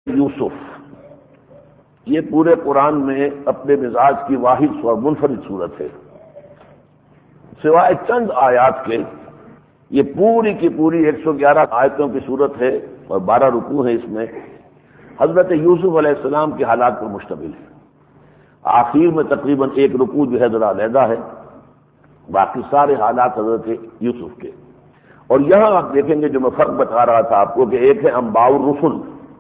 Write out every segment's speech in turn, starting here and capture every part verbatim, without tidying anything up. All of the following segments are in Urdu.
یوسف یہ پورے قرآن میں اپنے مزاج کی واحد اور منفرد صورت ہے. سوائے چند آیات کے یہ پوری کی پوری ایک سو گیارہ آیتوں کی صورت ہے اور بارہ رکوع ہیں. اس میں حضرت یوسف علیہ السلام کے حالات پر مشتمل ہے. آخر میں تقریباً ایک رکوع جو ہے ذرا علیحدہ ہے، باقی سارے حالات حضرت یوسف کے. اور یہاں آپ دیکھیں گے جو میں فرق بتا رہا تھا آپ کو کہ ایک ہے انباء الرسل،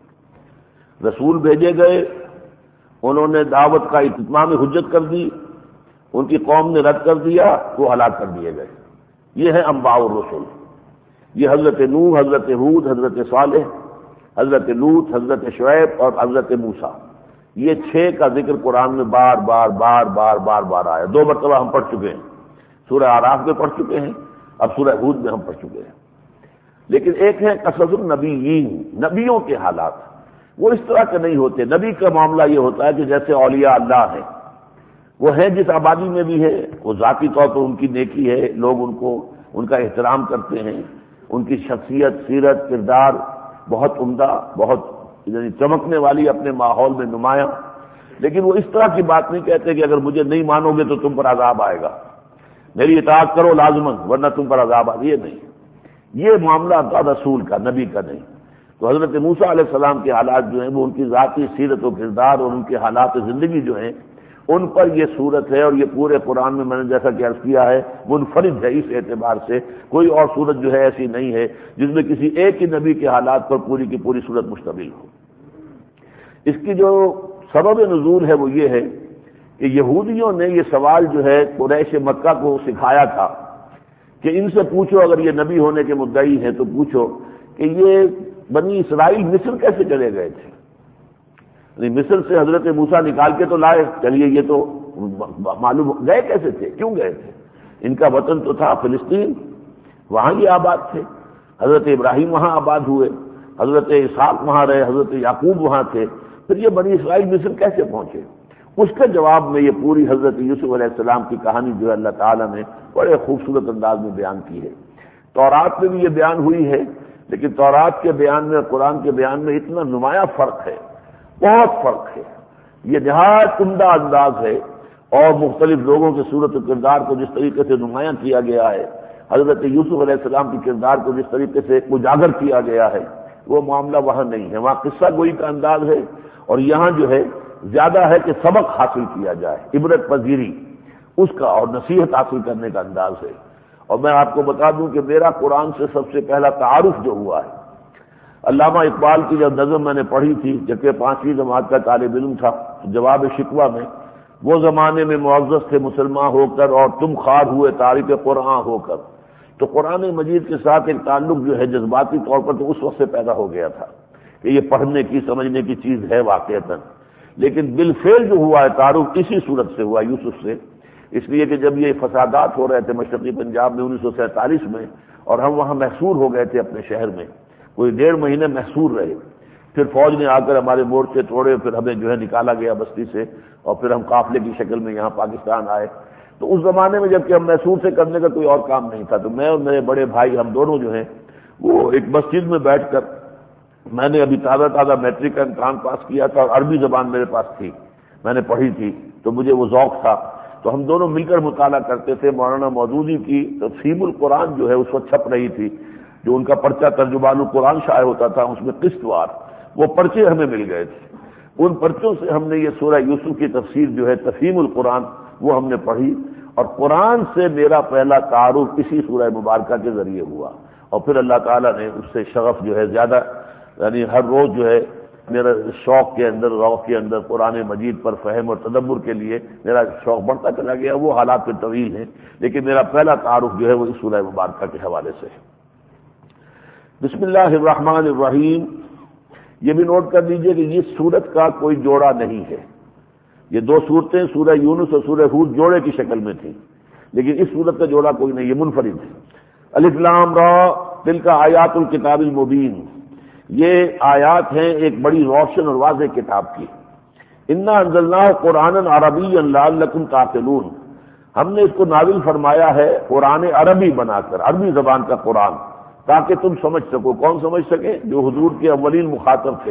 رسول بھیجے گئے، انہوں نے دعوت کا اتمام حجت کر دی، ان کی قوم نے رد کر دیا، وہ ہلاک کر دیے گئے. یہ ہے انباء الرسل. یہ حضرت نوح، حضرت ہود، حضرت صالح، حضرت لوط، حضرت شعیب اور حضرت موسیٰ، یہ چھ کا ذکر قرآن میں بار بار بار بار بار بار آیا. دو مرتبہ ہم پڑھ چکے ہیں، سورہ اعراف میں پڑھ چکے ہیں، اب سورہ ہود میں ہم پڑھ چکے ہیں. لیکن ایک ہے قصص النبیین، نبیوں کے حالات. وہ اس طرح کے نہیں ہوتے. نبی کا معاملہ یہ ہوتا ہے کہ جیسے اولیاء اللہ ہیں، وہ ہیں جس آبادی میں بھی ہے، وہ ذاتی طور پر ان کی نیکی ہے، لوگ ان کو ان کا احترام کرتے ہیں، ان کی شخصیت، سیرت، کردار بہت عمدہ، بہت یعنی چمکنے والی، اپنے ماحول میں نمایاں. لیکن وہ اس طرح کی بات نہیں کہتے کہ اگر مجھے نہیں مانو گے تو تم پر عذاب آئے گا، میری اطاعت کرو لازماً ورنہ تم پر عذاب آئے. یہ نہیں، یہ معاملہ تھا رسول کا، نبی کا نہیں. تو حضرت موسیٰ علیہ السلام کے حالات جو ہیں وہ ان کی ذاتی سیرت و کردار اور ان کے حالات زندگی جو ہیں ان پر یہ صورت ہے. اور یہ پورے قرآن میں میں نے جیسا کہ عرض کیا ہے منفرد ہے. اس اعتبار سے کوئی اور صورت جو ہے ایسی نہیں ہے جس میں کسی ایک ہی نبی کے حالات پر پوری کی پوری صورت مشتمل ہو. اس کی جو سبب نزول ہے وہ یہ ہے کہ یہودیوں نے یہ سوال جو ہے قریش مکہ کو سکھایا تھا کہ ان سے پوچھو، اگر یہ نبی ہونے کے مدعی ہیں تو پوچھو کہ یہ بنی اسرائیل مصر کیسے چلے گئے تھے. مصر سے حضرت موسیٰ نکال کے تو لائے، چلیے یہ تو معلوم گئے کیسے تھے، کیوں گئے تھے. ان کا وطن تو تھا فلسطین، وہاں یہ آباد تھے. حضرت ابراہیم وہاں آباد ہوئے، حضرت اسحاق وہاں رہے، حضرت یعقوب وہاں تھے. پھر یہ بنی اسرائیل مصر کیسے پہنچے؟ اس کے جواب میں یہ پوری حضرت یوسف علیہ السلام کی کہانی جو ہے اللہ تعالیٰ نے بڑے خوبصورت انداز میں بیان کی ہے. تورات میں بھی یہ بیان ہوئی ہے، لیکن تورات کے بیان میں اور قرآن کے بیان میں اتنا نمایاں فرق ہے، بہت فرق ہے. یہ نہایت عمدہ انداز ہے اور مختلف لوگوں کے صورت و کردار کو جس طریقے سے نمایاں کیا گیا ہے، حضرت یوسف علیہ السلام کے کردار کو جس طریقے سے اجاگر کیا گیا ہے، وہ معاملہ وہاں نہیں ہے. وہاں قصہ گوئی کا انداز ہے اور یہاں جو ہے زیادہ ہے کہ سبق حاصل کیا جائے، عبرت پذیری اس کا اور نصیحت حاصل کرنے کا انداز ہے. اور میں آپ کو بتا دوں کہ میرا قرآن سے سب سے پہلا تعارف جو ہوا ہے، علامہ اقبال کی جب نظم میں نے پڑھی تھی جبکہ پانچویں جماعت کا طالب علم تھا، جواب شکوہ میں، وہ زمانے میں معزز تھے مسلمان ہو کر اور تم خوار ہوئے تارک قرآن ہو کر. تو قرآن مجید کے ساتھ ایک تعلق جو ہے جذباتی طور پر تو اس وقت سے پیدا ہو گیا تھا کہ یہ پڑھنے کی سمجھنے کی چیز ہے واقعتاً. لیکن بالفعل جو ہوا ہے تعارف اسی صورت سے ہوا یوسف سے، اس لیے کہ جب یہ فسادات ہو رہے تھے مشرقی پنجاب میں انیس سو سینتالیس میں اور ہم وہاں محصور ہو گئے تھے اپنے شہر میں، کوئی ڈیڑھ مہینے محصور رہے. پھر فوج نے آ کر ہمارے مورچے توڑے، پھر ہمیں جو ہے نکالا گیا بستی سے اور پھر ہم قافلے کی شکل میں یہاں پاکستان آئے. تو اس زمانے میں جبکہ ہم محصور سے کرنے کا کوئی اور کام نہیں تھا، تو میں اور میرے بڑے بھائی ہم دونوں جو ہیں وہ ایک مسجد میں بیٹھ کر، میں نے ابھی تازہ تازہ میٹرک کا امتحان پاس کیا تھا اور عربی زبان میرے پاس تھی، میں نے پڑھی تھی تو مجھے وہ ذوق تھا. تو ہم دونوں مل کر مطالعہ کرتے تھے. مولانا مودودی کی تفہیم القرآن جو ہے اس وقت چھپ رہی تھی، جو ان کا پرچہ ترجمان القرآن شائع ہوتا تھا اس میں قسط وار وہ پرچے ہمیں مل گئے تھے. ان پرچوں سے ہم نے یہ سورہ یوسف کی تفسیر جو ہے تفہیم القرآن وہ ہم نے پڑھی اور قرآن سے میرا پہلا تعارف اسی سورہ مبارکہ کے ذریعے ہوا. اور پھر اللہ تعالیٰ نے اس سے شغف جو ہے زیادہ، یعنی ہر روز جو ہے میرا شوق کے اندر روح کے اندر قرآن مجید پر فہم اور تدبر کے لیے میرا شوق بڑھتا چلا گیا. وہ حالات پہ طویل ہیں لیکن میرا پہلا تعارف جو ہے وہ اس سورہ مبارکہ کے حوالے سے ہے. بسم اللہ الرحمن الرحیم. یہ بھی نوٹ کر لیجئے کہ یہ سورت کا کوئی جوڑا نہیں ہے. یہ دو صورتیں سورہ یونس اور سورہ ہود جوڑے کی شکل میں تھیں، لیکن اس سورت کا جوڑا کوئی نہیں، یہ منفرد ہے. الف لام را تلک آیات الکتاب المبین. یہ آیات ہیں ایک بڑی روشن اور واضح کتاب کی. انا انزلناہ قرآنا عربیا لعلکم تعقلون. ہم نے اس کو نازل فرمایا ہے قرآن عربی بنا کر، عربی زبان کا قرآن، تاکہ تم سمجھ سکو. کون سمجھ سکے؟ جو حضور کے اولین مخاطب تھے،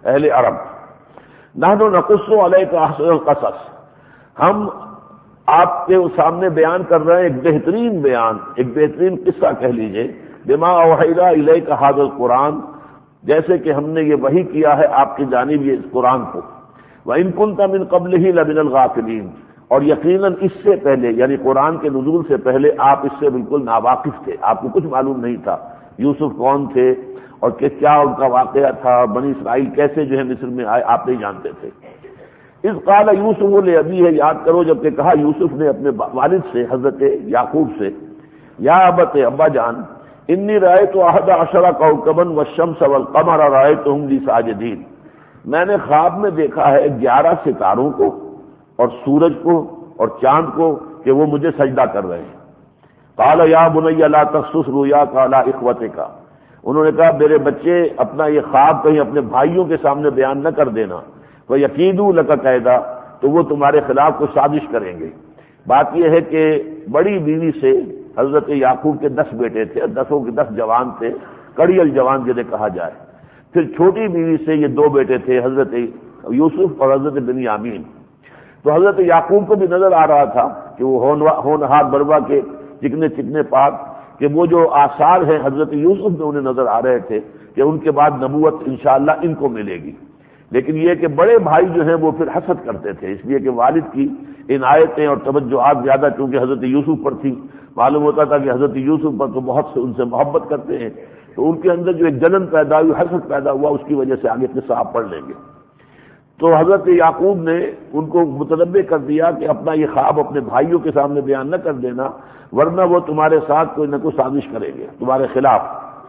اہل عرب، نحن نقص علیک احسن القصص، ہم آپ کے سامنے بیان کر رہے ہیں ایک بہترین بیان، ایک بہترین قصہ کہہ لیجئے، بما اوحینا الیک ھذا القرآن، جیسے کہ ہم نے یہ وحی کیا ہے آپ کی جانب یہ اس قرآن کو، وَإِن كُنتَ مِن قَبْلِهِ لَمِنَ الْغَافِلِينَ، اور یقیناً اس سے پہلے یعنی قرآن کے نزول سے پہلے آپ اس سے بالکل ناواقف تھے، آپ کو کچھ معلوم نہیں تھا یوسف کون تھے اور کہ کیا ان کا واقعہ تھا، بنی اسرائیل کیسے جو ہے مصر میں آئے آپ نہیں جانتے تھے۔ اذ قال یوسف لأبیہ، یاد کرو جب کہ کہا یوسف نے اپنے والد سے حضرت یعقوب سے، یا ابت، ابا جان، انی رأیت احد عشر کوکبا والشمس والقمر رأیتهم لی ساجدین، میں نے خواب میں دیکھا ہے گیارہ ستاروں کو اور سورج کو اور چاند کو کہ وہ مجھے سجدہ کر رہے ہیں۔ قال یا بنی لا تقصص رؤیاک علی اخوتک، انہوں نے کہا میرے بچے اپنا یہ خواب کہیں اپنے بھائیوں کے سامنے بیان نہ کر دینا، وَيَكِيدُوا لَكَ كَيْدًا، تو وہ تمہارے خلاف کوئی سازش کریں گے۔ بات یہ ہے کہ بڑی بیوی سے حضرت یعقوب کے دس بیٹے تھے، دسوں کے دس جوان تھے، کڑی الجوان جنہیں کہا جائے، پھر چھوٹی بیوی سے یہ دو بیٹے تھے حضرت یوسف اور حضرت بنیامین، تو حضرت یعقوب کو بھی نظر آ رہا تھا کہ وہ ہونہار بروا کے چکنے چکنے پاک کہ وہ جو آثار ہیں حضرت یوسف میں انہیں نظر آ رہے تھے کہ ان کے بعد نبوت انشاءاللہ ان کو ملے گی، لیکن یہ کہ بڑے بھائی جو ہیں وہ پھر حسد کرتے تھے، اس لیے کہ والد کی عنایتیں اور توجہات زیادہ چونکہ حضرت یوسف پر تھی، معلوم ہوتا تھا کہ حضرت یوسف پر تو بہت سے ان سے محبت کرتے ہیں، تو ان کے اندر جو ایک جلن پیدا ہوئی، حسد پیدا ہوا، اس کی وجہ سے آگے قصہ آپ پڑھ لیں گے۔ تو حضرت یعقوب نے ان کو متنبہ کر دیا کہ اپنا یہ خواب اپنے بھائیوں کے سامنے بیان نہ کر دینا، ورنہ وہ تمہارے ساتھ کوئی نہ کوئی سازش کریں گے تمہارے خلاف۔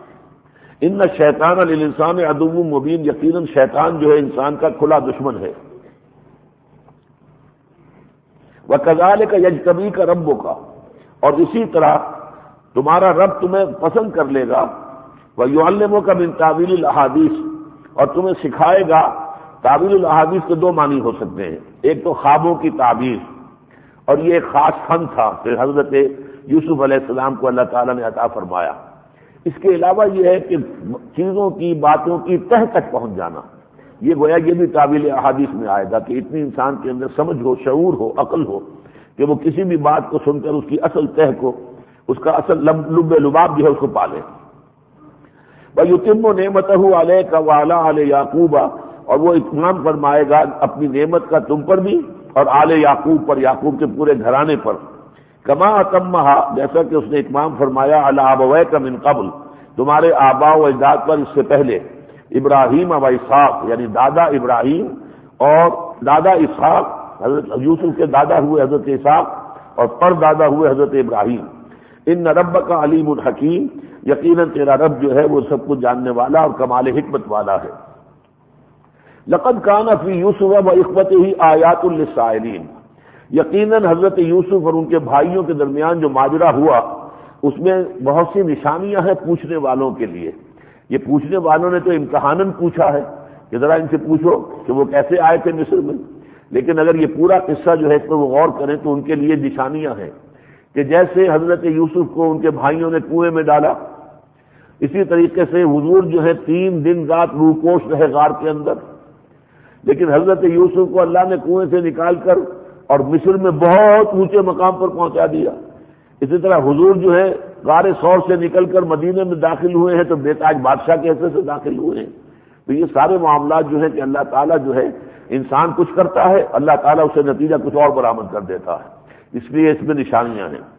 ان الشیطان للانسان عدو مبین، یقیناً شیطان جو ہے انسان کا کھلا دشمن ہے۔ وَكَذَلِكَ يَجْتَبِيكَ رَبُّكَ، اور اسی طرح تمہارا رب تمہیں پسند کر لے گا، وَيُعَلِّمُكَ مِن تَأْوِيلِ الْأَحَادِيثِ، اور تمہیں سکھائے گا۔ تعبیر الاحادیث کے دو معنی ہو سکتے ہیں، ایک تو خوابوں کی تعبیر، اور یہ ایک خاص فن تھا کہ حضرت یوسف علیہ السلام کو اللہ تعالیٰ نے عطا فرمایا۔ اس کے علاوہ یہ ہے کہ چیزوں کی باتوں کی تہ تک پہنچ جانا، یہ گویا یہ بھی تعبیر احادیث میں آئے گا کہ اتنی انسان کے اندر سمجھ ہو، شعور ہو، عقل ہو کہ وہ کسی بھی بات کو سن کر اس کی اصل تہ کو، اس کا اصل لب لباب جو ہے اس کو پالے۔ وَيُتِمُّ نِعْمَتَهُ عَلَيْكَ وَعَلَىٰ آلِ یعقوبَ، اور وہ اتمام فرمائے گا اپنی نعمت کا تم پر بھی اور آل یعقوب پر، یعقوب کے پورے گھرانے پر، کما اتمہا، جیسا کہ اس نے اتمام فرمایا علی ابویک من قبل، تمہارے آباء و اجداد پر اس سے پہلے، ابراہیم و اسحاق، یعنی دادا ابراہیم اور دادا اسحاق، حضرت یوسف کے دادا ہوئے حضرت اسحاق اور پر دادا ہوئے حضرت ابراہیم۔ ان ربک علیم الحکیم، یقیناً تیرا رب جو ہے وہ سب کچھ جاننے والا اور کمال حکمت والا ہے۔ لقد کان فی یوسف و اخوتہ آیات للسائلین، یقیناً حضرت یوسف اور ان کے بھائیوں کے درمیان جو ماجرا ہوا اس میں بہت سی نشانیاں ہیں پوچھنے والوں کے لیے۔ یہ پوچھنے والوں نے تو امتحاناً پوچھا ہے کہ ذرا ان سے پوچھو کہ وہ کیسے آئے تھے مصر میں، لیکن اگر یہ پورا قصہ جو ہے اس پر وہ غور کریں تو ان کے لیے نشانیاں ہیں کہ جیسے حضرت یوسف کو ان کے بھائیوں نے کنویں میں ڈالا، اسی طریقے سے حضور جو ہے تین دن رات روپوش رہے غار کے اندر، لیکن حضرت یوسف کو اللہ نے کنویں سے نکال کر اور مصر میں بہت اونچے مقام پر پہنچا دیا۔ اسی طرح حضور جو ہے غار ثور سے نکل کر مدینے میں داخل ہوئے ہیں تو بے تاج بادشاہ کے حصے سے داخل ہوئے ہیں۔ تو یہ سارے معاملات جو ہیں کہ اللہ تعالیٰ جو ہے انسان کچھ کرتا ہے، اللہ تعالیٰ اسے نتیجہ کچھ اور برآمد کر دیتا ہے، اس لیے اس میں نشانیاں ہیں۔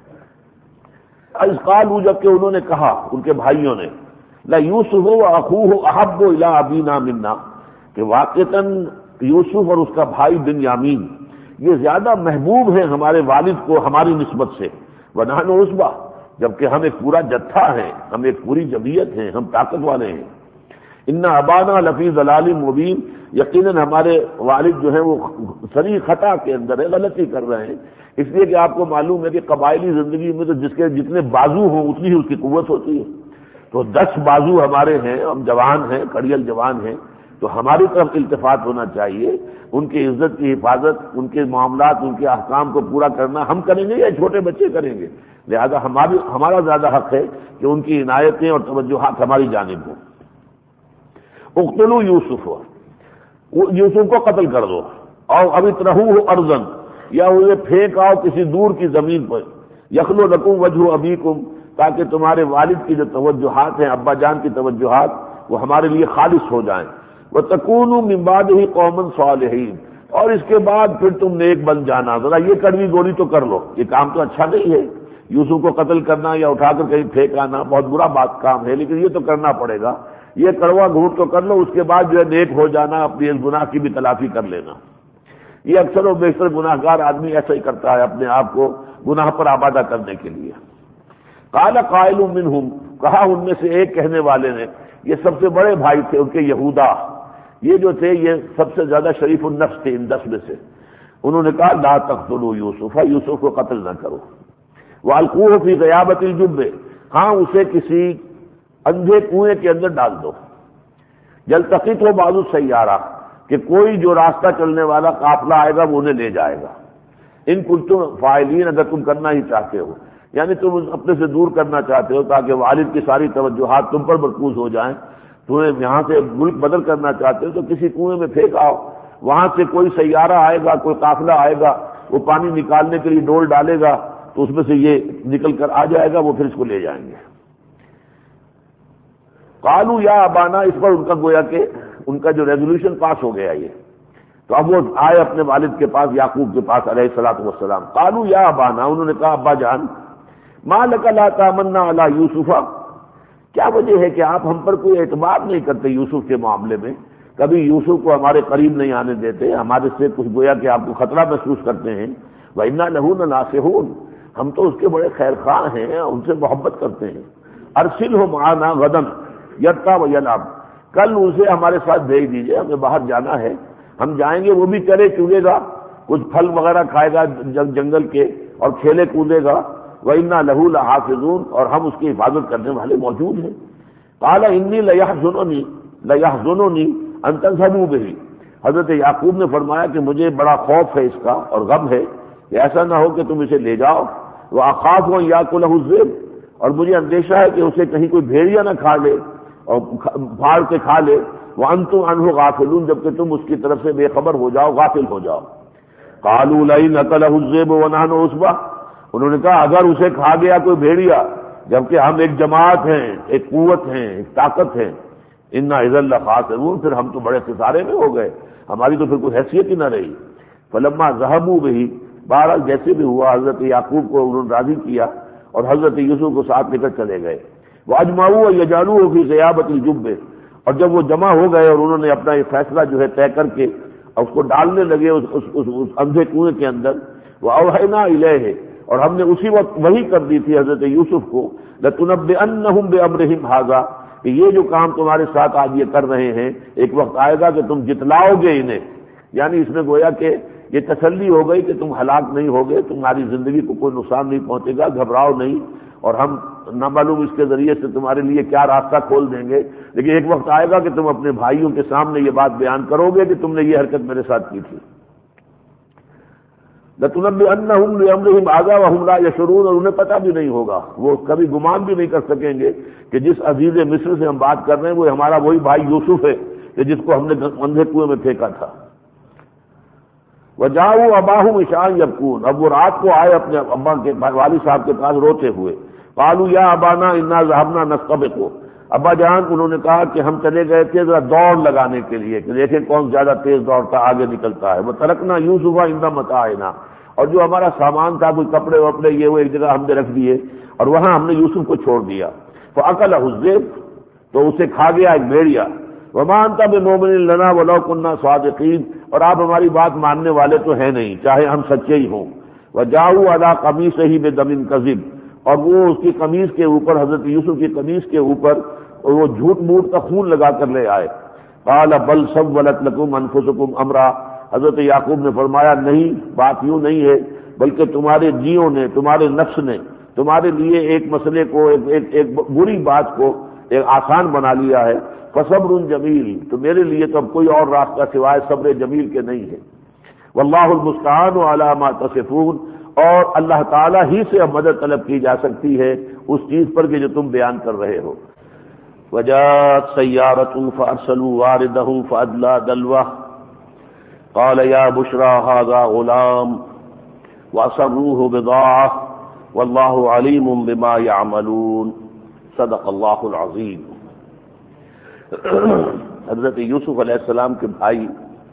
اذ قالوا، جب کہ انہوں نے کہا ان کے بھائیوں نے، لا یوسف و اخوہ احب الی ابینا منا، کہ واقعتاً یوسف اور اس کا بھائی بنیامین یہ زیادہ محبوب ہیں ہمارے والد کو ہماری نسبت سے، ونحن عصبہ، جبکہ ہم ایک پورا جتھا ہیں، ہم ایک پوری جمعیت ہیں، ہم طاقت والے ہیں۔ ان ابانا لفی ضلال مبین، یقیناً ہمارے والد جو ہیں وہ صریح خطا کے اندر ہے، غلطی کر رہے ہیں، اس لیے کہ آپ کو معلوم ہے کہ قبائلی زندگی میں تو جس کے جتنے بازو ہوں اتنی ہی اس کی قوت ہوتی ہے۔ تو دس بازو ہمارے ہیں، ہم جوان ہیں، کڑیل جوان ہیں، تو ہماری طرف التفات ہونا چاہیے، ان کی عزت کی حفاظت، ان کے معاملات، ان کے احکام کو پورا کرنا ہم کریں گے یا چھوٹے بچے کریں گے، لہذا ہماری ہمارا زیادہ حق ہے کہ ان کی عنایتیں اور توجہات ہماری جانب ہوں۔ اقتلوا یوسف، یوسف کو قتل کر دو، اور اب اطرحوہ ارضن، یا انہیں پھینک آؤ کسی دور کی زمین پر، یخلو لکم وجہ ابیکم، تاکہ تمہارے والد کی جو توجہات ہیں، ابا جان کی توجہات، وہ ہمارے لیے خالص ہو جائیں، وتکونوا من بعدہ قوما صالحین، اور اس کے بعد پھر تم نیک بن جانا۔ ذرا یہ کڑوی گولی تو کر لو، یہ کام تو اچھا نہیں ہے، یوسف کو قتل کرنا یا اٹھا کر کہیں پھینک آنا بہت برا بات کام ہے، لیکن یہ تو کرنا پڑے گا، یہ کڑوا گھونٹ تو کر لو، اس کے بعد جو ہے نیک ہو جانا، اپنی اس گناہ کی بھی تلافی کر لینا۔ یہ اکثر و بیشتر گناہ گار آدمی ایسا ہی کرتا ہے، اپنے آپ کو گناہ پر آبادہ کرنے کے لیے۔ قال قائل منہم، کہا ان میں سے ایک کہنے والے نے، یہ سب سے بڑے بھائی تھے ان کے یہودا، یہ جو تھے یہ سب سے زیادہ شریف النفس تھے ان دس میں سے، انہوں نے کہا لا تقتلوا یوسف، یوسف کو قتل نہ کرو، والقوہ فی غیابۃ الجب، ہاں اسے کسی اندھے کنویں کے اندر ڈال دو، یلتقطہ بعض السیارہ، کہ کوئی جو راستہ چلنے والا قافلہ آئے گا وہ انہیں لے جائے گا، ان کنتم فاعلین، اگر تم کرنا ہی چاہتے ہو، یعنی تم اپنے سے دور کرنا چاہتے ہو تاکہ والد کی ساری توجہات تم پر مرکوز ہو جائیں، تمہیں یہاں سے ملک بدل کرنا چاہتے ہو تو کسی کنویں میں پھینک آؤ، وہاں سے کوئی سیارہ آئے گا، کوئی قافلہ آئے گا، وہ پانی نکالنے کے لیے ڈول ڈالے گا تو اس میں سے یہ نکل کر آ جائے گا، وہ پھر اس کو لے جائیں گے۔ قالوا یا ابانا، اس پر ان کا گویا کہ ان کا جو ریزولوشن پاس ہو گیا یہ، تو اب وہ آئے اپنے والد کے پاس، یعقوب کے پاس علیہ الصلوۃ والسلام، قالوا یا ابانا، انہوں نے کہا ابا جان، ما لک لا تامنا علی یوسف، کیا وجہ ہے کہ آپ ہم پر کوئی اعتماد نہیں کرتے یوسف کے معاملے میں، کبھی یوسف کو ہمارے قریب نہیں آنے دیتے، ہمارے سے کچھ گویا کہ آپ کو خطرہ محسوس کرتے ہیں، وَإِنَّا لَهُ لَنَاصِحُونَ، ہم تو اس کے بڑے خیر خواہ ہیں، ان سے محبت کرتے ہیں، ارسلہ معنا غدا یرتع ویلعب، کل اسے ہمارے ساتھ بھیج دیجیے، ہمیں باہر جانا ہے، ہم جائیں گے، وہ بھی چلے چولے گا، کچھ پھل وغیرہ کھائے گا جنگل کے اور کھیلے کودے گا، وَإِنَّا لَهُ لَحَافِظُونَ، اور ہم اس کی حفاظت کرنے والے موجود ہیں۔ قَالَ إِنِّي لَيَحْزُنُنِي لَيَحْزُنُنِي أَن تَذْهَبُوا بِهِ، حضرت یعقوب نے فرمایا کہ مجھے بڑا خوف ہے اس کا اور غم ہے کہ ایسا نہ ہو کہ تم اسے لے جاؤ، وَأَخَافُ أَن يَأْكُلَهُ الذِّئْبُ، اور مجھے اندیشہ ہے کہ اسے کہیں کوئی بھیڑیا نہ کھا لے اور پھاڑ کے کھا لے، وَأَنتُمْ عَنْهُ غَافِلُونَ، جبکہ تم اس کی طرف سے بے خبر ہو جاؤ، غافل ہو جاؤ۔ قَالُوا لَئِنْ أَكَلَهُ الذِّئْبُ وَنَحْنُ عُصْبَةٌ، انہوں نے کہا اگر اسے کھا گیا کوئی بھیڑیا جبکہ ہم ایک جماعت ہیں، ایک قوت ہیں، ایک طاقت ہے، انا اذا لخاسرون، پھر ہم تو بڑے خسارے میں ہو گئے، ہماری تو پھر کوئی حیثیت ہی نہ رہی۔ فلما ذهبوا به، بہرحال جیسے بھی ہوا حضرت یعقوب کو انہوں نے راضی کیا اور حضرت یوسف کو ساتھ لے کر چلے گئے، واجمعوا ان يجعلوه في غيابة الجب، اور جب وہ جمع ہو گئے اور انہوں نے اپنا یہ فیصلہ جو ہے طے کر کے اور اس کو ڈالنے لگے اس, اس, اس, اس اندھے کنویں کے اندر، واوحینا الیہ، اور ہم نے اسی وقت وحی کر دی تھی حضرت یوسف کو، لَتُنَبِّئَنَّهُمْ بِأَمْرِهِمْ هَذَا، کہ یہ جو کام تمہارے ساتھ آج یہ کر رہے ہیں ایک وقت آئے گا کہ تم جتلاؤ گے انہیں، یعنی اس میں گویا کہ یہ تسلی ہو گئی کہ تم ہلاک نہیں ہوگے، تمہاری زندگی کو کوئی نقصان نہیں پہنچے گا، گھبراؤ نہیں، اور ہم نہ معلوم اس کے ذریعے سے تمہارے لیے کیا راستہ کھول دیں گے، لیکن ایک وقت آئے گا کہ تم اپنے بھائیوں کے سامنے یہ بات بیان کرو گے کہ تم نے یہ حرکت میرے ساتھ کی تھی۔ لَتُنَبِّئَنَّهُمْ بِأَمْرِهِمْ هَذَا وَهُمْ لَا يَشْعُرُونَ، اور انہیں پتہ بھی نہیں ہوگا، وہ کبھی گمان بھی نہیں کر سکیں گے کہ جس عزیز مصر سے ہم بات کر رہے ہیں وہ ہمارا وہی بھائی یوسف ہے کہ جس کو ہم نے اندھے کنویں میں پھینکا تھا۔ وَجَاءُوا أَبَاهُمْ عِشَاءً يَبْكُونَ، اب وہ رات کو آئے اپنے ابا کے والد صاحب کے پاس روتے ہوئے، قالوا یا ابانا انا ذهبنا نستبق، ابا جان انہوں نے کہا کہ ہم چلے گئے تھے ذرا دوڑ لگانے کے لیے کہ دیکھیں کون زیادہ تیز دوڑتا آگے نکلتا ہے، وَتَرَكْنَا يُوسُفَ عِندَ مَتَاعِنَا، اور جو ہمارا سامان تھا کوئی کپڑے وپڑے یہ وہ ایک جگہ ہم نے رکھ دیے اور وہاں ہم نے یوسف کو چھوڑ دیا، فَأَكَلَهُ الذِّئْبُ، تو اسے کھا گیا ایک بھیڑیا، وَمَا أَنْتَ بِمُؤْمِنٍ لَنَا وَلَوْ كُنَّا صَادِقِينَ، اور آپ ہماری بات ماننے والے تو ہیں نہیں چاہے ہم سچے ہی ہوں، وَجَاءُوا عَلَىٰ قَمِيصِهِ بِدَمٍ كَذِبٍ، اور وہ اس کی قمیص کے اوپر، حضرت یوسف کی قمیص کے اوپر وہ جھوٹ موٹ کا خون لگا کر لے آئے۔ قال بل سولت لکم انفسکم امرا، حضرت یعقوب نے فرمایا نہیں، بات یوں نہیں ہے، بلکہ تمہارے جیوں نے، تمہارے نفس نے تمہارے لیے ایک مسئلے کو، ایک, ایک, ایک بری بات کو ایک آسان بنا لیا ہے، فصبر جمیل، تو میرے لیے تو اب کوئی اور راستہ سوائے صبر جمیل کے نہیں ہے، واللہ المستعان علی ما تصفون، اور اللہ تعالی ہی سے اب مدد طلب کی جا سکتی ہے اس چیز پر کہ جو تم بیان کر رہے ہو۔ وجاءت سیارۃ فارسلوا واردہ فادلی دلوہ، قال یا بشرا ھذا غلام واسروه بضاعة واللہ علیم بما یعملون صدق اللہ العظیم۔ حضرت یوسف علیہ السلام کے بھائی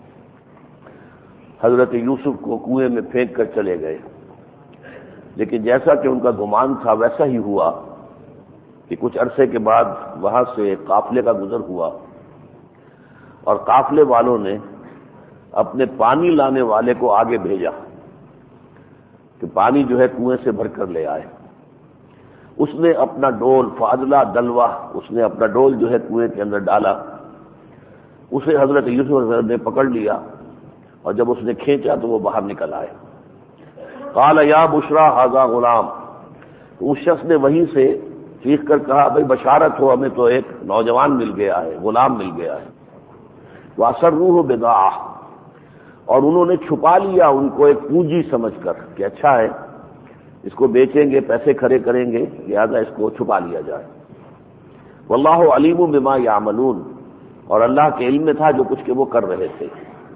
حضرت یوسف کو کنویں میں پھینک کر چلے گئے، لیکن جیسا کہ ان کا گمان تھا ویسا ہی ہوا کہ کچھ عرصے کے بعد وہاں سے قافلے کا گزر ہوا اور قافلے والوں نے اپنے پانی لانے والے کو آگے بھیجا کہ پانی جو ہے کنویں سے بھر کر لے آئے۔ اس نے اپنا ڈول فاضلہ دلوا اس نے اپنا ڈول جو ہے کنویں کے اندر ڈالا، اسے حضرت یوسف نے پکڑ لیا اور جب اس نے کھینچا تو وہ باہر نکل آئے۔ قال یا بشرا ھذا غلام، اس شخص نے وہیں سے چیخ کر کہا بھائی بشارت ہو، ہمیں تو ایک نوجوان مل گیا ہے، غلام مل گیا ہے۔ واسروہ بضاعہ، اور انہوں نے چھپا لیا ان کو ایک پونجی سمجھ کر کہ اچھا ہے اس کو بیچیں گے، پیسے کھڑے کریں گے، لہذا اس کو چھپا لیا جائے۔ واللہ علیم بما یعملون، اور اللہ کے علم میں تھا جو کچھ کہ وہ کر رہے تھے۔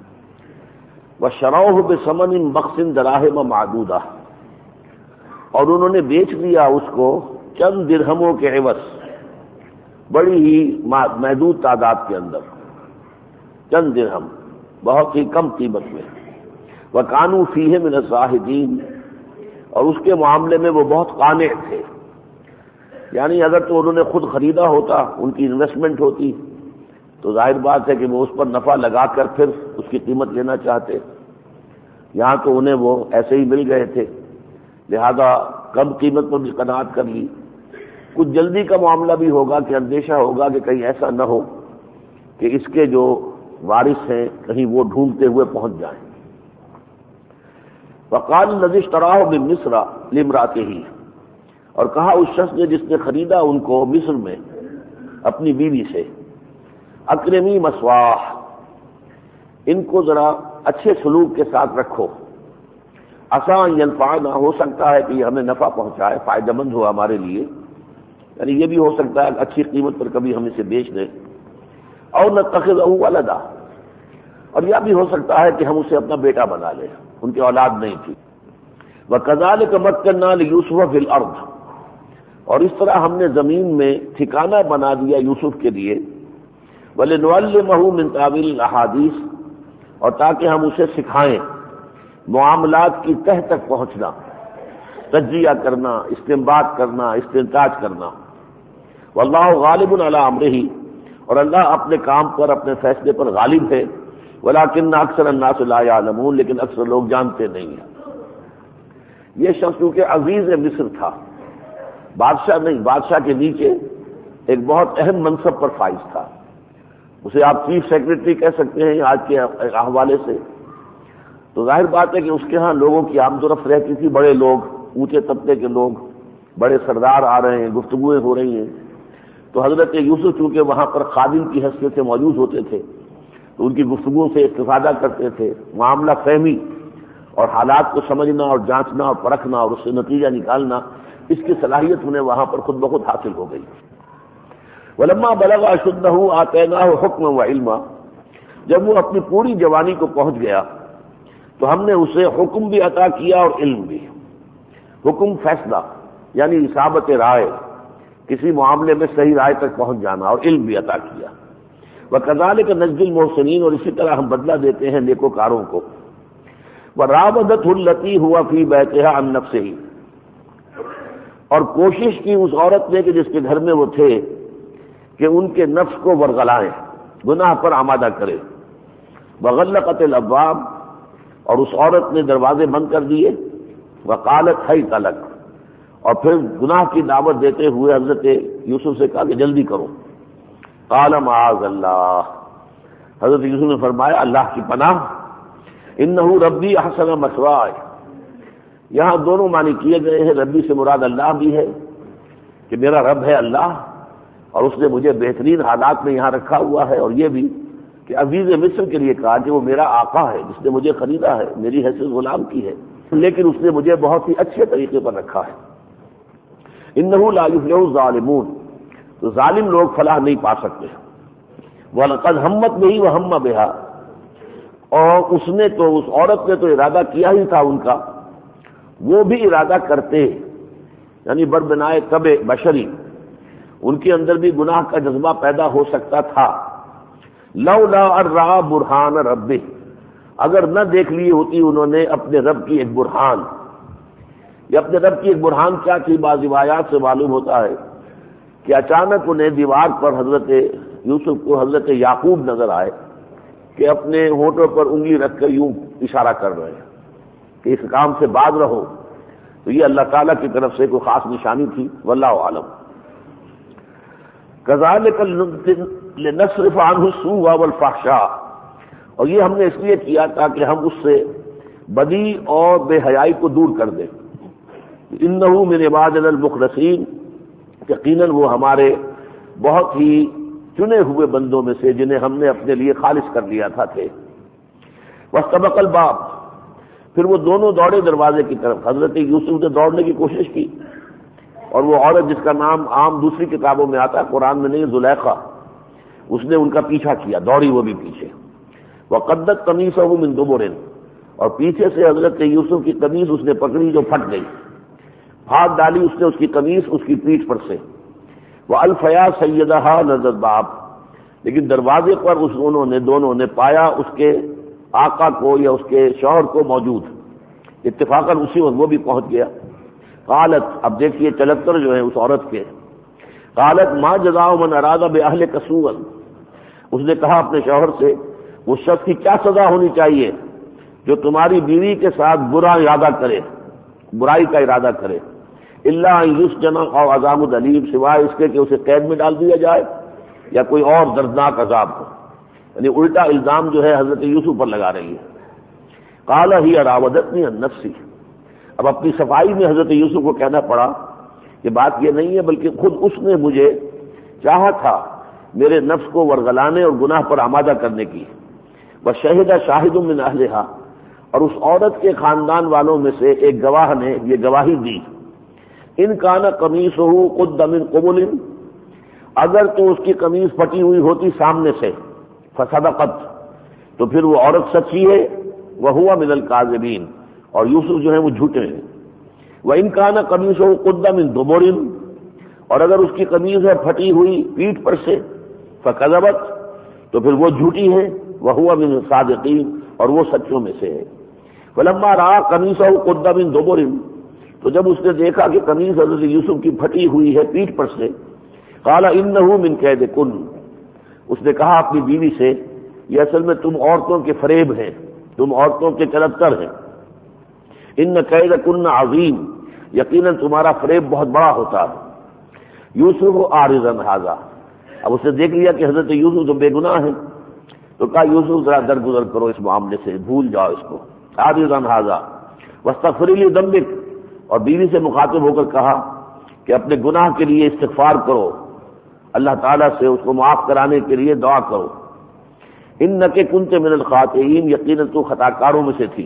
وشروہ بثمن بخس دراہم معدودہ، اور انہوں نے بیچ دیا اس کو چند درہموں کے عوض، بڑی ہی محدود تعداد کے اندر، چند درہم، بہت ہی کم قیمت میں۔ وَكَانُوا فِيهِ مِنَ الزَّاهِدِينَ، اور اس کے معاملے میں وہ بہت قانع تھے، یعنی اگر تو انہوں نے خود خریدا ہوتا، ان کی انویسٹمنٹ ہوتی تو ظاہر بات ہے کہ وہ اس پر نفع لگا کر پھر اس کی قیمت لینا چاہتے، یہاں تو انہیں وہ ایسے ہی مل گئے تھے، لہذا کم قیمت پر بھی قناعت کر لی۔ کچھ جلدی کا معاملہ بھی ہوگا کہ اندیشہ ہوگا کہ کہیں ایسا نہ ہو کہ اس کے جو وارث ہیں کہیں وہ ڈھونڈتے ہوئے پہنچ جائیں۔ وقال الذی اشتراه من مصر لامرأته، اور کہا اس شخص نے جس نے خریدا ان کو مصر میں اپنی بیوی سے، اکرمی مثواہ، ان کو ذرا اچھے سلوک کے ساتھ رکھو، عسیٰ ان ینفعنا، ہو سکتا ہے کہ یہ ہمیں نفع پہنچائے، فائدہ مند ہو ہمارے لیے، یعنی یہ بھی ہو سکتا ہے کہ اچھی قیمت پر کبھی ہم اسے بیچ دیں، اور نتخذہ ولدا، اور یہ بھی ہو سکتا ہے کہ ہم اسے اپنا بیٹا بنا لیں، ان کی اولاد نہیں تھی۔ وَكَذَلِكَ مَكَّنَّا لِيُوسُفَ فِي الْأَرْضِ، اور اس طرح ہم نے زمین میں ٹھکانہ بنا دیا یوسف کے لیے، وَلِنُعَلِّمَهُ مِن تَأْوِيلِ الْأَحَادِيثِ، اور تاکہ ہم اسے سکھائیں معاملات کی تہ تک پہنچنا، تجزیہ کرنا، استنباط کرنا، استنتاج کرنا۔ واللہ غالب علی امرہ، اور اللہ اپنے کام پر، اپنے فیصلے پر غالب ہے، ولکن اکثر الناس لا یعلمون، لیکن اکثر لوگ جانتے نہیں ہیں۔ یہ شخص کیونکہ عزیز مصر تھا، بادشاہ نہیں، بادشاہ کے نیچے ایک بہت اہم منصب پر فائز تھا، اسے آپ چیف سیکرٹری کہہ سکتے ہیں آج کے حوالے سے، تو ظاہر بات ہے کہ اس کے ہاں لوگوں کی آمد و رفت رہتی تھی، بڑے لوگ، اونچے طبقے کے لوگ، بڑے سردار آ رہے ہیں، گفتگویں ہو رہی ہیں، تو حضرت یوسف چونکہ وہاں پر خادم کی حیثیت سے موجود ہوتے تھے تو ان کی گفتگو سے استفادہ کرتے تھے، معاملہ فہمی اور حالات کو سمجھنا اور جانچنا اور پرکھنا اور اس سے نتیجہ نکالنا، اس کی صلاحیت انہیں وہاں پر خود بخود حاصل ہو گئی۔ وَلَمَّا بَلَغَ أَشُدَّهُ آتَيْنَاهُ حُکْمًا وَعِلْمًا، جب وہ اپنی پوری جوانی کو پہنچ گیا تو ہم نے اسے حکم بھی عطا کیا اور علم بھی۔ حکم فیصلہ یعنی اصابت رائے، کسی معاملے میں صحیح رائے تک پہنچ جانا، اور علم بھی عطا کیا۔ وَكَذَلِكَ نَجْزِي الْمُحْسِنِينَ، اور اسی طرح ہم بدلہ دیتے ہیں نیکوکاروں کو۔ وَرَاوَدَتْهُ الَّتِي هُوَ فِي بَيْتِهَا عَن نَفْسِهِ، اور کوشش کی اس عورت نے کہ جس کے گھر میں وہ تھے کہ ان کے نفس کو ورغلائیں، گناہ پر آمادہ کرے۔ وَغَلَّقَتِ الْأَبْوَابَ، اور اس عورت نے دروازے بند کر دیے۔ وَقَالَتْ حَيْتَ لَكَ، اور پھر گناہ کی دعوت دیتے ہوئے حضرت یوسف سے کہا کہ جلدی کرو۔ قال معاذ اللہ، حضرت یوسف نے فرمایا اللہ کی پناہ، انہ ربی احسن مثوای، یہاں دونوں معنی کیے گئے ہیں، ربی سے مراد اللہ بھی ہے کہ میرا رب ہے اللہ، اور اس نے مجھے بہترین حالات میں یہاں رکھا ہوا ہے، اور یہ بھی کہ عزیز مصر کے لیے کہا کہ وہ میرا آقا ہے جس نے مجھے خریدا ہے، میری حیثیت غلام کی ہے، لیکن اس نے مجھے بہت ہی اچھے طریقے پر رکھا ہے۔ انہ لا یفلح الظالمون، تو ظالم لوگ فلاح نہیں پا سکتے۔ وَلَقَدْ ہَمَّتْ بِهِ وَهَمَّ بِهَا، اور اس نے تو اس عورت نے تو ارادہ کیا ہی تھا ان کا، وہ بھی ارادہ کرتے، یعنی بربنائے طبع بشری ان کے اندر بھی گناہ کا جذبہ پیدا ہو سکتا تھا۔ لولا ان رأى برہان ربہ، اگر نہ دیکھ لی ہوتی انہوں نے اپنے رب کی ایک برہان۔ یہ اپنے رب کی ایک برہان کیا تھی؟ بعض روایات سے معلوم ہوتا ہے کہ اچانک انہیں دیوار پر حضرت یوسف کو حضرت یعقوب نظر آئے کہ اپنے ہونٹوں پر انگلی رکھ کر یوں اشارہ کر رہے ہیں کہ اس کام سے باز رہو، تو یہ اللہ تعالیٰ کی طرف سے کوئی خاص نشانی تھی، واللہ عالم۔ کذالک لنصرف عنہ السوء والفحشاء، اور یہ ہم نے اس لیے کیا تاکہ ہم اس سے بدی اور بے حیائی کو دور کر دیں۔ انہ من عبادنا المخلصین، یقیناً وہ ہمارے بہت ہی چنے ہوئے بندوں میں سے جنہیں ہم نے اپنے لیے خالص کر لیا تھا تھے۔ واستبق الباب، پھر وہ دونوں دوڑے دروازے کی طرف۔ حضرت یوسف نے دوڑنے کی کوشش کی، اور وہ عورت جس کا نام عام دوسری کتابوں میں آتا ہے، قرآن میں نہیں، زلیخا، اس نے ان کا پیچھا کیا، دوڑی وہ بھی پیچھے۔ وقدت قمیصہ من دبر، اور پیچھے سے حضرت یوسف کی قمیص اس نے پکڑی جو پھٹ گئی، پھاڑ ڈالی اس نے اس کی قمیص اس کی پیٹھ پر سے۔ وَأَلْفَيَا سَيِّدَهَا لَدَى الْبَابِ، لیکن دروازے پر اس انہوں نے دونوں نے پایا اس کے آقا کو یا اس کے شوہر کو موجود، اتفاقاً اسی وقت وہ بھی پہنچ گیا۔ قالت، اب دیکھیے چلتر جو ہے اس عورت کے، قالت ما جزاء من اراد باهلک سوءا، اس نے کہا اپنے شوہر سے اس شخص کی کیا سزا ہونی چاہیے جو تمہاری بیوی کے ساتھ برا ارادہ کرے، برائی کا ارادہ کرے، الا ان یسجن او عذاب الیم، سوائے اس کے کہ اسے قید میں ڈال دیا جائے یا کوئی اور دردناک عذاب ہو، یعنی الٹا الزام جو ہے حضرت یوسف پر لگا رہی ہے۔ قال ہی راودتنی عن نفسی، اب اپنی صفائی میں حضرت یوسف کو کہنا پڑا کہ بات یہ نہیں ہے بلکہ خود اس نے مجھے چاہا تھا میرے نفس کو ورغلانے اور گناہ پر آمادہ کرنے کی۔ وشہد شاہد من اہلہا، اور اس عورت کے خاندان والوں میں سے ایک گواہ نے یہ گواہی دی، ان کان قمیصہ قد من قبل، اگر تو اس کی قمیص پھٹی ہوئی ہوتی سامنے سے، فصدقت، تو پھر وہ عورت سچی ہے، وہو من الکاذبین، اور یوسف جو ہے وہ جھوٹے ہیں۔ وَإِنْ كَانَ قَمِيصُهُ قُدَّ مِنْ دُبُرٍ، اور اگر اس کی قمیض ہے پھٹی ہوئی پیٹھ پر سے، فَكَذَبَتْ، تو پھر وہ جھوٹی ہے، وَهُوَ مِنَ الصَّادِقِينَ، اور وہ سچوں میں سے ہے۔ فَلَمَّا رَأَىٰ قَمِيصَهُ قُدَّ مِنْ دُبُرٍ، تو جب اس نے دیکھا کہ قمیض حضرت یوسف کی پھٹی ہوئی ہے پیٹھ پر سے، قَالَ إِنَّهُ مِنْ كَيْدِكُنَّ، اس نے کہا اپنی بیوی سے یہ اصل میں تم عورتوں کے فریب ہیں، تم عورتوں کے چلتر ہیں۔ ان کیدکن عظیم، یقیناً تمہارا فریب بہت بڑا ہوتا ہے۔ یوسف عارض عن ھذا، اب اس نے دیکھ لیا کہ حضرت یوسف تو بے گناہ ہیں، تو کہا یوسف ذرا درگزر کرو اس معاملے سے، بھول جاؤ اس کو۔ عارض عن ھذا واستغفری لذنبک، اور بیوی سے مخاطب ہو کر کہا کہ اپنے گناہ کے لیے استغفار کرو، اللہ تعالیٰ سے اس کو معاف کرانے کے لیے دعا کرو۔ انک کنت من الخاطئین، یقیناً تو خطا کاروں میں سے تھی۔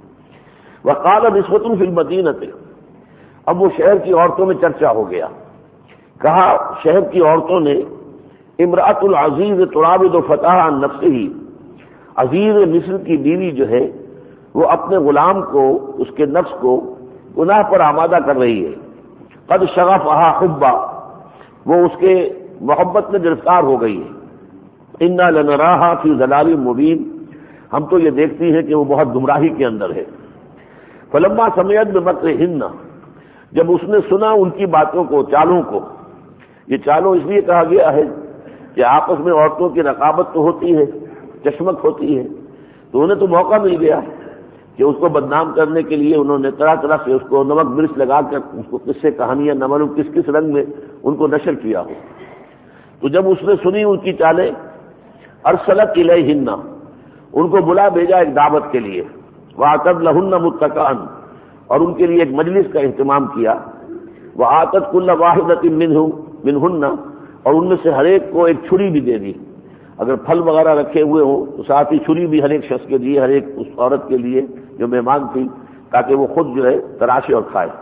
وقال نسوۃ فی المدینہ، اب وہ شہر کی عورتوں میں چرچا ہو گیا، کہا شہر کی عورتوں نے امرأۃ العزیز تراود فتاہ عن نفسہ، عزیز مصر کی بیوی جو ہے وہ اپنے غلام کو، اس کے نفس کو گناہ پر آمادہ کر رہی ہے۔ قد شغفہا حبا، وہ اس کے محبت میں گرفتار ہو گئی ہے۔ انا لنراہا فی ضلال مبین، ہم تو یہ دیکھتی ہیں کہ وہ بہت گمراہی کے اندر ہے۔ فلما سمعت بمکرہن، جب اس نے سنا ان کی باتوں کو، چالوں کو، یہ چالوں اس لیے کہا گیا ہے کہ آپس میں عورتوں کی رقابت تو ہوتی ہے، چشمک ہوتی ہے، تو انہیں تو موقع مل گیا کہ اس کو بدنام کرنے کے لیے انہوں نے طرح طرح سے اس کو نمک مرچ لگا کر اس کو قصے کہانیاں نہ معلوم کس کس رنگ میں ان کو نشر کیا ہو۔ تو جب اس نے سنی ان کی چالیں، ارسلت الیہن، ان کو بلا بھیجا ایک دعوت کے لیے، وآتت لہن متکئا، اور ان کے لیے ایک مجلس کا اہتمام کیا، وآتت کل واحدۃ منہم منہن، اور ان میں سے ہر ایک کو ایک چھری بھی دے دی، اگر پھل وغیرہ رکھے ہوئے ہوں تو ساتھ ہی چھری بھی ہر ایک شخص کے لیے، ہر ایک اس عورت کے لیے جو مہمان تھی، تاکہ وہ خود جو ہے تراشے اور کھائے۔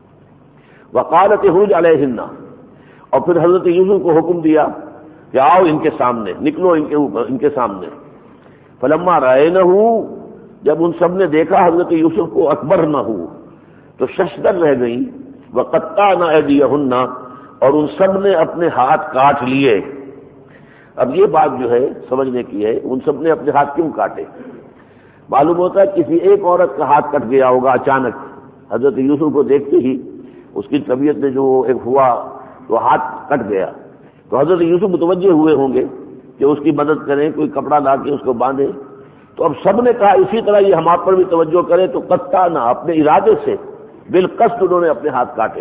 وقالت اخرج علیہن، اور پھر حضرت یوسف کو حکم دیا کہ آؤ ان کے سامنے، نکلو ان کے اوپر، ان کے سامنے۔ فلما رأینہ، جب ان سب نے دیکھا حضرت یوسف کو، اکبر نہ ہو تو ششدر رہ گئیں، وقطعن ایدیہن، اور ان سب نے اپنے ہاتھ کاٹ لیے۔ اب یہ بات جو ہے سمجھنے کی ہے، ان سب نے اپنے ہاتھ کیوں کاٹے؟ معلوم ہوتا ہے کسی ایک عورت کا ہاتھ کٹ گیا ہوگا اچانک، حضرت یوسف کو دیکھتے ہی اس کی طبیعت میں جو ایک ہوا تو ہاتھ کٹ گیا، تو حضرت یوسف متوجہ ہوئے ہوں گے کہ اس کی مدد کریں، کوئی کپڑا لا کے اس کو باندھے۔ تو اب سب نے کہا اسی طرح یہ ہم آپ پر بھی توجہ کریں، تو قطعنا، اپنے ارادے سے بالقصد انہوں نے اپنے ہاتھ کاٹے۔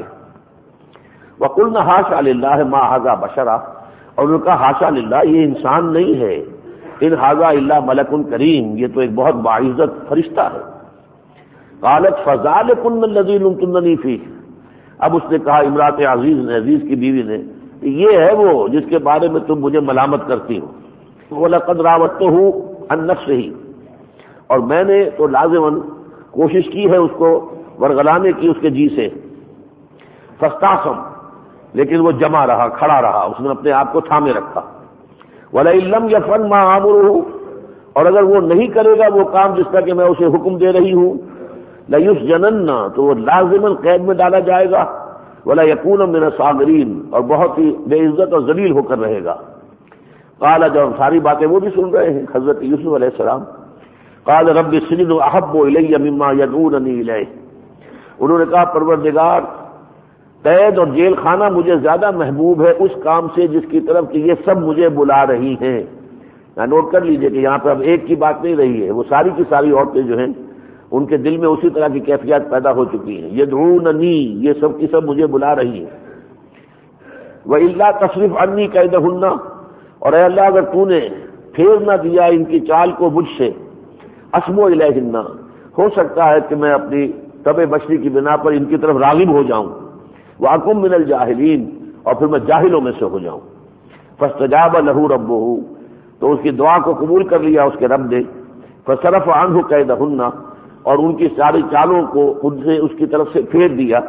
وقلنا حاشا للہ ما ھذا بشرا، اور انہوں نے کہا حاشا للہ، یہ انسان نہیں ہے، ان ھذا الا ملک کریم، یہ تو ایک بہت باعزت فرشتہ ہے۔ قالت فذلکن الذی لمتننی فیہ، اب اس نے کہا امرات عزیز نے، عزیز کی بیوی نے، کہ یہ ہے وہ جس کے بارے میں تم مجھے ملامت کرتی ہو۔ وَلَقَدْ رَاوَدتُّهُ عَن نَفْسِهِ، اور میں نے تو لازماً کوشش کی ہے اس کو ورغلانے کی اس کے جی سے۔ فَاسْتَعْصَمَ، لیکن وہ جمع رہا، کھڑا رہا، اس نے اپنے آپ کو تھامے رکھا۔ وَلَئِن لَّمْ يَفْعَلْ مَا آمُرُهُ، اور اگر وہ نہیں کرے گا وہ کام جس کا کہ میں اسے حکم دے رہی ہوں، لَيُسْجَنَنَّ، تو وہ لازماً قید میں ڈالا جائے گا، وَلَا يَكُونَ مِنَ الصَّاغِرِينَ، اور بہت ہی بے عزت اور ذلیل ہو کر رہے گا۔ قال، جب ساری باتیں وہ بھی سن رہے ہیں حضرت یوسف علیہ السلام، قال رب السجن احب الی مما یدعوننی الیہ، انہوں نے کہا پروردگار، قید اور جیل خانہ مجھے زیادہ محبوب ہے اس کام سے جس کی طرف کہ یہ سب مجھے بلا رہی ہیں۔ نوٹ کر لیجئے کہ یہاں پہ اب ایک کی بات نہیں رہی ہے، وہ ساری کی ساری عورتیں جو ہیں ان کے دل میں اسی طرح کی کیفیت پیدا ہو چکی ہیں، یدعوننی، یہ سب کی سب مجھے بلا رہی ہیں۔ وَإِلَّا تَصْرِفْ عَنِّي كَيْدَهُنَّ، اور اے اللہ اگر تو نے پھیر نہ دیا ان کی چال کو مجھ سے، اسمو الیہن، ہو سکتا ہے کہ میں اپنی طبع بشری کی بنا پر ان کی طرف راغب ہو جاؤں، وَأَكُن مِّنَ الْجَاهِلِينَ، اور پھر میں جاہلوں میں سے ہو جاؤں۔ فَاسْتَجَابَ لَهُ رَبُّهُ، تو اس کی دعا کو قبول کر لیا اس کے رب نے۔ فَصَرَفَ عَنْهُ كَيْدَهُنَّ، اور ان کی ساری چالوں کو ان سے اس کی طرف سے پھیر دیا۔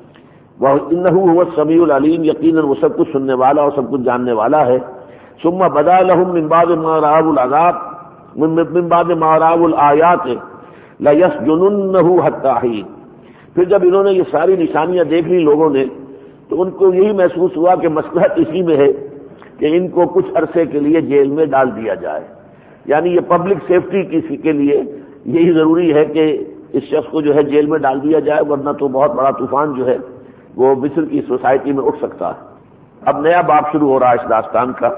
وَإِنَّهُ هُوَ السَّمِيعُ الْعَلِيمُ، یقیناً وہ سب کچھ سننے والا اور سب کچھ جاننے والا ہے۔ ثم بدا لهم من بعد ما رأوا العذاب من بعد ما رأوا الآیات لَيَسْجُنُنَّهُ حَتَّىٰ حِينٍ، پھر جب انہوں نے یہ ساری نشانیاں دیکھ لی لوگوں نے، تو ان کو یہی محسوس ہوا کہ مصلحت اسی میں ہے کہ ان کو کچھ عرصے کے لیے جیل میں ڈال دیا جائے، یعنی یہ پبلک سیفٹی کسی کے لیے یہی ضروری ہے کہ اس شخص کو جو ہے جیل میں ڈال دیا جائے، ورنہ تو بہت بڑا طوفان جو ہے وہ مصر کی سوسائٹی میں اٹھ سکتا ہے۔ اب نیا باب شروع ہو رہا ہے اس داستان کا۔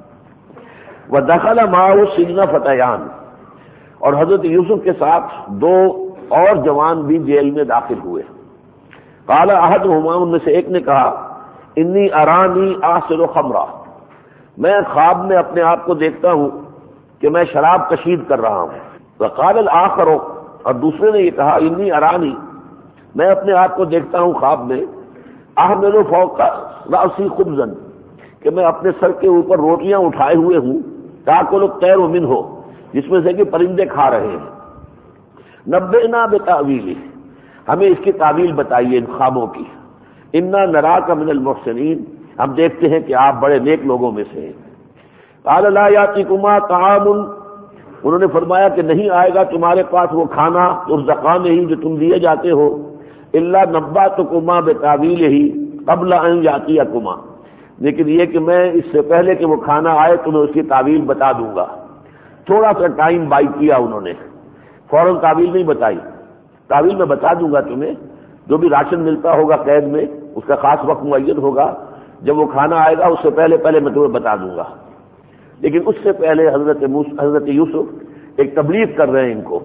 وَدَخَلَ مَعَهُ السِّجْنَ فَتَيَانِ، اور حضرت یوسف کے ساتھ دو اور جوان بھی جیل میں داخل ہوئے۔ قَالَ أَحَدُهُمَا، ان میں سے ایک نے کہا، إِنِّي أَرَانِي أَعْصِرُ خَمْرًا، میں خواب میں اپنے آپ کو دیکھتا ہوں کہ میں شراب کشید کر رہا ہوں۔ وَقَالَ الْآخَرُ، اور دوسرے نے یہ کہا، إِنِّي أَرَانِي، میں اپنے آپ کو دیکھتا ہوں خواب میں، أَحْمِلُ فَوْقَ رَأْسِي خُبْزًا، کہ میں اپنے سر کے اوپر روٹیاں اٹھائے ہوئے ہوں، تاکل الطیر منہ، جس میں سے کہ پرندے کھا رہے ہیں۔ نبئنا بتاویلہ، ہمیں اس کی تعویل بتائیے ان خوابوں کی۔ انا نراک من المحسنین، ہم دیکھتے ہیں کہ آپ بڑے نیک لوگوں میں سے ہیں۔ قال لا یاتیکما طعام، انہوں نے فرمایا کہ نہیں آئے گا تمہارے پاس وہ کھانا ترزقان ہی جو تم دیے جاتے ہو، الا نبأتکما بتاویلہ قبل ان یاتیکما، لیکن یہ کہ میں اس سے پہلے کہ وہ کھانا آئے تمہیں اس کی تعویل بتا دوں گا۔ تھوڑا سا ٹائم بائی کیا انہوں نے، فوراً تعویل نہیں بتائی، تعویل میں بتا دوں گا تمہیں، جو بھی راشن ملتا ہوگا قید میں اس کا خاص وقت معین ہوگا، جب وہ کھانا آئے گا اس سے پہلے پہلے میں تمہیں بتا دوں گا۔ لیکن اس سے پہلے حضرت حضرت یوسف ایک تبلیغ کر رہے ہیں ان کو۔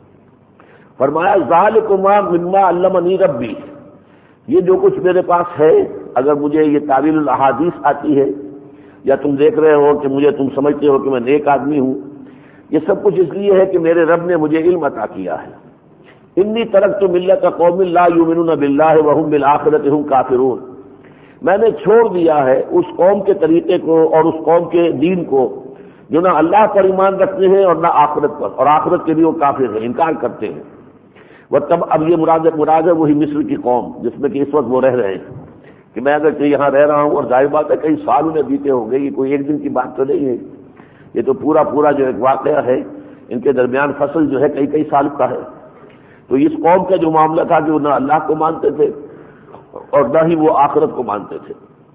فرمایا ذالکما مما علمنی ربی، یہ جو کچھ میرے پاس ہے، اگر مجھے یہ تعویل الاحادیث آتی ہے یا تم دیکھ رہے ہو کہ مجھے تم سمجھتے ہو کہ میں نیک آدمی ہوں، یہ سب کچھ اس لیے ہے کہ میرے رب نے مجھے علم عطا کیا ہے۔ انی ترکت ملت قوم لا یؤمنون باللہ وهم بالآخرۃ هم کافرون، میں نے چھوڑ دیا ہے اس قوم کے طریقے کو اور اس قوم کے دین کو جو نہ اللہ پر ایمان رکھتے ہیں اور نہ آخرت پر، اور آخرت کے لیے وہ کافر ہیں، انکار کرتے ہیں۔ وہ تب اب یہ مراد مراد ہے وہی مصر کی قوم جس میں کہ اس وقت وہ رہ رہے ہیں، کہ میں اگر یہاں رہ رہا ہوں، اور ظاہر بات ہے کئی سال انہیں بیتے ہوں گے، یہ کوئی ایک دن کی بات تو نہیں ہے، یہ تو پورا پورا جو ایک واقعہ ہے ان کے درمیان فصل جو ہے کئی کئی سال کا ہے. تو اس قوم کا جو معاملہ تھا کہ وہ نہ اللہ کو مانتے تھے اور نہ ہی وہ آخرت کو مانتے تھے.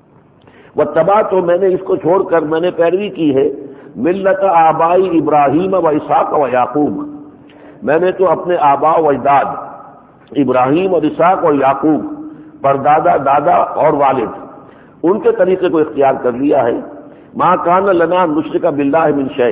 وہ تباہ تو میں نے اس کو چھوڑ کر میں نے پیروی کی ہے ملت آبائی ابراہیم و اسحاق و یعقوب. میں نے تو اپنے آبا و اجداد ابراہیم اور اسحاق اور یعقوب پر دادا دادا اور والد ان کے طریقے کو اختیار کر لیا ہے. ما کان لنا نشرک باللہ من شیء.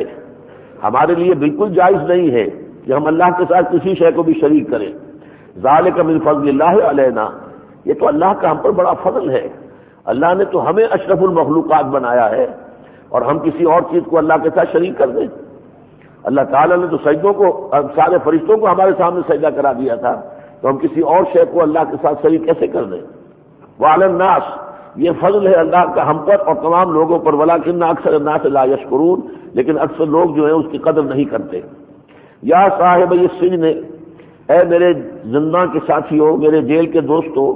ہمارے لیے بالکل جائز نہیں ہے کہ ہم اللہ کے ساتھ کسی شے کو بھی شریک کریں. ذالک من فضل اللہ علینا. یہ تو اللہ کا ہم پر بڑا فضل ہے. اللہ نے تو ہمیں اشرف المخلوقات بنایا ہے اور ہم کسی اور چیز کو اللہ کے ساتھ شریک کر دیں. اللہ تعالیٰ نے تو سجدوں کو سارے فرشتوں کو ہمارے سامنے سجدہ کرا دیا تھا, تو ہم کسی اور شے کو اللہ کے ساتھ شریک کیسے کر دیں. وعلی الناس. یہ فضل ہے اللہ کا ہم پر اور تمام لوگوں پر. ولکن اکثر الناس لا یشکرون. لیکن اکثر لوگ جو ہیں اس کی قدر نہیں کرتے. یا صاحب السجن. اے میرے زنداں کے ساتھیوں, میرے جیل کے دوستوں.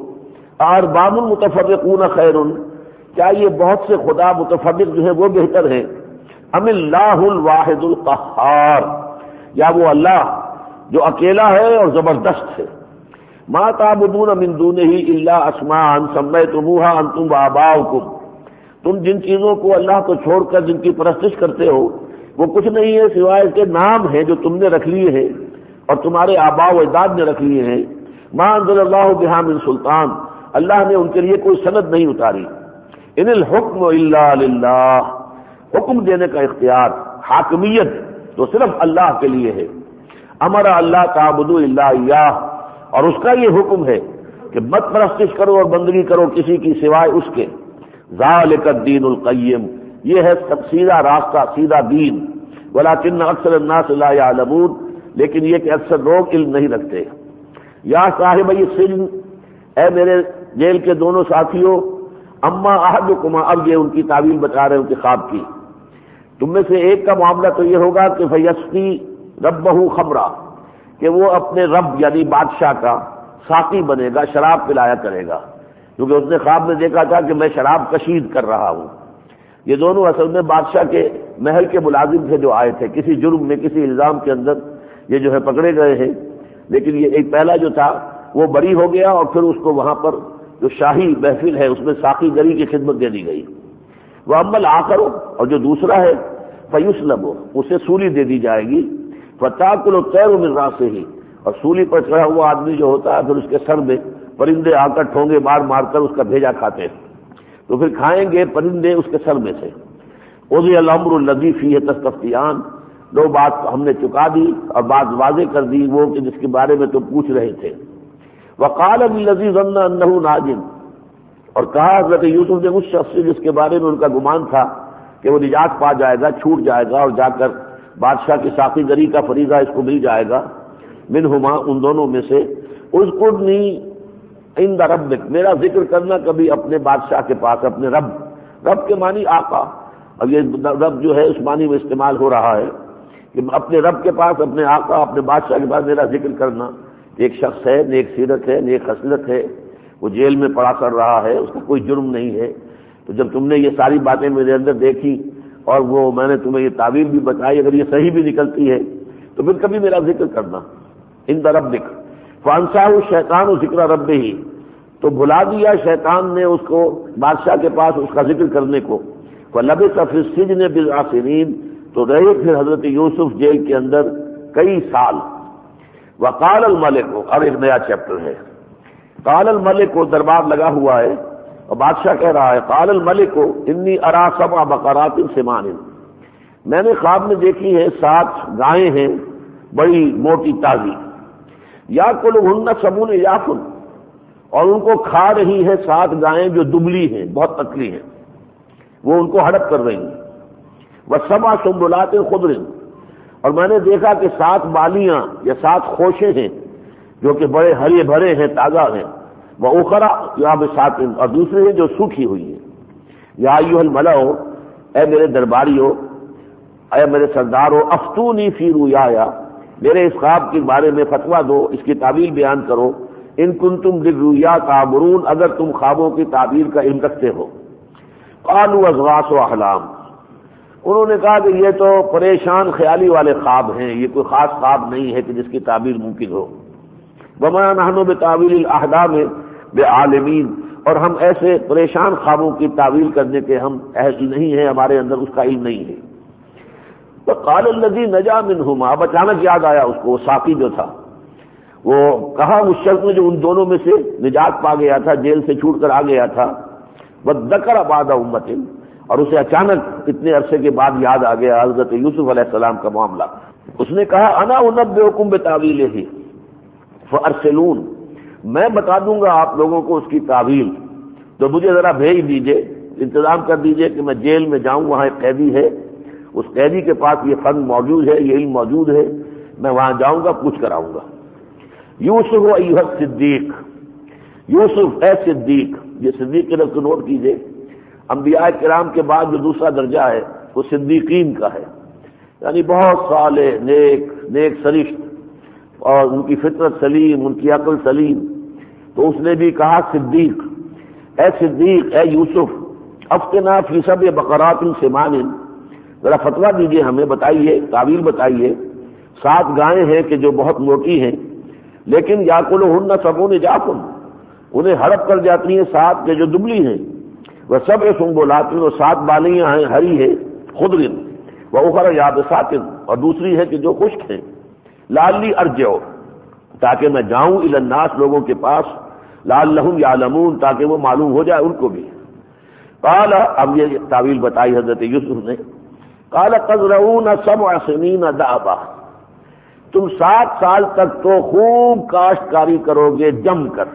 ارباب متفرقون خیر. کیا یہ بہت سے خدا متفرق جو ہیں وہ بہتر ہیں؟ ام اللہ الواحد القہار. یا وہ اللہ جو اکیلا ہے اور زبردست ہے. ما تعبدون من دونہ الا اسماء سمیتموها انتم وآباؤکم. تم جن چیزوں کو اللہ کو چھوڑ کر جن کی پرستش کرتے ہو وہ کچھ نہیں ہے سوائے اس کے نام ہیں جو تم نے رکھ لیے ہیں اور تمہارے آباء و اجداد نے رکھ لیے ہیں. ما انزل اللہ بہا من سلطان. اللہ نے ان کے لیے کوئی سند نہیں اتاری. ان الحکم الا للہ. حکم دینے کا اختیار, حاکمیت تو صرف اللہ کے لیے ہے. امر اللہ تعبدوا الا ایاہ. اور اس کا یہ حکم ہے کہ مت پرستش کرو اور بندگی کرو کسی کی سوائے اس کے. ذالک الدین القیم. یہ ہے سب سیدھا راستہ, سیدھا دین. ولکن اکثر الناس لا یعلمون. لیکن یہ کہ اکثر لوگ علم نہیں رکھتے. یا صاحب السجن. اے میرے جیل کے دونوں ساتھیوں. اما احدکما. اب یہ ان کی تعویل بتا رہے ہیں ان کے خواب کی. تم میں سے ایک کا معاملہ تو یہ ہوگا کہ فیسقی ربہ خمرا, کہ وہ اپنے رب یعنی بادشاہ کا ساقی بنے گا, شراب پلایا کرے گا. کیونکہ اس نے خواب میں دیکھا تھا کہ میں شراب کشید کر رہا ہوں. یہ دونوں اصل میں بادشاہ کے محل کے ملازم تھے جو آئے تھے کسی جرم میں, کسی الزام کے اندر یہ جو ہے پکڑے گئے ہیں. لیکن یہ ایک پہلا جو تھا وہ بری ہو گیا اور پھر اس کو وہاں پر جو شاہی محفل ہے اس میں ساقی گری کی خدمت دے دی گئی. وہ عمل آ کرو. اور جو دوسرا ہے فیسلب, اسے سولی دے دی جائے گی. فتاکل الطیر من راسہ. اور سولی پر چڑھا ہوا آدمی جو ہوتا ہے پھر اس کے سر میں پرندے آ کر ٹھونگے مار مار کر اس کا بھیجا کھاتے ہیں. تو پھر کھائیں گے پرندے اس کے سر میں سے. قضی الامر الذی فیہ تستفتیان. دو بات ہم نے چکا دی اور بات واضح کر دی وہ کہ جس کے بارے میں تو پوچھ رہے تھے. وقال للذی ظن انہ ناج. اور کہا حضرت یوسف نے اس شخص سے جس کے بارے میں ان کا گمان تھا کہ وہ نجات پا جائے گا, چھوٹ جائے گا اور جا کر بادشاہ کی ساقی گری کا فریضہ اس کو مل جائے گا. منہما, ان دونوں میں سے. اذکرنی عند ربک. میرا ذکر کرنا کبھی اپنے بادشاہ کے پاس, اپنے رب. رب کے معنی آقا. اب یہ رب جو ہے اس معنی میں استعمال ہو رہا ہے کہ اپنے رب کے پاس, اپنے آقا, اپنے بادشاہ کے پاس میرا ذکر کرنا. ایک شخص ہے, نیک سیرت ہے, نیک خصلت ہے, وہ جیل میں پڑا کر رہا ہے, اس کا کوئی جرم نہیں ہے. تو جب تم نے یہ ساری باتیں میرے اندر دیکھی اور وہ میں نے تمہیں یہ تعویل بھی بتائی, اگر یہ صحیح بھی نکلتی ہے تو پھر کبھی میرا ذکر کرنا. عند ربک. فانساہ الشیطان ذکر ربہ. تو بھلا دیا شیطان نے اس کو بادشاہ کے پاس اس کا ذکر کرنے کو. فلبث فی السجن بضع سنین. تو رہے پھر حضرت یوسف جیل کے اندر کئی سال. وقال الملک. اور ایک نیا چیپٹر ہے. قال الملک, کو دربار لگا ہوا ہے اور بادشاہ کہہ رہا ہے قال الملک انی ارا سبع بقرات سمان. میں نے خواب میں دیکھی ہے سات گائیں ہیں بڑی موٹی تازی. یاکلہن سبع یافن. اور ان کو کھا رہی ہے سات گائیں جو دبلی ہیں, بہت پتلی ہیں, وہ ان کو ہڑپ کر رہی ہیں. وسبع سنبلات خضر. اور میں نے دیکھا کہ سات بالیاں یا سات خوشیں ہیں جو کہ بڑے ہرے بھرے ہیں, تازہ ہیں. وہ اخرى یابسات. اور دوسرے ہیں جو سوکھی ہوئی ہیں. یا ایھا الملأ, اے میرے درباریو, اے میرے سردارو, افتونی فی رؤیایا. میرے اس خواب کے بارے میں فتویٰ دو, اس کی تعبیر بیان کرو. ان کنتم بالرؤیا تعبرون. اگر تم خوابوں کی تعبیر کا علم رکھتے ہو. قالوا اضغاث احلام. انہوں نے کہا کہ یہ تو پریشان خیالی والے خواب ہیں، یہ کوئی خاص خواب نہیں ہے کہ جس کی تعبیر ممکن ہو. وما نحن بتاویل الاحلام بعالمین، اور ہم ایسے پریشان خوابوں کی تعویل کرنے کے ہم اہل نہیں ہیں، ہمارے اندر اس کا علم نہیں ہے. فقال الذی نجا منہما، اب اچانک یاد آیا اس کو، وہ ساقی جو تھا، وہ کہا اس شخص نے جو ان دونوں میں سے نجات پا گیا تھا، جیل سے چھوٹ کر آ گیا تھا، وذکر بعد امۃ، اور اسے اچانک اتنے عرصے کے بعد یاد آ گیا حضرت یوسف علیہ السلام کا معاملہ. اس نے کہا انا انبئکم بتاویلہ فارسلون، میں بتا دوں گا آپ لوگوں کو اس کی تعویل، تو مجھے ذرا بھیج دیجئے، انتظام کر دیجئے کہ میں جیل میں جاؤں، وہاں ایک قیدی ہے، اس قیدی کے پاس یہ فن موجود ہے، یہ علم موجود ہے، میں وہاں جاؤں گا، پوچھ کر آؤں گا. یوسف ایھا الصدیق، یوسف اے صدیق، یہ صدیق کے لفظ کو نوٹ کیجئے، انبیاء کرام کے بعد جو دوسرا درجہ ہے وہ صدیقین کا ہے، یعنی بہت صالح، نیک نیک سرشت، اور ان کی فطرت سلیم، ان کی عقل سلیم. تو اس نے بھی کہا صدیق، اے صدیق، اے یوسف، افتنا فی سبع بقرات سمان، ذرا فتویٰ دیجیے ہمیں، بتائیے، تعویل بتائیے. سات گائیں ہیں کہ جو بہت موٹی ہیں، لیکن یاکلہن سبع عجاف، انہیں ہڑپ کر جاتی ہیں سات کے جو دبلی ہیں. وسبع سنبلات، اور سات بالیاں ہیں ہری ہیں، خضر، واخر یابسات، اور دوسری ہے کہ جو خشک ہیں. لعلی ارجع، تاکہ میں جاؤں الی الناس، لوگوں کے پاس، لعلہم یعلمون، تاکہ وہ معلوم ہو جائے ان کو بھی. قال، اب یہ تعویل بتائی حضرت یوسف نے. قال تزرعون سبع سنین دأبا، تم سات سال تک تو خوب کاشتکاری کرو گے جم کر.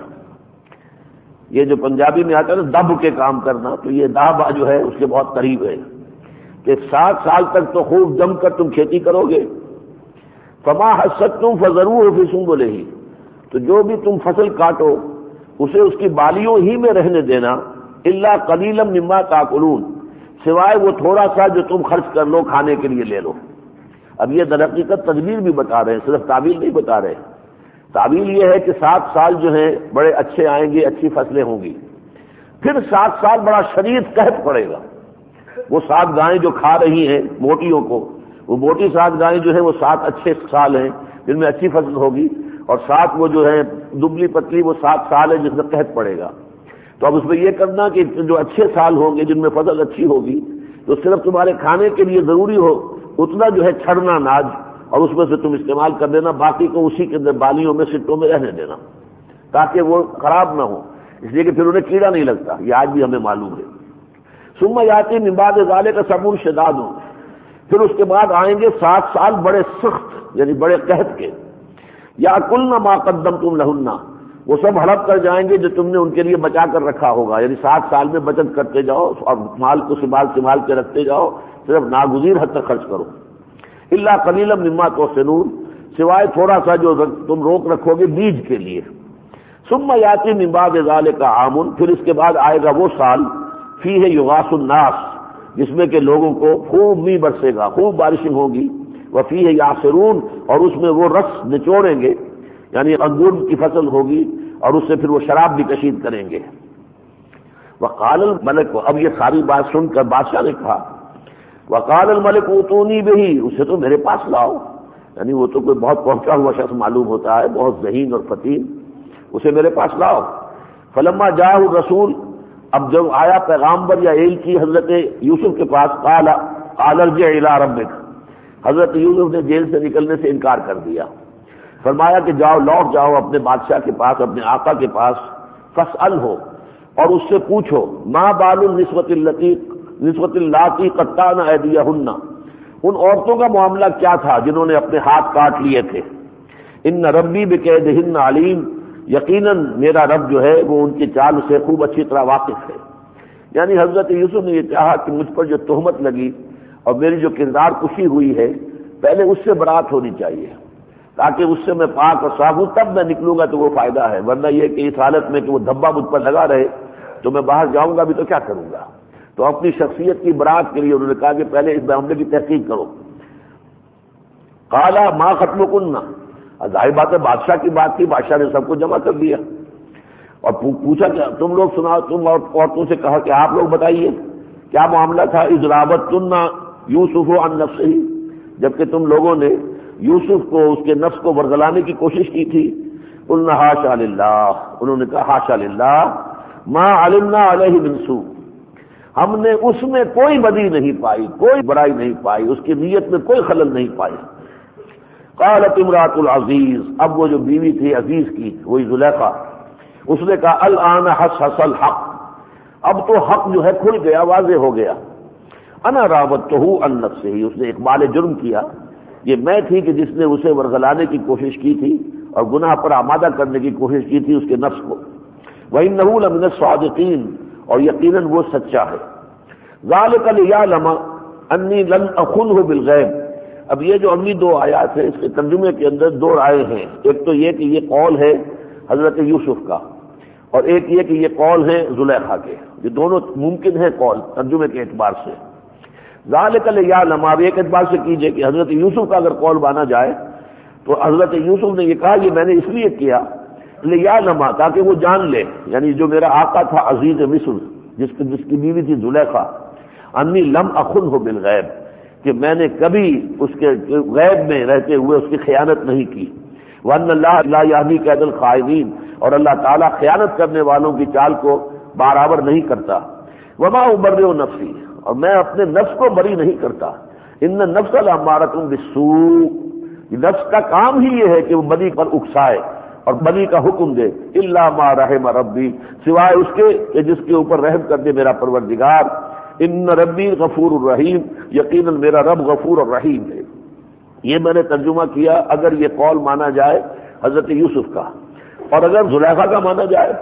یہ جو پنجابی میں آتا ہے نا دب کے کام کرنا، تو یہ دابا جو ہے اس کے بہت قریب ہے کہ سات سال تک تو خوب جم کر تم کھیتی کرو گے. فما حصدتم فذروه فی سنبلہ، تو جو بھی تم فصل کاٹو اسے اس کی بالیوں ہی میں رہنے دینا. الا قلیلا مما تاکلون، سوائے وہ تھوڑا سا جو تم خرچ کر لو، کھانے کے لیے لے لو. اب یہ در حقیقت تدبیر بھی بتا رہے ہیں، صرف تعویل نہیں بتا رہے. تعویل یہ ہے کہ سات سال جو ہیں بڑے اچھے آئیں گے، اچھی فصلیں ہوں گی، پھر سات سال بڑا شدید قحط پڑے گا. وہ سات گائیں جو کھا رہی ہیں موٹیوں کو، وہ موٹی سات گائیں جو ہیں وہ سات اچھے سال ہیں جن میں اچھی فصل ہوگی، اور سات وہ جو ہے دبلی پتلی وہ سات سال ہے جس میں قحط پڑے گا. تو اب اس میں یہ کرنا کہ جو اچھے سال ہوں گے جن میں فصل اچھی ہوگی، تو صرف تمہارے کھانے کے لیے ضروری ہو اتنا جو ہے چھڑنا ناج، اور اس میں سے تم استعمال کر دینا، باقی کو اسی کے اندر بالیوں میں سٹوں میں رہنے دینا، تاکہ وہ خراب نہ ہو، اس لیے کہ پھر انہیں کیڑا نہیں لگتا. یہ آج بھی ہمیں معلوم ہے. ثم یاتی من بعد ذلک صبر شداد، پھر اس کے بعد آئیں گے سات سال بڑے سخت، یعنی بڑے قحط کے. یاکلن ما قدمتم لہن، وہ سب ہڑپ کر جائیں گے جو تم نے ان کے لیے بچا کر رکھا ہوگا. یعنی سات سال میں بچت کرتے جاؤ اور مال کو سنبھال سنبھال کے رکھتے جاؤ، صرف ناگزیر حد تک خرچ کرو. الا قلیلا مما تحسنون، سوائے تھوڑا سا جو تم روک رکھو گے بیج کے لیے. ثم یاتی من بعد ذلک عام، پھر اس کے بعد آئے گا وہ سال، فیہ یغاث الناس، جس میں کہ لوگوں کو خوب می برسے گا، خوب بارشیں ہوں گی. وفیہ یعصرون، اور اس میں وہ رس نچوڑیں گے، یعنی انگور کی فصل ہوگی اور اس سے پھر وہ شراب بھی کشید کریں گے. وقال الملک، اب یہ ساری بات سن کر بادشاہ نے کہا، وقال الملک اوتونی بہ، اسے تو میرے پاس لاؤ. یعنی وہ تو کوئی بہت پہنچا ہوا شخص معلوم ہوتا ہے، بہت ذہین اور فتین، اسے میرے پاس لاؤ. فلما جاء الرسول، اب جب آیا پیغامبر یا ایل کی حضرت یوسف کے پاس، قال قال ارجع الی ربک، حضرت یوسف نے جیل سے نکلنے سے انکار کر دیا. فرمایا کہ جاؤ، لوٹ جاؤ اپنے بادشاہ کے پاس، اپنے آقا کے پاس. فاسألہ، اور اس سے پوچھو، ما بال النسوۃ اللتی نسوۃ اللاتی قطعن ایدیہن، ان عورتوں کا معاملہ کیا تھا جنہوں نے اپنے ہاتھ کاٹ لیے تھے. ان ربی بکیدہن علیم، یقیناً میرا رب جو ہے وہ ان کی چال سے خوب اچھی طرح واقف ہے. یعنی حضرت یوسف نے یہ چاہا کہ مجھ پر جو تہمت لگی اور میری جو کردار کشی ہوئی ہے، پہلے اس سے برات ہونی چاہیے، تاکہ اس سے میں پاک اور صاف ہوں، تب میں نکلوں گا تو وہ فائدہ ہے. ورنہ یہ کہ اس حالت میں کہ وہ دھبا مجھ پر لگا رہے تو میں باہر جاؤں گا بھی تو کیا کروں گا. تو اپنی شخصیت کی برات کے لیے انہوں نے کہا کہ پہلے اس معاملے کی تحقیق کرو. قال ما خطبکن، ظاہر بات ہے بادشاہ کی بات تھی، بادشاہ نے سب کو جمع کر دیا اور پوچھا کہ تم لوگ سناؤ، تم عورتوں سے کہا کہ آپ لوگ بتائیے کیا معاملہ تھا. اذ راوتن یوسف عن نفسہ، جبکہ تم لوگوں نے یوسف کو اس کے نفس کو ورگلانے کی کوشش کی تھی. قلنا حاشا للہ، انہوں نے کہا حاشا للہ، ما علمنا علیہ من سوء، ہم نے اس میں کوئی بدی نہیں پائی، کوئی برائی نہیں پائی، اس کی نیت میں کوئی خلل نہیں پائی. قالت امرأۃ العزیز، اب وہ جو بیوی تھی عزیز کی وہی زلیخا، اس نے کہا الآن حصحص الحق، اب تو حق جو ہے کھل گیا، واضح ہو گیا. انا راودتہ عن نفسہ، اس نے اقبال جرم کیا، یہ میں تھی کہ جس نے اسے ورغلانے کی کوشش کی تھی اور گناہ پر آمادہ کرنے کی کوشش کی تھی اس کے نفس کو. وإنہ لمن الصادقین، اور یقیناً وہ سچا ہے. ذالک لیعلم انی لم اخنہ بالغیب. اب یہ جو اگلی دو آیات ہیں اس کے ترجمے کے اندر دو رائے ہیں. ایک تو یہ کہ یہ قول ہے حضرت یوسف کا، اور ایک یہ کہ یہ قول ہے زلیخا کے. یہ دونوں ممکن ہے قول ترجمے کے اعتبار سے. ذالک لیعلم، اب ایک اعتبار سے کیجئے کہ حضرت یوسف کا اگر قول مانا جائے تو حضرت یوسف نے یہ کہا یہ میں نے اس لیے کیا لیعلم، تاکہ وہ جان لے، یعنی جو میرا آقا تھا عزیز مصر جس کی جس کی بیوی تھی زلیخا، انی لم اخنہ بالغیب، کہ میں نے کبھی اس کے غیب میں رہتے ہوئے اس کی خیانت نہیں کی. وان اللہ لا یہدی کید الخائنین، اور اللہ تعالیٰ خیانت کرنے والوں کی چال کو برابر نہیں کرتا. وما ابرئ نفسی، اور میں اپنے نفس کو بری نہیں کرتا. ان النفس لامارۃ بالسوء، نفس کا کام ہی یہ ہے کہ وہ بدی پر اکسائے اور بدی کا حکم دے. الا ما رحم ربی، سوائے اس کے کہ جس کے اوپر رحم کر دے میرا پروردگار. ان ربی غفور الرحیم، یقیناً میرا رب غفور الرحیم ہے. یہ میں نے ترجمہ کیا اگر یہ قول مانا جائے حضرت یوسف کا، اور اگر زلیخا کا مانا جائے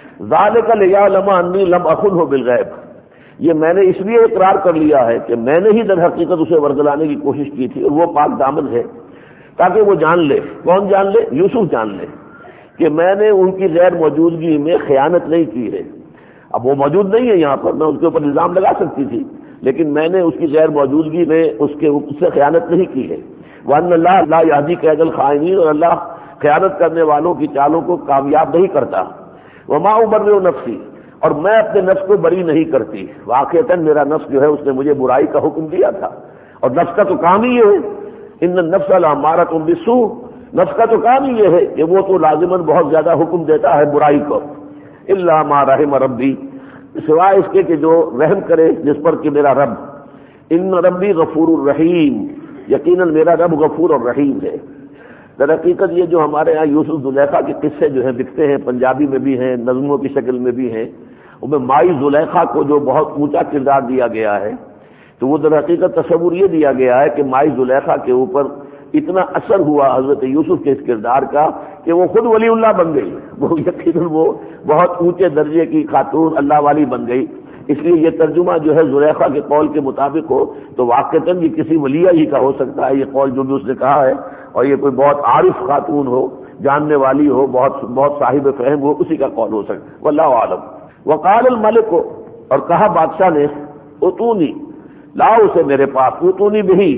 ذالک لیعلم انی لم اخنہ بالغیب، یہ میں نے اس لیے اقرار کر لیا ہے کہ میں نے ہی در حقیقت اسے ورگلانے کی کوشش کی تھی اور وہ پاک دامن ہے، تاکہ وہ جان لے. کون جان لے؟ یوسف جان لے کہ میں نے ان کی غیر موجودگی میں خیانت نہیں کی ہے. اب وہ موجود نہیں ہے یہاں پر، میں اس کے اوپر الزام لگا سکتی تھی، لیکن میں نے اس کی غیر موجودگی میں اس کے اس سے خیانت نہیں کی ہے. وان اللہ لا یہدی کید الخائنین، اور اللہ خیانت کرنے والوں کی چالوں کو کامیاب نہیں کرتا. وما ابرئ نفسی، اور میں اپنے نفس کو بری نہیں کرتی. واقعتاً میرا نفس جو ہے اس نے مجھے برائی کا حکم دیا تھا، اور نفس کا تو کام ہی یہ ہے، ان النفس لامارۃ بالسوء، نفس کا تو کام ہی یہ ہے کہ وہ تو لازماً بہت زیادہ حکم دیتا ہے برائی کو. الا ما رحم ربی، سوائے اس کے کہ جو رحم کرے جس پر کہ میرا رب. ان ربی غفور الرحیم، یقیناً میرا رب غفور الرحیم ہے. در حقیقت یہ جو ہمارے ہاں یوسف زلیخا کے قصے جو ہیں لکھتے ہیں، پنجابی میں بھی ہیں، نظموں کی شکل میں بھی ہیں، ان میں مائی زلیخا کو جو بہت اونچا کردار دیا گیا ہے، تو وہ در حقیقت تصور یہ دیا گیا ہے کہ مائی زلیخا کے اوپر اتنا اثر ہوا حضرت یوسف کے اس کردار کا کہ وہ خود ولی اللہ بن گئی. وہ یقیناً وہ بہت اونچے درجے کی خاتون اللہ والی بن گئی. اس لیے یہ ترجمہ جو ہے زلیخا کے قول کے مطابق ہو تو واقعتاً یہ کسی ولیہ ہی کا ہو سکتا ہے یہ قول جو بھی اس نے کہا ہے، اور یہ کوئی بہت عارف خاتون ہو، جاننے والی ہو، بہت بہت صاحب فہم ہو، اسی کا قول ہو سکتا ہے. واللہ عالم. وقال الملک، اور کہا بادشاہ نے اتونی، لاؤ اسے میرے پاس، اتونی بھی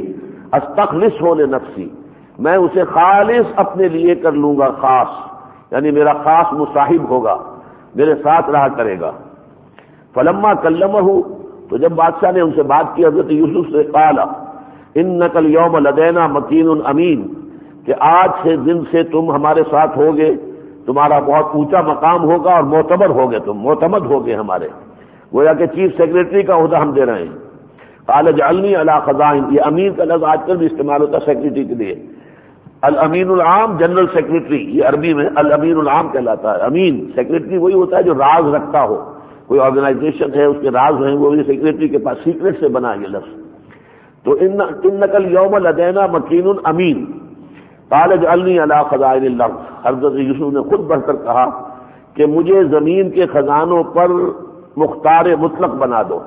استخلص ہونے نفسی، میں اسے خالص اپنے لیے کر لوں گا، خاص، یعنی میرا خاص مصاحب ہوگا، میرے ساتھ رہا کرے گا. فلما کلمہ، تو جب بادشاہ نے ان سے بات کی حضرت یوسف سے، قال انک الیوم لدینا مکین امین، کہ آج سے دن سے تم ہمارے ساتھ ہوگے، تمہارا بہت اونچا مقام ہوگا اور معتبر ہوگے، تم معتمد ہوگے ہمارے. گویا کہ چیف سیکریٹری کا عہدہ ہم دے رہے ہیں. قال اجعلنی علی خزائن، یہ امین کا لفظ آج کل بھی استعمال ہوتا ہے سیکریٹری کے لیے. الامین العام جنرل سیکریٹری، یہ عربی میں الامین العام کہلاتا ہے. امین سیکریٹری وہی ہوتا ہے جو راز رکھتا ہو، کوئی آرگنائزیشن ہے اس کے راز ہیں، وہ سیکریٹری کے پاس سیکریٹ سے بنا یہ لفظ. تو انک الیوم لدینا مکین امین. قال اجعلنی علی خزائن الارض، حضرت یوسف نے خود بڑھ کر کہا کہ مجھے زمین کے خزانوں پر مختار مطلق بنا دو.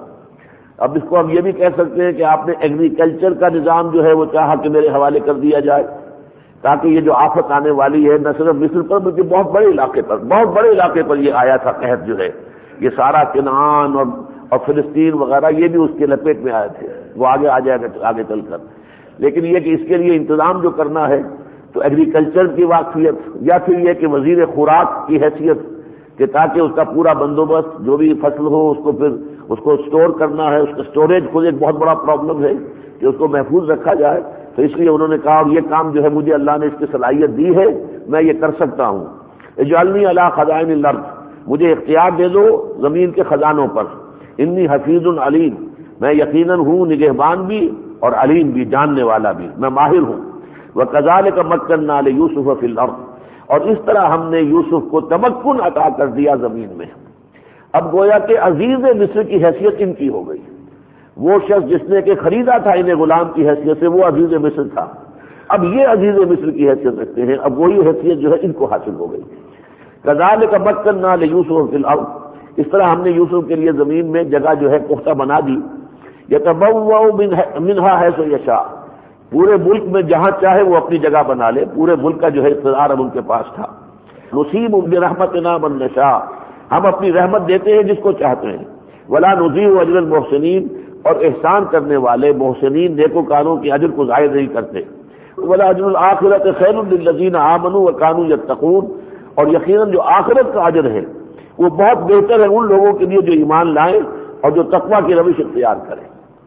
اب اس کو ہم یہ بھی کہہ سکتے ہیں کہ آپ نے ایگریکلچر کا نظام جو ہے وہ چاہا کہ میرے حوالے کر دیا جائے، تاکہ یہ جو آفت آنے والی ہے نہ صرف مصر پر بلکہ بہت بڑے علاقے پر بہت بڑے علاقے پر یہ آیا تھا قحط جو ہے، یہ سارا کنعان اور اور فلسطین وغیرہ یہ بھی اس کے لپیٹ میں آئے تھے، وہ آگے آ جائے گا آگے چل کر. لیکن یہ کہ اس کے لیے انتظام جو کرنا ہے تو ایگریکلچر کی واقفیت، یا پھر یہ کہ وزیر خوراک کی حیثیت، کہ تاکہ اس کا پورا بندوبست جو بھی فصل ہو اس کو پھر اس کو سٹور کرنا ہے، اس کا سٹوریج خود ایک بہت بڑا پرابلم ہے کہ اس کو محفوظ رکھا جائے، تو اس لیے انہوں نے کہا اور یہ کام جو ہے مجھے اللہ نے اس کی صلاحیت دی ہے، میں یہ کر سکتا ہوں۔ اجعلنی علی خزائن الارض، مجھے اختیار دے دو زمین کے خزانوں پر، انی حفیظ علیم، میں یقیناً ہوں نگہبان بھی اور علیم بھی، جاننے والا بھی، میں ماہر ہوں۔ وَكَذَلِكَ مَكَّنَّا لِيُوسُفَ فِي الْأَرْضِ، اور اس طرح ہم نے یوسف کو تمکن عطا کر دیا زمین میں۔ اب گویا کہ عزیز مصر کی حیثیت ان کی ہو گئی، وہ شخص جس نے کہ خریدا تھا انہیں غلام کی حیثیت سے، وہ عزیز مصر تھا، اب یہ عزیز مصر کی حیثیت رکھتے ہیں، اب وہی حیثیت جو ہے ان کو حاصل ہو گئی۔ كَذَلِكَ مَكَّنَّا لِيُوسُفَ فِي الْأَرْضِ، اس طرح ہم نے یوسف کے لیے زمین میں جگہ جو ہے پختہ بنا دی۔ يَتَبَوَّأُ مِنْهَا حَيْثُ يَشَاءُ، پورے ملک میں جہاں چاہے وہ اپنی جگہ بنا لے، پورے ملک کا جو ہے اقتدار اب ان کے پاس تھا۔ نصیب برحمتنا من نشاء، ہم اپنی رحمت دیتے ہیں جس کو چاہتے ہیں۔ ولا نضيع اجر المحسنین، اور احسان کرنے والے محسنین نیکوکاروں کے اجر کو ضائع نہیں کرتے۔ ولا اجر الآخرۃ خیر للذین آمنوا وكانوا يتقون، اور یقیناً جو آخرت کا اجر ہے وہ بہت بہتر ہے ان لوگوں کے لیے جو ایمان لائیں اور جو تقویٰ کی روش اختیار کریں۔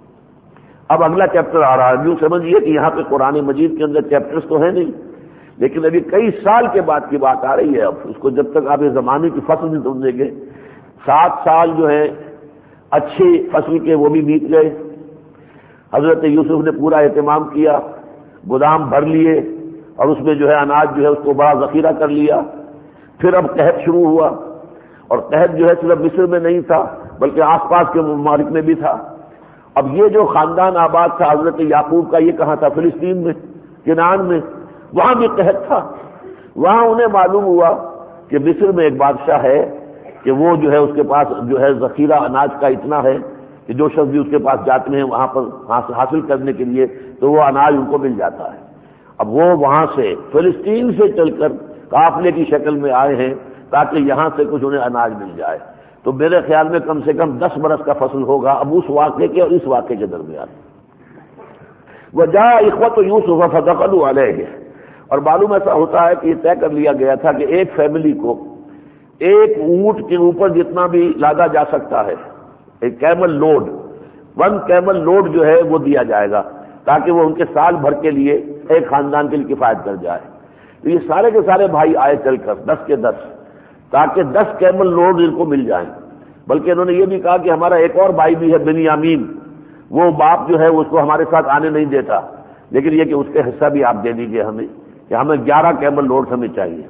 اب اگلا چیپٹر آ رہا ہے، یوں سمجھیے کہ یہاں پہ قرآن مجید کے اندر چیپٹرز تو ہیں نہیں، لیکن ابھی کئی سال کے بعد کی بات آ رہی ہے۔ اب اس کو جب تک آپ اس زمانے کی فصل نہیں سمجھیں گے، سات سال جو ہے اچھی فصل کے وہ بھی بیت گئے۔ حضرت یوسف نے پورا اہتمام کیا، گودام بھر لیے اور اس میں جو ہے اناج جو ہے اس کو بڑا ذخیرہ کر لیا۔ پھر اب قحط شروع ہوا، اور قحط جو ہے صرف مصر میں نہیں تھا بلکہ آس پاس کے ممالک میں بھی تھا۔ اب یہ جو خاندان آباد تھا حضرت یعقوب کا، یہ کہاں تھا؟ فلسطین میں، کنعان میں، وہاں بھی قحط تھا۔ وہاں انہیں معلوم ہوا کہ مصر میں ایک بادشاہ ہے کہ وہ جو ہے اس کے پاس جو ہے ذخیرہ اناج کا اتنا ہے کہ جو شخص بھی اس کے پاس جاتے ہیں وہاں پر حاصل کرنے کے لیے تو وہ اناج ان کو مل جاتا ہے۔ اب وہ وہاں سے فلسطین سے چل کر قافلے کی شکل میں آئے ہیں تاکہ یہاں سے کچھ انہیں اناج مل جائے۔ تو میرے خیال میں کم سے کم دس برس کا فصل ہوگا اب اس واقعے کے اور اس واقعے کے درمیان۔ وَجَاءَ إِخْوَةُ يُوسُفَ فَدَخَلُوا عَلَيْهِ، اور معلوم ایسا ہوتا ہے کہ یہ طے کر لیا گیا تھا کہ ایک فیملی کو ایک اونٹ کے اوپر جتنا بھی لادا جا سکتا ہے، ایک camel load, one camel load جو ہے وہ دیا جائے گا تاکہ وہ ان کے سال بھر کے لیے ایک خاندان کے لیے کفایت کر جائے۔ تو یہ سارے کے سارے بھائی آئے چل کر دس کے دس، تاکہ دس کیمل لوڈ ان کو مل جائیں۔ بلکہ انہوں نے یہ بھی کہا کہ ہمارا ایک اور بھائی بھی ہے بنیامین، وہ باپ جو ہے اس کو ہمارے ساتھ آنے نہیں دیتا، لیکن یہ کہ اس کے حصہ بھی آپ دے دیجئے ہمیں، کہ ہمیں گیارہ کیمل لوڈ ہمیں چاہیے۔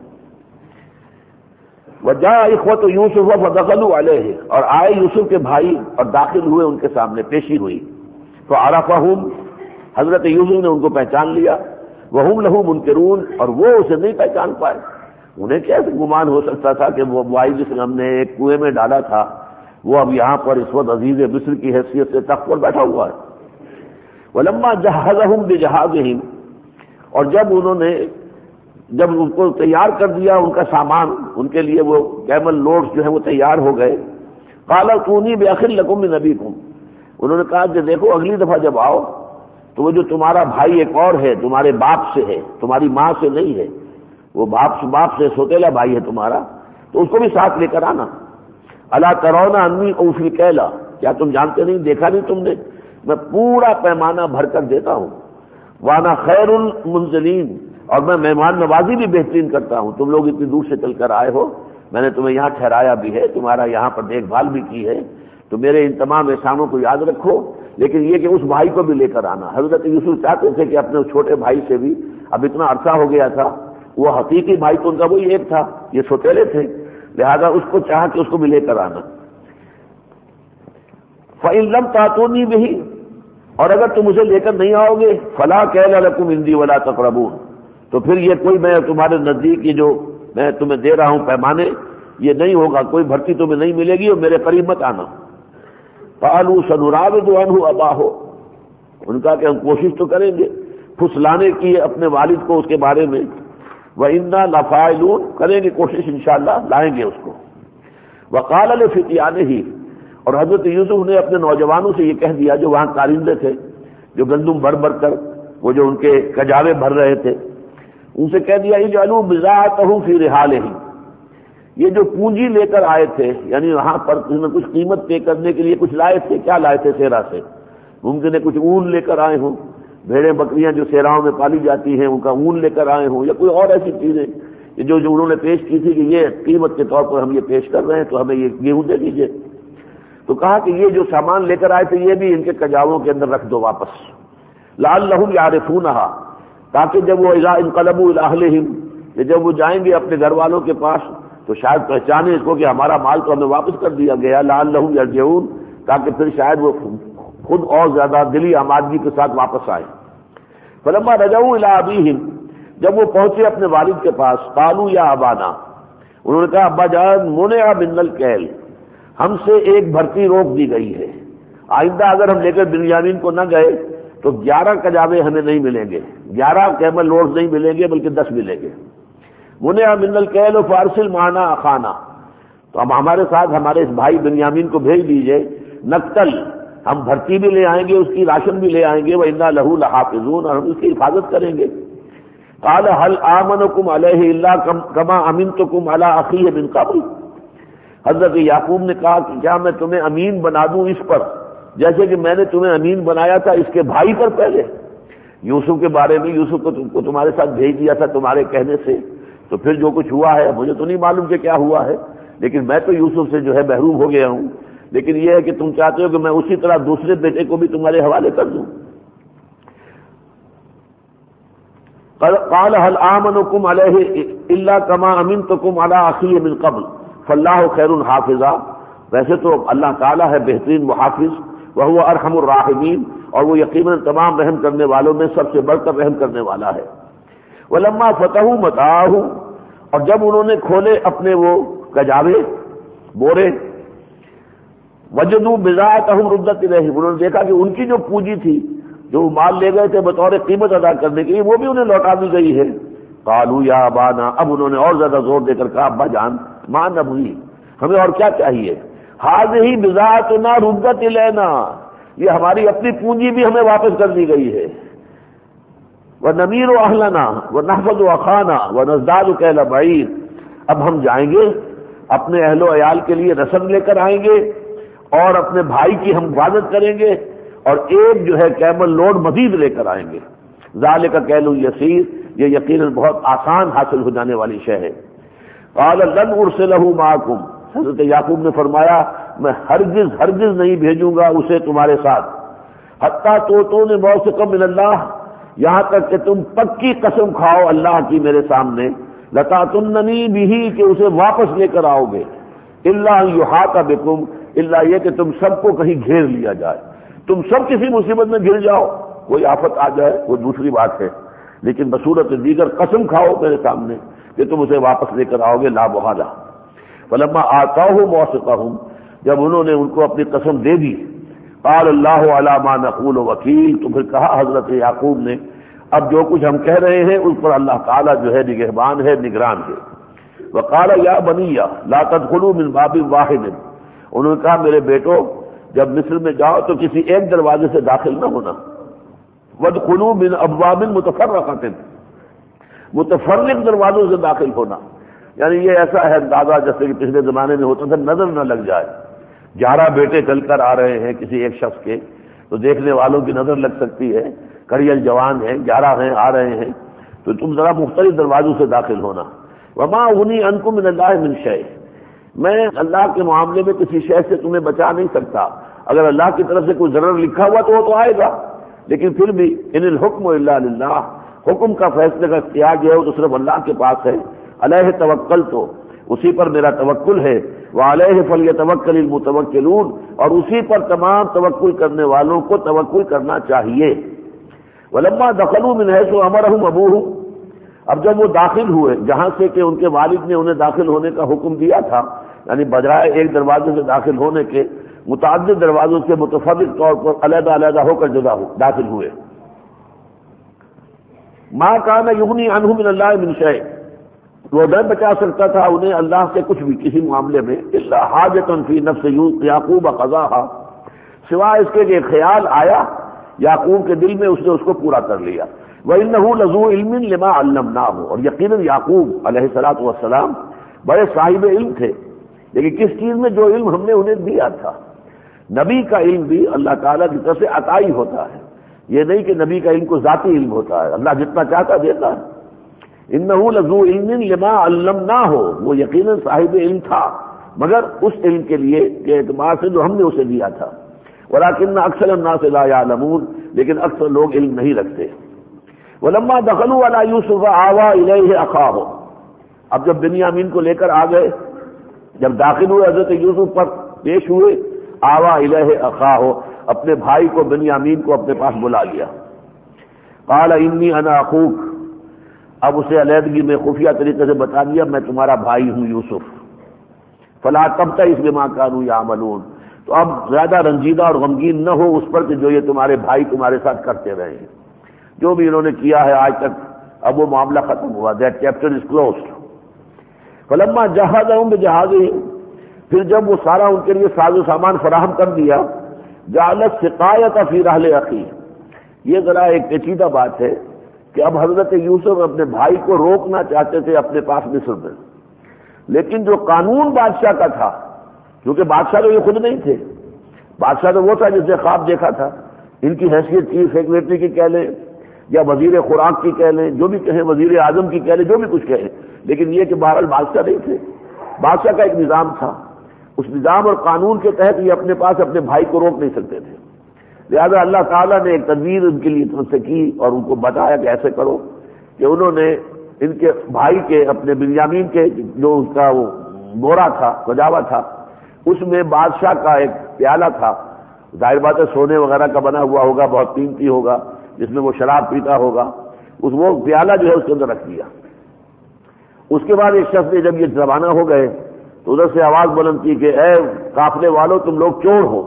وَجَاءَ إِخْوَةُ يُوسُفَ فَدَخَلُوا عَلَيْهِ، اور آئے یوسف کے بھائی اور داخل ہوئے ان کے سامنے، پیشی ہوئی۔ فَعَرَفَهُمْ، حضرت یوسف نے ان کو پہچان لیا۔ وَهُمْ لَهُ مُنْكِرُونَ، اور وہ اسے نہیں پہچان پائے۔ انہیں کیسے گمان ہو سکتا تھا کہ وہ بھائی جس نے ہم نے ایک کنویں میں ڈالا تھا وہ اب یہاں پر اس وقت عزیز مصر کی حیثیت سے تخت پر بیٹھا ہوا ہے۔ وَلَمَّا جَهَّزَهُمْ بِجَهَازِهِمْ، اور جب انہوں نے جب ان کو تیار کر دیا ان کا سامان، ان کے لیے وہ کیمل لوڈز جو ہیں وہ تیار ہو گئے، قَالَ ائْتُونِي بِأَخٍ لَكُم مِّنْ أَبِيكُمْ، انہوں نے کہا کہ دیکھو اگلی دفعہ جب آؤ تو وہ جو تمہارا بھائی ایک اور ہے تمہارے باپ سے ہے، تمہاری ماں سے نہیں ہے، وہ باپ سے باپ سے سوتیلا بھائی ہے تمہارا، تو اس کو بھی ساتھ لے کر آنا۔ الا ترون انی اوفی الکیل، کیا تم جانتے نہیں، دیکھا نہیں تم نے، میں پورا پیمانہ بھر کر دیتا ہوں۔ وانا خیر المنزلین، اور میں مہمان نوازی بھی بہترین کرتا ہوں۔ تم لوگ اتنی دور سے چل کر آئے ہو، میں نے تمہیں یہاں ٹھہرایا بھی ہے، تمہارا یہاں پر دیکھ بھال بھی کی ہے، تو میرے ان تمام احسانوں کو یاد رکھو، لیکن یہ کہ اس بھائی کو بھی لے کر آنا۔ حضرت یوسف چاہتے تھے کہ اپنے اس چھوٹے بھائی سے بھی، اب اتنا عرصہ ہو گیا تھا، وہ حقیقی بھائی تو ان کا وہی ایک تھا، یہ سوتیلے تھے، لہذا اس کو چاہ کہ اس کو بھی لے کر آنا۔ فَإِن لَّمْ تَأْتُونِي بِهِ، اور اگر تم اسے لے کر نہیں آؤ گے، فَلَا كَيْلَ لَكُمْ عِندِي وَلَا تَقْرَبُونَ، تو پھر یہ کوئی میں تمہارے نزدیک یہ جو میں تمہیں دے رہا ہوں پیمانے، یہ نہیں ہوگا، کوئی بھرتی تمہیں نہیں ملے گی اور میرے قریب مت آنا۔ قَالُوا سَنُرَاوِدُ عَنْهُ أَبَاهُ، ان کا کہ ہم کوشش تو کریں گے پھسلانے کی اپنے والد کو اس کے بارے میں، وَإِنَّا لَفَاعِلُونَ، کریں گے کوشش انشاءاللہ، لائیں گے اس کو۔ وَقَالَ لِفِتْيَانِهِ، اور حضرت یوسف نے اپنے نوجوانوں سے یہ کہہ دیا جو وہاں کارندے تھے، جو گندم بھر بھر کر وہ جو ان کے کجاوے بھر رہے تھے، ان سے کہہ دیا اجعلوا بضاعتهم فی رحالہ، یہ جو پونجی لے کر آئے تھے، یعنی وہاں پر کچھ قیمت پے کرنے کے لیے کچھ لائے تھے، کیا لائے تھے سیرا سے؟ ممکن ہے کچھ اون لے کر آئے ہوں، بھیڑیں بکریاں جو سیراؤں میں پالی جاتی ہیں ان کا اون لے کر آئے ہوں، یا کوئی اور ایسی چیزیں جو جو انہوں نے پیش کی تھی کہ یہ قیمت کے طور پر ہم یہ پیش کر رہے ہیں تو ہمیں یہ گیہوں دے دیجیے۔ تو کہا کہ یہ جو سامان لے کر آئے تھے یہ بھی ان کے کجاووں کے اندر رکھ دو واپس، لعلہم یعرفونہا، تاکہ جب وہ اذا انقلبوا الی اہلہم، جب وہ جائیں گے اپنے گھر والوں کے پاس تو شاید پہچانے اس کو کہ ہمارا مال تو ہمیں واپس کر دیا گیا، لعلہم یرجعون، تاکہ پھر شاید وہ خود اور زیادہ دلی آمادگی کے ساتھ واپس آئیں۔ فلما رجعوا الی ابیہم، جب وہ پہنچے اپنے والد کے پاس، قالوا یا ابانا، انہوں نے کہا ابا جان منع منا الکیل، ہم سے ایک بھرتی روک دی گئی ہے، آئندہ اگر ہم لے کر بنیامین کو نہ گئے تو گیارہ کجاوے ہمیں نہیں ملیں گے، گیارہ کیمل لوڈ نہیں ملیں گے بلکہ دس ملیں گے۔ منع منا الکیل فارسل معنا اخانا، تو اب ہمارے ساتھ ہمارے اس بھائی بنیامین کو بھیج دیجئے، نقتل، ہم بھرتی بھی لے آئیں گے، اس کی راشن بھی لے آئیں گے، وَإِنَّا لَهُ لَحَافِظُونَ، اور ہم اس کی حفاظت کریں گے۔ قال هل آمنكم علیہ الا كما امنتكم على اخیہ من قبل، حضرت یعقوب نے کہا کہ کیا میں تمہیں امین بنا دوں اس پر جیسے کہ میں نے تمہیں امین بنایا تھا اس کے بھائی پر پہلے؟ یوسف کے بارے میں، یوسف کو تم کو تمہارے ساتھ بھیج دیا تھا تمہارے کہنے سے، تو پھر جو کچھ ہوا ہے مجھے تو نہیں معلوم کہ کیا ہوا ہے، لیکن میں تو یوسف سے جو ہے محروم ہو گیا ہوں، لیکن یہ ہے کہ تم چاہتے ہو کہ میں اسی طرح دوسرے بیٹے کو بھی تمہارے حوالے کر دوں۔ قال هل آمنكم علیہ الا كما امنتكم على اخیہ من قبل فاللہ خیر حافظا، ویسے تو اللہ تعالیٰ ہے بہترین محافظ، وهو ارحم الراحمین، اور وہ یقیناً تمام رحم کرنے والوں میں سب سے بڑھ کر رحم کرنے والا ہے۔ ولما فتحوا متاعهم، اور جب انہوں نے کھولے اپنے وہ کجاوے بورے، وجدوا بضاعتهم ردت الیہم، انہوں نے دیکھا کہ ان کی جو پونجی تھی جو مال لے گئے تھے بطور قیمت ادا کرنے کے لیے وہ بھی انہیں لوٹا دی گئی ہے۔ قالوا یا ابانا، اب انہوں نے اور زیادہ زور دے کر کہا ابا جان ما نبغی، ہمیں اور کیا چاہیے، ہذہ بضاعتنا ردت الینا، یہ ہماری اپنی پونجی بھی ہمیں واپس کر دی گئی ہے، ونمیر اہلنا ونحفظ اخانا ونزداد کیل بعیر، اب ہم جائیں گے اپنے اہل و عیال کے لیے رسد لے کر آئیں گے اور اپنے بھائی کی ہم حفاظت کریں گے اور ایک جو ہے کیمل لوڈ مزید لے کر آئیں گے۔ ذالک کیل یسیر، یہ یقیناً بہت آسان حاصل ہو جانے والی شے ہے۔ قال لن ارسلہ معکم، حضرت یعقوب نے فرمایا میں ہرگز ہرگز نہیں بھیجوں گا اسے تمہارے ساتھ، حتیٰ توتون موثقا من اللہ، یہاں تک کہ تم پکی قسم کھاؤ اللہ کی میرے سامنے، لتاتننی بہ، کہ اسے واپس لے کر آؤ گے، الا ان یحاط بکم، الا یہ کہ تم سب کو کہیں گھیر لیا جائے، تم سب کسی مصیبت میں گر جاؤ، کوئی آفت آ جائے وہ دوسری بات ہے، لیکن بصورت دیگر قسم کھاؤ میرے سامنے کہ تم اسے واپس لے کر آؤ گے لا محالہ۔ فلما آتاہ موثقہم، جب انہوں نے ان کو اپنی قسم دے دی، قال اللہ علی ما نقول وکیل، تو پھر کہا حضرت یعقوب نے اب جو کچھ ہم کہہ رہے ہیں اس پر اللہ تعالیٰ جو ہے نگہبان ہے، نگران ہے۔ وقال یا بنی لا تدخلوا من باب واحد، انہوں نے کہا میرے بیٹو جب مصر میں جاؤ تو کسی ایک دروازے سے داخل نہ ہونا، وادخلوا من ابواب متفرقۃ، متفرق دروازوں سے داخل ہونا، یعنی یہ ایسا ہے اندازہ جیسے کہ پچھلے زمانے میں ہوتا تھا نظر نہ لگ جائے، گیارہ بیٹے چل کر آ رہے ہیں کسی ایک شخص کے تو دیکھنے والوں کی نظر لگ سکتی ہے، کڑیل جوان ہیں، گیارہ ہیں آ رہے ہیں، تو تم ذرا مختلف دروازوں سے داخل ہونا۔ وما اغنی عنکم من اللہ من شیء، میں اللہ کے معاملے میں کسی شے سے تمہیں بچا نہیں سکتا، اگر اللہ کی طرف سے کوئی ضرر لکھا ہوا تو وہ تو آئے گا، لیکن پھر بھی ان الحکم الا للہ، حکم کا فیصلے کا اختیار جو ہے وہ تو صرف اللہ کے پاس ہے، علیہ توکل، تو اسی پر میرا توکل ہے، وعلیہ فلیتوکل المتوکلون، اور اسی پر تمام توکل کرنے والوں کو توکل کرنا چاہیے۔ ولما دخلوا من حیث امرهم ابوہم، اب جب وہ داخل ہوئے جہاں سے کہ ان کے والد نے انہیں داخل ہونے کا حکم دیا تھا، یعنی بجائے ایک دروازے سے داخل ہونے کے متعدد دروازوں سے متفرق طور پر علیحدہ علیحدہ ہو کر جدا ہو داخل ہوئے۔ ما کان یغنی عنہ من اللہ من شیء، وہ نہ بچا سکتا تھا انہیں اللہ سے کچھ بھی کسی معاملے میں، الا حاجۃ فی نفس یعقوب قضاها، سوائے اس کے کہ خیال آیا یعقوب کے دل میں، اس نے اس کو پورا کر لیا۔ وَإِنَّهُ لَذُو عِلْمٍ لِمَا عَلَّمْنَاهُ، اور یقیناً یعقوب علیہ الصلوۃ والسلام بڑے صاحب علم تھے، لیکن کس چیز میں؟ جو علم ہم نے انہیں دیا تھا۔ نبی کا علم بھی اللہ تعالیٰ کی طرف سے عطائی ہوتا ہے، یہ نہیں کہ نبی کا علم کو ذاتی علم ہوتا ہے، اللہ جتنا چاہتا دیتا ہے۔ انہ لذو علم لما علمناہ، وہ یقیناً صاحب علم تھا مگر اس علم کے لیے کے اعتبار سے جو ہم نے اسے دیا تھا۔ ولکن اکثر الناس لا یعلمون، لیکن اکثر لوگ علم نہیں رکھتے۔ ولما دخلوا علی یوسف آوی الیہ اخاہ، اب جب بنیامین کو لے کر آ گئے، جب داخل ہوئے حضرت یوسف پر پیش ہوئے، آوا الیہ اخاہ، اپنے بھائی کو بنیامین کو اپنے پاس بلا لیا۔ قال انی انا اخوک، اب اسے علیحدگی میں خفیہ طریقے سے بتا دیا میں تمہارا بھائی ہوں یوسف۔ فلا تبتئس بما كانوا يعملون، تو اب زیادہ رنجیدہ اور غمگین نہ ہو اس پر کہ جو یہ تمہارے بھائی تمہارے ساتھ کرتے رہے ہیں، جو بھی انہوں نے کیا ہے آج تک، اب وہ معاملہ ختم ہوا، دیٹ چیپٹر از کلوزڈ۔ فلما جہزهم بجہازهم، پھر جب وہ سارا ان کے لیے ساز و سامان فراہم کر دیا، جعلت سقایۃ فی رحل اخی، یہ ذرا ایک پیچیدہ بات ہے کہ اب حضرت یوسف اپنے بھائی کو روکنا چاہتے تھے اپنے پاس مصر میں، لیکن جو قانون بادشاہ کا تھا، کیونکہ بادشاہ تو یہ خود نہیں تھے، بادشاہ تو وہ تھا جس نے خواب دیکھا تھا، ان کی حیثیت چیف سیکریٹری کی کہہ لیں یا وزیر خوراک کی کہہ لیں، جو بھی کہیں، وزیر اعظم کی کہہ لیں، جو بھی کچھ کہیں، لیکن یہ کہ بہرحال بادشاہ نہیں تھے، بادشاہ کا ایک نظام تھا، اس نظام اور قانون کے تحت یہ اپنے پاس اپنے بھائی کو روک نہیں سکتے تھے۔ لہذا اللہ تعالیٰ نے ایک تدبیر ان کے لیے طرف سے کی اور ان کو بتایا کہ ایسے کرو، کہ انہوں نے ان کے بھائی کے اپنے بنیامین کے جو اس کا وہ بورا تھا، سجاوا تھا، اس میں بادشاہ کا ایک پیالہ تھا، ظاہر بات ہے سونے وغیرہ کا بنا ہوا ہوگا، بہت قیمتی ہوگا، جس میں وہ شراب پیتا ہوگا، اس وہ پیالہ جو ہے اس کے اندر رکھ دیا۔ اس کے بعد ایک شخص نے جب یہ روانہ ہو گئے تو ادھر سے آواز بلند کی کہ اے قافلے والوں تم لوگ چور ہو۔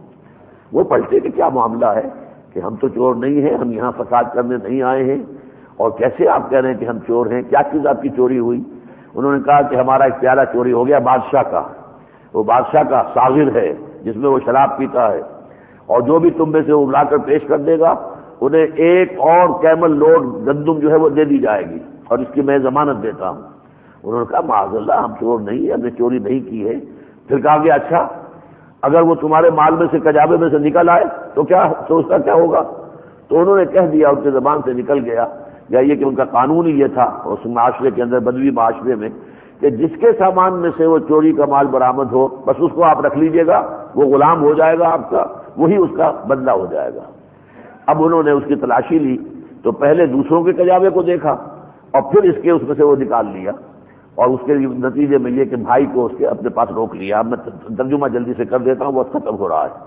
وہ پلٹے کہ کیا معاملہ ہے کہ ہم تو چور نہیں ہیں، ہم یہاں فساد کرنے نہیں آئے ہیں، اور کیسے آپ کہہ رہے ہیں کہ ہم چور ہیں، کیا چیز آپ کی چوری ہوئی؟ انہوں نے کہا کہ ہمارا ایک پیالہ چوری ہو گیا بادشاہ کا، وہ بادشاہ کا ساغر ہے جس میں وہ شراب پیتا ہے، اور جو بھی تم میں سے وہ لا کر پیش کر دے گا انہیں ایک اور کیمل لوڈ گندم جو ہے وہ دے دی جائے گی، اور اس کی میں ضمانت دیتا ہوں۔ انہوں نے کہا معاذ اللہ، ہم چور نہیں ہیں، ہم نے چوری نہیں کی ہے۔ پھر کہا کہ اچھا اگر وہ تمہارے مال میں سے کجابے میں سے نکل آئے تو کیا سوچتا کیا ہوگا؟ تو انہوں نے کہہ دیا، ان کی زبان سے نکل گیا، یا یہ کہ ان کا قانون ہی یہ تھا اس معاشرے کے اندر، بدوی معاشرے میں، کہ جس کے سامان میں سے وہ چوری کا مال برآمد ہو بس اس کو آپ رکھ لیجئے گا، وہ غلام ہو جائے گا آپ کا، وہی اس کا بدلہ ہو جائے گا۔ اب انہوں نے اس کی تلاشی لی تو پہلے دوسروں کے کجابے کو دیکھا اور پھر اس کے اس میں سے وہ نکال لیا، اور اس کے نتیجے میں یہ کہ بھائی کو اس کے اپنے پاس روک لیا۔ اب میں ترجمہ جلدی سے کر دیتا ہوں، بہت ختم ہو رہا ہے۔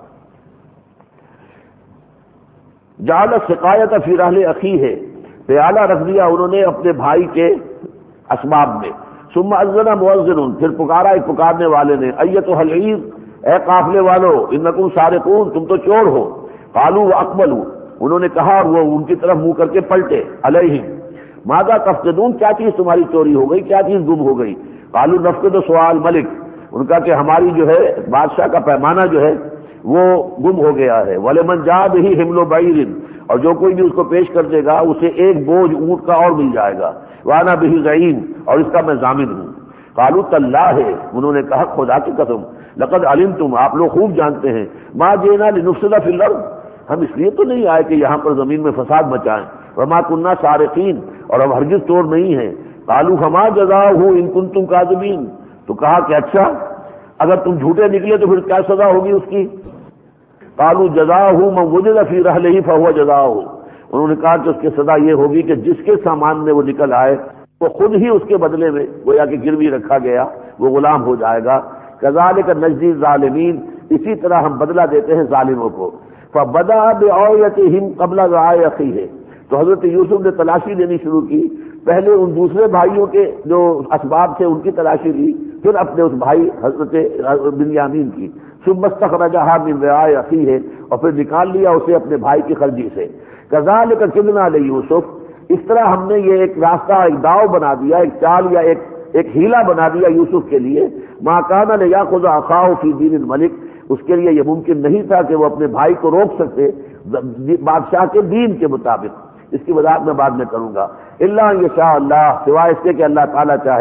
جعلت سقایۃ فی رحل اخی ہے، پیالہ رکھ دیا انہوں نے اپنے بھائی کے اسباب میں۔ ثم اذن مؤذن، پھر پکارا ایک پکارنے والے نے، ایتھا العیر، اے قافلے والو، انکم سارقون، تم تو چور ہو۔ قالوا واقبلوا، انہوں نے کہا اور وہ ان کی طرف منہ کر کے پلٹے، علیہم ماذا تفقدون، کیا چیز تمہاری چوری ہو گئی، کیا چیز گم ہو گئی؟ قالوا نفقد سؤال ملک، ان کا کہ ہماری جو ہے بادشاہ کا پیمانہ جو ہے وہ گم ہو گیا ہے۔ ولمن جاء به حمل بعیر، اور جو کوئی بھی اس کو پیش کر دے گا اسے ایک بوجھ اونٹ کا اور مل جائے گا۔ وانا به زعیم، اور اس کا میں ضامن ہوں۔ قالوا تاللہ، انہوں نے کہا خدا کی قسم، لقد علمتم، آپ لوگ خوب جانتے ہیں، ما جئنا لنفسد فی الارض، ہم اس لیے تو نہیں آئے کہ یہاں پر زمین میں فساد مچائیں، وما كنا سارقین، اور ہم ہرگز چور نہیں ہیں۔ قالوا فما جزاؤہ ان کنتم کاذبین، تو کہا کہ اچھا اگر تم جھوٹے نکلے تو پھر کیا سزا ہوگی اس کی؟ قالوا جزاؤہ من وجد فی رحلہ فہو جزاؤہ، انہوں نے کہا کہ اس کی سزا یہ ہوگی کہ جس کے سامان میں وہ نکل آئے وہ خود ہی اس کے بدلے میں گویا کہ گروی رکھا گیا وہ غلام ہو جائے گا۔ کذالک نجزی الظالمین، اسی طرح ہم بدلہ دیتے ہیں ظالموں کو۔ فبدأ بأوعیتہم قبل رعاء اخیہ، تو حضرت یوسف نے تلاشی لینی شروع کی، پہلے ان دوسرے بھائیوں کے جو اسباب تھے ان کی تلاشی لی، پھر اپنے اس بھائی حضرت بنیامین کی۔ ثم استخرجها من رعاء اخیہ، اور پھر نکال لیا اسے اپنے بھائی کی خرجی سے۔ کذالک کدنا لیوسف، اس طرح ہم نے یہ ایک راستہ، ایک داؤ بنا دیا، ایک چال یا ایک ایک ہیلا بنا دیا یوسف کے لیے۔ ما کان لیاخذ اخاہ فی دین الملک، اس کے لیے یہ ممکن نہیں تھا کہ وہ اپنے بھائی کو روک سکتے بادشاہ کے دین کے مطابق، اس کی وضاحت میں بعد میں کروں گا۔ الا ان یشاء اللہ، سوائے اس کے کہ اللہ تعالیٰ چاہے،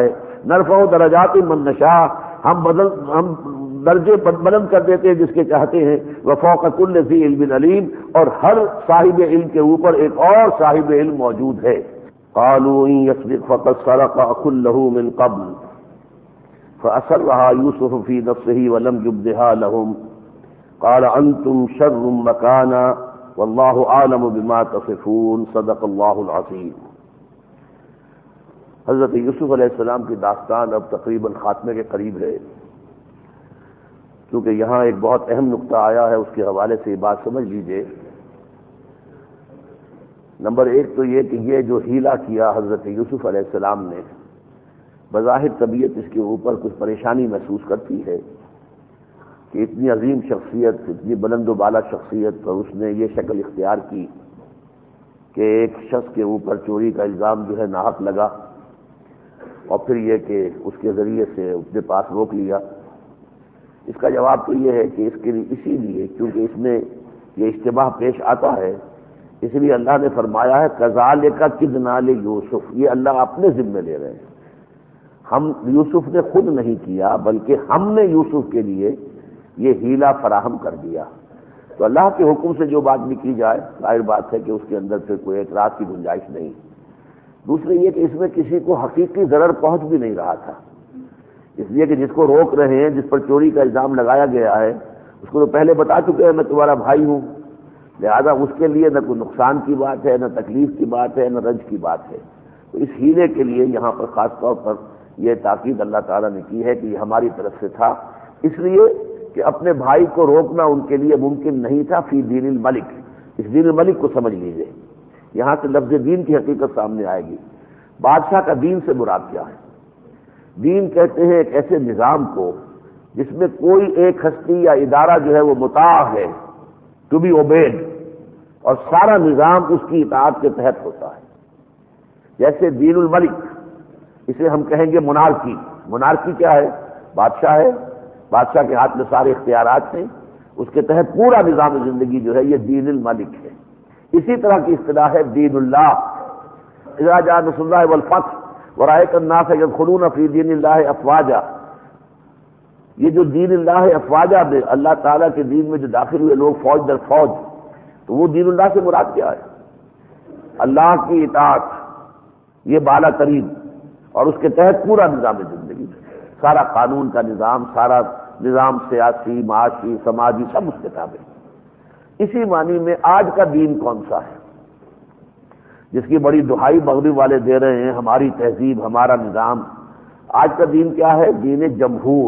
نرفع درجات من نشاء، ہم بدل ہم درجے بلند کر دیتے ہیں جس کے چاہتے ہیں، وفوق کل ذی علم علیم، اور ہر صاحب علم کے اوپر ایک اور صاحب علم موجود ہے۔ قالوا ان يسرق فقد سرق اخ له من قبل فأسرها يوسف في نفسه ولم يبدها لهم قال انتم شر مكانا والله اعلم بما تصفون صدق الله العظیم۔ حضرت یوسف علیہ السلام کی داستان اب تقریباً خاتمے کے قریب ہے، کیونکہ یہاں ایک بہت اہم نقطہ آیا ہے، اس کے حوالے سے یہ بات سمجھ لیجئے۔ نمبر ایک تو یہ کہ یہ جو حیلہ کیا حضرت یوسف علیہ السلام نے، بظاہر طبیعت اس کے اوپر کچھ پریشانی محسوس کرتی ہے کہ اتنی عظیم شخصیت، اتنی بلند و بالا شخصیت، اور اس نے یہ شکل اختیار کی کہ ایک شخص کے اوپر چوری کا الزام جو ہے ناحق لگا، اور پھر یہ کہ اس کے ذریعے سے اپنے پاس روک لیا۔ اس کا جواب تو یہ ہے کہ اس کے لیے اسی لیے کیونکہ اس میں یہ اشتباہ پیش آتا ہے، اس لیے اللہ نے فرمایا ہے کذالک کدنا لیوسف، یہ اللہ اپنے ذمہ لے رہے ہیں، ہم یوسف نے خود نہیں کیا بلکہ ہم نے یوسف کے لیے یہ حیلہ فراہم کر دیا۔ تو اللہ کے حکم سے جو بات بھی کی جائے ظاہر بات ہے کہ اس کے اندر پھر کوئی اعتراض کی گنجائش نہیں۔ دوسرے یہ کہ اس میں کسی کو حقیقی ضرر پہنچ بھی نہیں رہا تھا، اس لیے کہ جس کو روک رہے ہیں، جس پر چوری کا الزام لگایا گیا ہے، اس کو تو پہلے بتا چکے ہیں میں تمہارا بھائی ہوں، لہذا اس کے لیے نہ کوئی نقصان کی بات ہے، نہ تکلیف کی بات ہے، نہ رنج کی بات ہے۔ تو اس حیلے کے لیے یہاں پر خاص طور پر یہ تاکید اللہ تعالیٰ نے کی ہے کہ یہ ہماری طرف سے تھا، اس لیے کہ اپنے بھائی کو روکنا ان کے لیے ممکن نہیں تھا فی دین الملک۔ اس دین الملک کو سمجھ لیجیے، یہاں سے لفظ دین کی حقیقت سامنے آئے گی۔ بادشاہ کا دین سے مراد کیا ہے؟ دین کہتے ہیں ایک ایسے نظام کو جس میں کوئی ایک ہستی یا ادارہ جو ہے وہ مطاع ہے، ٹو بی اوبیڈ، اور سارا نظام اس کی اطاعت کے تحت ہوتا ہے۔ جیسے دین الملک، اسے ہم کہیں گے منارکی۔ منارکی کیا ہے؟ بادشاہ ہے، بادشاہ کے ہاتھ میں سارے اختیارات ہیں، اس کے تحت پورا نظام زندگی جو ہے یہ دین الملک ہے۔ اسی طرح کی اصطلاح ہے دین اللہ۔ اذا جاء نصر اللہ والفتح ورأيت الناس يدخلون في دین اللہ افواجا، یہ جو دین اللہ افواجا میں اللہ تعالیٰ کے دین میں جو داخل ہوئے لوگ فوج در فوج، تو وہ دین اللہ سے مراد کیا ہے؟ اللہ کی اطاعت، یہ بالا ترین، اور اس کے تحت پورا نظام زندگی، سارا قانون کا نظام، سارا نظام سیاسی، معاشی، سماجی، سب اس کے تابع۔ اسی معنی میں آج کا دین کون سا ہے جس کی بڑی دہائی مغرب والے دے رہے ہیں، ہماری تہذیب، ہمارا نظام؟ آج کا دین کیا ہے؟ دین جمہور۔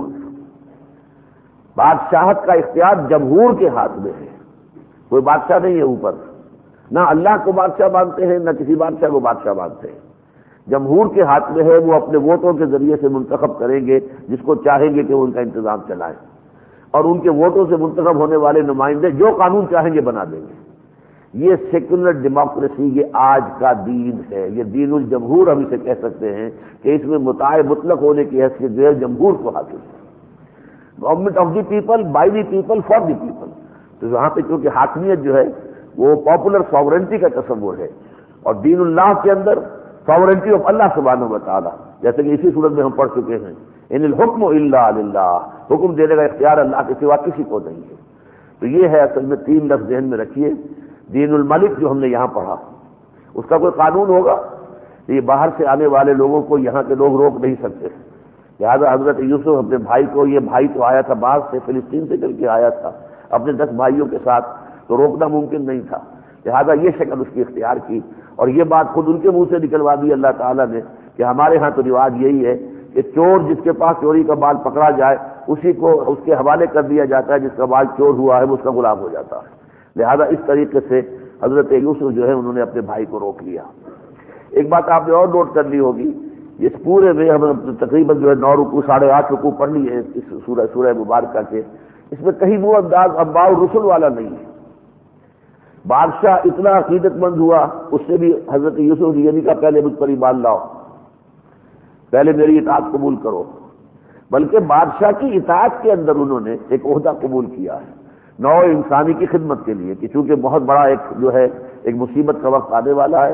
بادشاہت کا اختیار جمہور کے ہاتھ میں ہے، کوئی بادشاہ نہیں ہے اوپر، نہ اللہ کو بادشاہ مانتے ہیں نہ کسی بادشاہ کو بادشاہ مانتے ہیں۔ جمہور کے ہاتھ میں ہے، وہ اپنے ووٹوں کے ذریعے سے منتخب کریں گے جس کو چاہیں گے کہ وہ ان کا انتظام چلائیں، اور ان کے ووٹوں سے منتخب ہونے والے نمائندے جو قانون چاہیں گے بنا دیں گے۔ یہ سیکولر ڈیموکریسی، یہ آج کا دین ہے، یہ دین الجمہور ہم اسے کہہ سکتے ہیں کہ اس میں مطاع مطلق ہونے کی حیثیت جو ہے جمہور کو حاصل ہے، government of the people, by the people, for the people. تو یہاں پہ چونکہ حاکمیت جو ہے وہ پاپولر ساورنٹی کا تصور ہے، اور دین اللہ کے اندر ساورنٹی آف اللہ سبحانہ و تعالیٰ، جیسے کہ اسی صورت میں ہم پڑھ چکے ہیں ان الحکم الا للہ، حکم دینے کا اختیار اللہ کے سوا کسی کو نہیں ہے۔ تو یہ ہے اصل میں تین لفظ ذہن میں رکھیے۔ دین الملک جو ہم نے یہاں پڑھا، اس کا کوئی قانون ہوگا؟ یہ باہر سے آنے والے لوگوں کو یہاں کے لوگ روک نہیں سکتے، لہٰذا حضرت یوسف اپنے بھائی کو، یہ بھائی تو آیا تھا باہر سے، فلسطین سے چل کے آیا تھا اپنے دس بھائیوں کے ساتھ، تو روکنا ممکن نہیں تھا، لہذا یہ شکل اس کی اختیار کی، اور یہ بات خود ان کے منہ سے نکلوا دی اللہ تعالیٰ نے کہ ہمارے ہاں تو رواج یہی ہے کہ چور جس کے پاس چوری کا بال پکڑا جائے اسی کو اس کے حوالے کر دیا جاتا ہے، جس کا بال چور ہوا ہے وہ اس کا غلام ہو جاتا ہے۔ لہذا اس طریقے سے حضرت یوسف جو ہے انہوں نے اپنے بھائی کو روک لیا۔ ایک بات آپ نے اور نوٹ کر لی ہوگی، اس پورے میں ہم تقریباً جو ہے نو رکوع ساڑھے آٹھ رکوع پڑھ لی ہے اس سورہ سورہ مبارکہ کے، اس میں کہیں وہ انداز انباء الرسل والا نہیں ہے۔ بادشاہ اتنا عقیدت مند ہوا، اس سے بھی حضرت یوسف نے یہ نہیں کہا پہلے مجھ پر ایمان لاؤ، پہلے میری اطاعت قبول کرو، بلکہ بادشاہ کی اطاعت کے اندر انہوں نے ایک عہدہ قبول کیا ہے نو انسانی کی خدمت کے لیے، کہ چونکہ بہت بڑا ایک جو ہے ایک مصیبت کا وقت آنے والا ہے،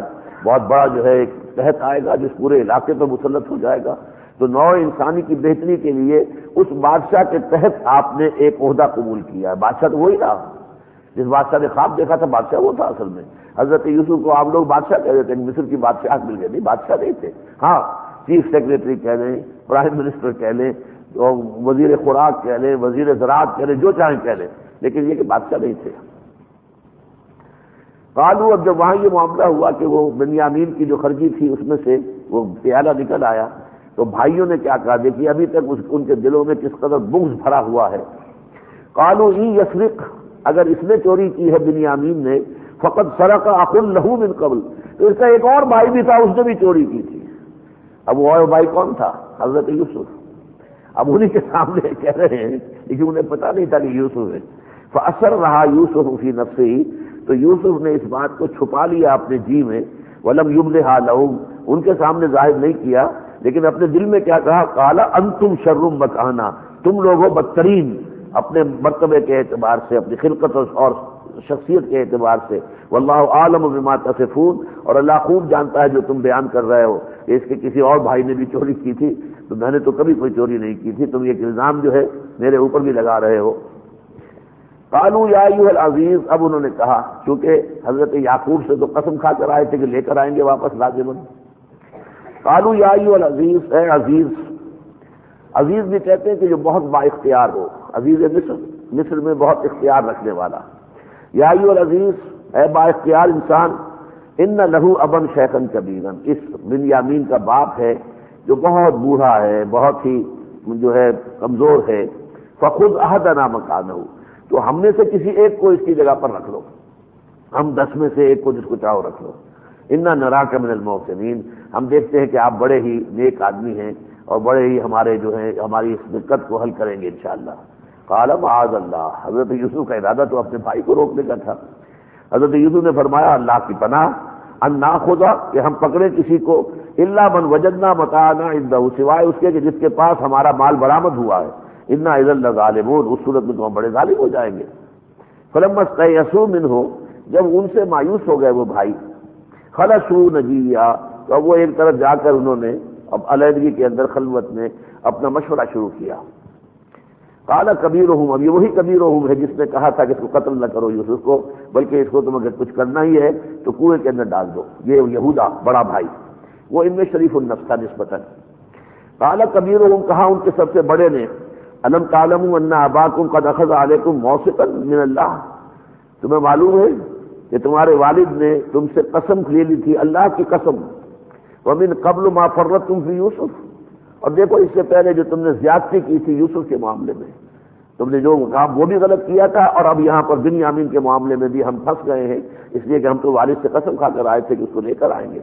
بہت بڑا جو ہے ایک تحت آئے گا جس پورے علاقے پر مسلط ہو جائے گا، تو نوع انسانی کی بہتری کے لیے اس بادشاہ کے تحت آپ نے ایک عہدہ قبول کیا ہے۔ بادشاہ تو وہی رہا جس بادشاہ نے خواب دیکھا تھا، بادشاہ وہ تھا اصل میں۔ حضرت یوسف کو آپ لوگ بادشاہ کہہ دیتے ہیں، مصر کی بادشاہت مل گئی، نہیں بادشاہ نہیں تھے، ہاں چیف سیکریٹری کہہ لیں، پرائم منسٹر کہہ لیں، وزیر خوراک کہہ لیں، وزیر زراعت کہہ لیں، جو چاہیں کہہ لیں، لیکن یہ کہ بادشاہ نہیں تھے۔ قالو، اب جب وہاں یہ معاملہ ہوا کہ وہ بنیامین کی جو خرجی تھی اس میں سے وہ پیالہ نکل آیا، تو بھائیوں نے کیا کہا، دیکھیے ابھی تک اس ان کے دلوں میں کس قدر بغض بھرا ہوا ہے۔ قالو ان یسرق، اگر اس نے چوری کی ہے بنیامین نے، فقد سرق اخ لہ من قبل، تو اس کا ایک اور بھائی بھی تھا، اس نے بھی چوری کی تھی۔ اب وہ اور بھائی کون تھا؟ حضرت یوسف۔ اب انہی کے سامنے کہہ رہے ہیں، لیکن انہیں پتا نہیں تھا کہ یوسف ہے۔ فاثر رہا یوسف فی نفسہ، تو یوسف نے اس بات کو چھپا لیا اپنے جی میں، ولم یبدھا لہم، ان کے سامنے ظاہر نہیں کیا، لیکن اپنے دل میں کیا کہا، قال انتم شر مکانا، تم لوگوں بدترین اپنے مرتبے کے اعتبار سے، اپنی خلقت اور شخصیت کے اعتبار سے، واللہ عالم بما تصفون، اور اللہ خوب جانتا ہے جو تم بیان کر رہے ہو۔ اس کے کسی اور بھائی نے بھی چوری کی تھی، تو میں نے تو کبھی کوئی چوری نہیں کی تھی، تم یہ الزام جو ہے میرے اوپر بھی لگا رہے ہو۔ قالوا یا ایھا العزیز، اب انہوں نے کہا، چونکہ حضرت یعقوب سے تو قسم کھا کر آئے تھے کہ لے کر آئیں گے واپس لازماً۔ قالوا یا ایھا العزیز، اے عزیز، عزیز بھی کہتے ہیں کہ جو بہت با اختیار ہو، عزیز مصر، مصر میں بہت اختیار رکھنے والا۔ یا ایھا العزیز، اے با اختیار انسان، ان لہ ابا شیخا کبیرا، اس بنیامین کا باپ ہے جو بہت بوڑھا ہے، بہت ہی جو ہے کمزور ہے، فخذ احدنا مکانہ، تو ہم میں سے کسی ایک کو اس کی جگہ پر رکھ لو، ہم دس میں سے ایک کو جس کو چاہو رکھ لو۔ انا نراک من المحسنین، ہم دیکھتے ہیں کہ آپ بڑے ہی نیک آدمی ہیں اور بڑے ہی ہمارے جو ہیں ہماری اس دقت کو حل کریں گے انشاءاللہ۔ قال معاذ اللہ، حضرت یوسف کا ارادہ تو اپنے بھائی کو روکنے کا تھا۔ حضرت یوسف نے فرمایا اللہ کی پناہ، ان ناخذ، کہ ہم پکڑے کسی کو، الا من وجدنا متاعنا عنده، سوائے اس کے کہ جس کے پاس ہمارا مال برآمد ہوا ہے، انا اذا لظالمون، اس صورت میں تو ہم بڑے ظالم ہو جائیں گے۔ فلما استيئسوا منه، جب ان سے مایوس ہو گئے وہ بھائی، خلصوا نجیا، تو اب وہ ایک طرف جا کر انہوں نے اب علیحدگی کے اندر خلوت میں اپنا مشورہ شروع کیا۔ قال کبیرہم، اب یہ وہی کبیرہم ہے جس نے کہا تھا کہ اس کو قتل نہ کرو یوسف کو، بلکہ اس کو تم اگر کچھ کرنا ہی ہے تو کنویں کے اندر ڈال دو۔ یہ یہودا بڑا بھائی، وہ ان میں شریف النفس تھا نسبتاً۔ قال کبیرہم، کہا ان کے سب سے بڑے نے، الم تعلموا ان اباکم قد اخذ علیکم موثقا من اللہ، تمہیں معلوم ہے کہ تمہارے والد نے تم سے قسم لے لی تھی، اللہ کی قسم، ومن قبل ما فرطتم فی یوسف، اور دیکھو اس سے پہلے جو تم نے زیادتی کی تھی یوسف کے معاملے میں، تم نے جو کام وہ بھی غلط کیا تھا، اور اب یہاں پر بنیامین کے معاملے میں بھی ہم پھنس گئے ہیں، اس لیے کہ ہم تو والد سے قسم کھا کر آئے تھے کہ اس کو لے کر آئیں گے۔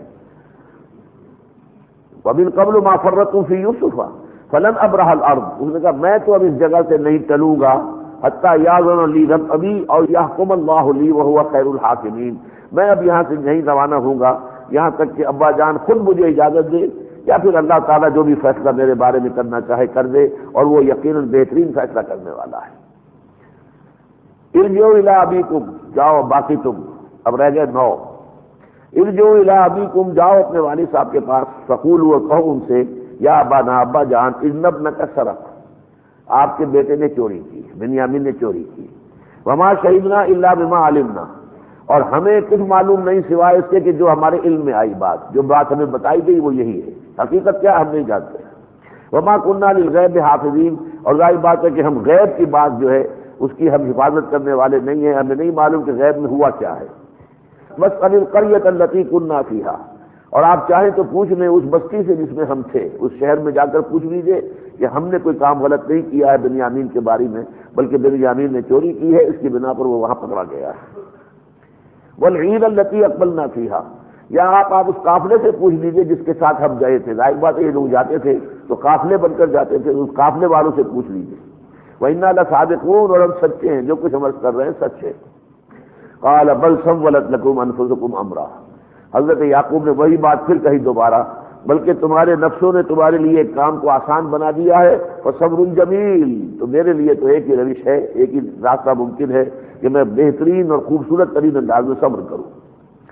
ومن قبل ما فرطتم فی یوسف فلن ابرح الارض، اس نے کہا میں تو اب اس جگہ سے نہیں ٹلوں گا، حتی یاذن لی رب ابی اور یحکم اللہ لی وہو خیر الحاکمین، میں اب یہاں سے نہیں روانہ ہوں گا یہاں تک کہ ابا جان خود مجھے اجازت دے، یا پھر اللہ تعالیٰ جو بھی فیصلہ میرے بارے میں کرنا چاہے کر دے، اور وہ یقیناً بہترین فیصلہ کرنے والا ہے۔ ارجعوا الی ابیکم، جاؤ باقی تم، اب رہ گئے نو، ارجعوا الی ابیکم، جاؤ اپنے والد صاحب کے پاس، فقولوا، اور کہو ان سے، یا ابانا، ابا جان، ان ابنک سرق، آپ کے بیٹے نے چوری کی، بنیامین نے چوری کی، وما شہدنا الا بما علمنا، اور ہمیں کچھ معلوم نہیں سوائے اس کے کہ جو ہمارے علم میں آئی بات، جو بات ہمیں بتائی گئی وہ یہی ہے، حقیقت کیا ہم نہیں جانتے۔ وما كنا للغیب حافظین، اور ظاہر بات ہے کہ ہم غیب کی بات جو ہے اس کی ہم حفاظت کرنے والے نہیں ہیں، ہمیں نہیں معلوم کہ غیب میں ہوا کیا ہے۔ واسأل القرية التي كنا فيها، اور آپ چاہیں تو پوچھ لیں اس بستی سے جس میں ہم تھے، اس شہر میں جا کر پوچھ لیجئے کہ ہم نے کوئی کام غلط نہیں کیا ہے بنیامین کے بارے میں، بلکہ بنیامین نے چوری کی ہے، اس کی بنا پر وہ وہاں پکڑا گیا ہے۔ والعیر التي اقبلنا فيها، یا آپ آپ اس قافلے سے پوچھ لیجئے جس کے ساتھ ہم گئے تھے، ظاہر بات ہے یہ لوگ جاتے تھے تو قافلے بن کر جاتے تھے، اس قافلے والوں سے پوچھ لیجئے۔ وَإِنَّا لَصَادِقُونَ، اور ہم سچے ہیں، جو کچھ ہم عرض کر رہے ہیں سچ ہے۔ قَالَ بَلْ سَوَّلَتْ لَكُمْ أَنفُسُكُمْ أَمْرًا، حضرت یعقوب نے وہی بات پھر کہی دوبارہ، بلکہ تمہارے نفسوں نے تمہارے لیے ایک کام کو آسان بنا دیا ہے، وَصَبْرٌ جَمِيلٌ، تو میرے لیے تو ایک ہی روش ہے، ایک ہی راستہ ممکن ہے کہ میں بہترین اور خوبصورت ترین انداز میں صبر کروں۔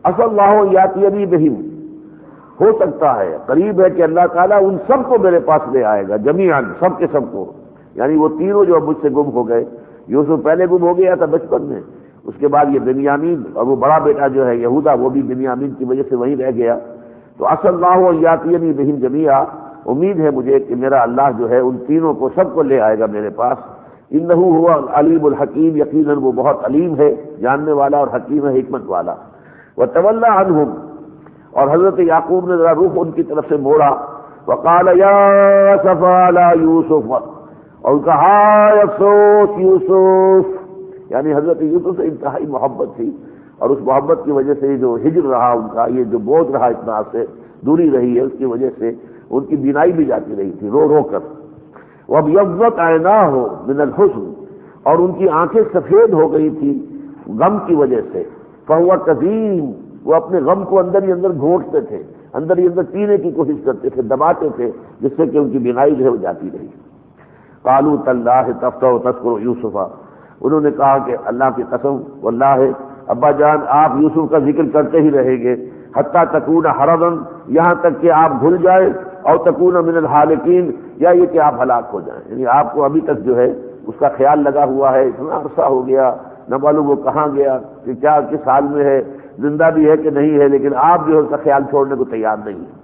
اصل اللہ یاتینی بہم، ہو سکتا ہے قریب ہے کہ اللہ تعالیٰ ان سب کو میرے پاس لے آئے گا، جمیعاً سب کے سب کو، یعنی وہ تینوں جو اب مجھ سے گم ہو گئے، یوسف پہلے گم ہو گیا تھا بچپن میں، اس کے بعد یہ بنیامین اور وہ بڑا بیٹا جو ہے یہودا وہ بھی بنیامین کی وجہ سے وہیں رہ گیا، تو اصل اللہ یاتینی بہم جمیعا، امید ہے مجھے کہ میرا اللہ جو ہے ان تینوں کو سب کو لے آئے گا میرے پاس، انہ ہوا العلیم الحکیم، یقیناً وہ بہت علیم ہے، جاننے والا اور حکیم ہے، حکمت والا۔ وتولی عنہم، اور حضرت یعقوب نے ذرا رخ ان کی طرف سے موڑا، وقال یا اسفا علی یوسف، اور کہا ہائے افسوس یوسف، یعنی حضرت یوسف سے انتہائی محبت تھی، اور اس محبت کی وجہ سے جو ہجر رہا ان کا، یہ جو بوجھ رہا اتنا سے دوری رہی ہے، اس کی وجہ سے ان کی بینائی بھی جاتی رہی تھی رو رو کر۔ وَابْيَضَّتْ عَيْنَاهُ مِنَ الْحُزْنِ، اور ان کی آنکھیں سفید ہو گئی تھی غم کی وجہ سے، فَهُوَ كَظِيمٌ، وہ اپنے غم کو اندر ہی اندر گھونٹتے تھے، اندر ہی اندر پینے کی کوشش کرتے تھے، دباتے تھے، جس سے کہ ان کی بینائی جو ہے وہ جاتی رہی۔ قَالُوا تَاللَّهِ تَفْتَحُ تَذْكُرُ يُوسُفَ، انہوں نے کہا کہ اللہ کی قسم واللہ ابا جان آپ یوسف کا ذکر کرتے ہی رہیں گے، حتیٰ تکون حرضا، یہاں تک کہ آپ بھول جائیں، اور تکون من الحالکین، یا یہ کہ آپ ہلاک ہو جائیں، یعنی آپ کو ابھی تک جو ہے اس کا خیال لگا ہوا ہے، اتنا عرصہ ہو گیا نہ معلوم وہ کہاں گیا، کہ کیا کس حال میں ہے، زندہ بھی ہے کہ نہیں ہے، لیکن آپ جو ہے اس کا خیال چھوڑنے کو تیار نہیں ہیں۔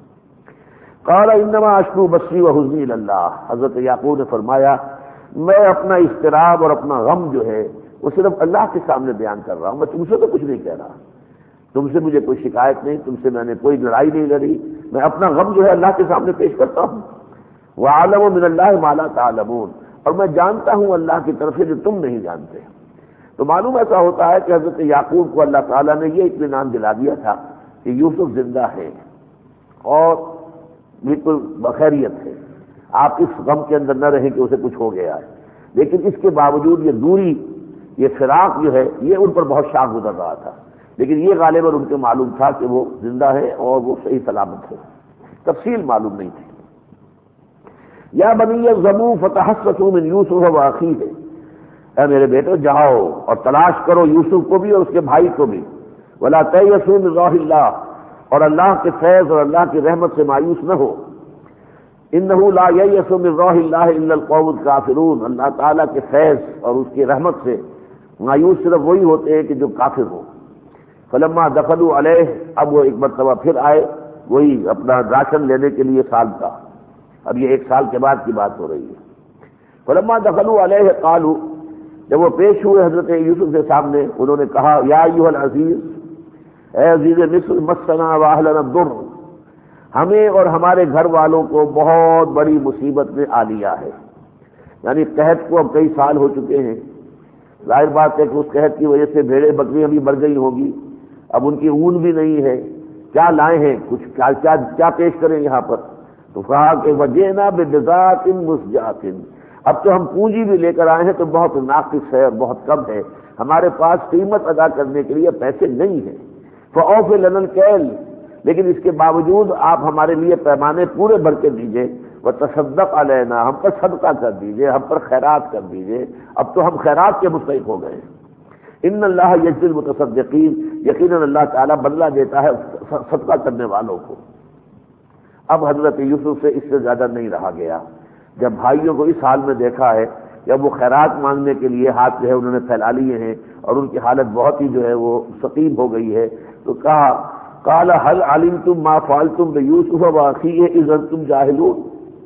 قال انما اشکو بثی وحزنی الی اللہ، حضرت یعقوب نے فرمایا میں اپنا اضطراب اور اپنا غم جو ہے وہ صرف اللہ کے سامنے بیان کر رہا ہوں، میں تم سے تو کچھ نہیں کہہ رہا، تم سے مجھے کوئی شکایت نہیں، تم سے میں نے کوئی لڑائی نہیں لڑی، میں اپنا غم جو ہے اللہ کے سامنے پیش کرتا ہوں۔ وَعَلَمُ مِنَ اللَّهِ مَا لَا تَعْلَمُونَ، اور میں جانتا ہوں اللہ کی طرف سے جو تم نہیں جانتے۔ تو معلوم ایسا ہوتا ہے کہ حضرت یعقوب کو اللہ تعالیٰ نے یہ اطمینان دلا دیا تھا کہ یوسف زندہ ہے اور بالکل بخیریت ہے، آپ اس غم کے اندر نہ رہیں کہ اسے کچھ ہو گیا ہے، لیکن اس کے باوجود یہ دوری، یہ فراق جو ہے یہ ان پر بہت شاق گزر رہا تھا، لیکن یہ غالباً ان کے معلوم تھا کہ وہ زندہ ہے اور وہ صحیح سلامت ہے، تفصیل معلوم نہیں تھی۔ یا بنی اذهبوا فتحسسوا من یوسف واخیہ، اے میرے بیٹو جاؤ اور تلاش کرو یوسف کو بھی اور اس کے بھائی کو بھی، ولا تیأسوا من روح اللہ، اور اللہ کے فیض اور اللہ کی رحمت سے مایوس نہ ہو، انہ لا ییأس من روح اللہ الا القوم الکافرون، اللہ تعالیٰ کے فیض اور اس کی رحمت سے مایوس صرف وہی ہوتے ہیں کہ جو کافر ہو۔ فلما دخلوا علیہ، اب وہ ایک مرتبہ پھر آئے وہی اپنا راشن لینے کے لیے سال کا، اب یہ ایک سال کے بعد کی بات ہو رہی ہے۔ فلما دخلوا علیہ قالوا، جب وہ پیش ہوئے حضرت یوسف کے سامنے انہوں نے کہا یا ایھا العزیز، اے عزیز مصر، مسنا واہلنا الضر، ہمیں اور ہمارے گھر والوں کو بہت بڑی مصیبت نے آ لیا ہے، یعنی قحط کو اب کئی سال ہو چکے ہیں، ظاہر بات ہے کہ اس قحط کی وجہ سے بھیڑیں بکریاں بھی مر گئی ہوں گی، اب ان کی اون بھی نہیں ہے، کیا لائے ہیں کچھ کیا کیا, کیا پیش کریں یہاں پر، تو کہا کہ وجئنا ببضاعۃ مزجاۃ، اب تو ہم پونجی بھی لے کر آئے ہیں تو بہت ناقص ہے اور بہت کم ہے، ہمارے پاس قیمت ادا کرنے کے لیے پیسے نہیں ہیں، فاوف لنا الکیل، لیکن اس کے باوجود آپ ہمارے لیے پیمانے پورے بھر کے دیجئے، وتصدق علینا، ہم پر صدقہ کر دیجئے، ہم پر خیرات کر دیجئے، اب تو ہم خیرات کے مستحق ہو گئے۔ ان اللہ یجزی المتصدقین، یقیناً اللہ تعالیٰ بدلہ دیتا ہے صدقہ کرنے والوں کو۔ اب حضرت یوسف سے اس سے زیادہ نہیں رہا گیا، جب بھائیوں کو اس حال میں دیکھا ہے، جب وہ خیرات مانگنے کے لیے ہاتھ جو ہے انہوں نے پھیلا لیے ہیں اور ان کی حالت بہت ہی جو ہے وہ سقیم ہو گئی ہے، تو کہا قال هل علمتم ما فعلتم بيوسف واخيه اذ انتم جاهلون،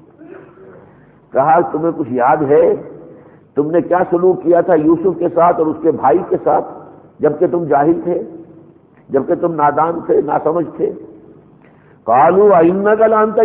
کہا تمہیں کچھ یاد ہے تم نے کیا سلوک کیا تھا یوسف کے ساتھ اور اس کے بھائی کے ساتھ جبکہ تم جاہل تھے، جبکہ تم نادان تھے، ناسمجھ تھے۔ قالوا انک لانت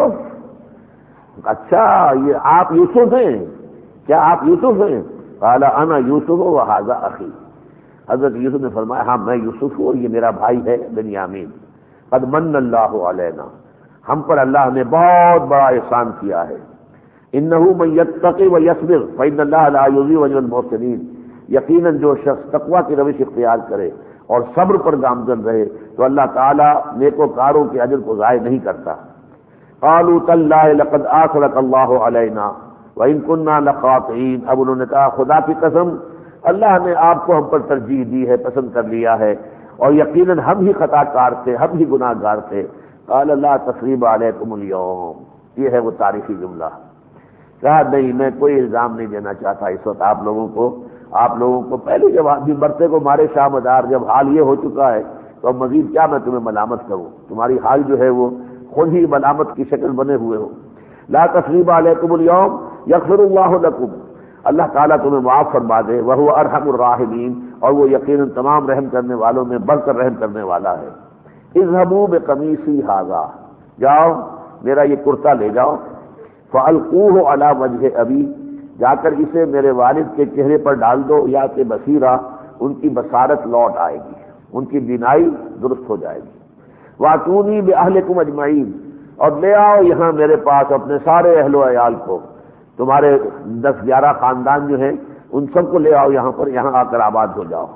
یوسف، اچھا یہ آپ یوسف ہیں، کیا آپ یوسف ہیں؟ قال انا یوسف وهذا اخی، حضرت یوسف نے فرمایا ہاں میں یوسف ہوں اور یہ میرا بھائی ہے بنیامین۔ قد من اللہ علینا، ہم پر اللہ نے بہت بڑا احسان کیا ہے۔ انہ من یتقی ویصبر فإن اللہ لا یضیع اجر المحسنین، یقیناً جو شخص تقوی کی روش اختیار کرے اور صبر پر گامزن رہے تو اللہ تعالیٰ نیکوکاروں کے اجر کو ضائع نہیں کرتا۔ قالوا تاللہ لقد آثرک اللہ علینا وإن كنا لخاطئین، اب انہوں نے کہا خدا کی قسم اللہ نے آپ کو ہم پر ترجیح دی ہے، پسند کر لیا ہے، اور یقیناً ہم ہی خطا کار تھے، ہم ہی گناہ گار تھے۔ قال لا تثریب علیکم اليوم، یہ ہے وہ تاریخی جملہ۔ کہا نہیں، میں کوئی الزام نہیں دینا چاہتا اس وقت آپ لوگوں کو آپ لوگوں کو پہلے جب آدمی مرتے کو مارے شاہ مدار، جب حال یہ ہو چکا ہے تو اب مزید کیا میں تمہیں ملامت کروں؟ تمہاری حال جو ہے وہ خود ہی ملامت کی شکل بنے ہوئے ہو۔ لا تثریب علیکم اليوم یغفر اللہ لکم، اللہ تعالیٰ تمہیں معاف فرما دے، وہو ارحم الراحمین، اور وہ یقیناً تمام رحم کرنے والوں میں بڑھ کر رحم کرنے والا ہے۔ اذهبوا بقمیصی ھذا، جاؤ میرا یہ کرتا لے جاؤ، فالقوہ علی وجہ ابی، جا کر اسے میرے والد کے چہرے پر ڈال دو، یا کہ بصیرہ، ان کی بصارت لوٹ آئے گی، ان کی بینائی درست ہو جائے گی۔ واتونی باہلکم اجمعین، اور لے آؤ یہاں میرے پاس اپنے سارے اہل و عیال کو، تمہارے دس گیارہ خاندان جو ہیں ان سب کو لے آؤ یہاں پر، یہاں آ کر آباد ہو جاؤ۔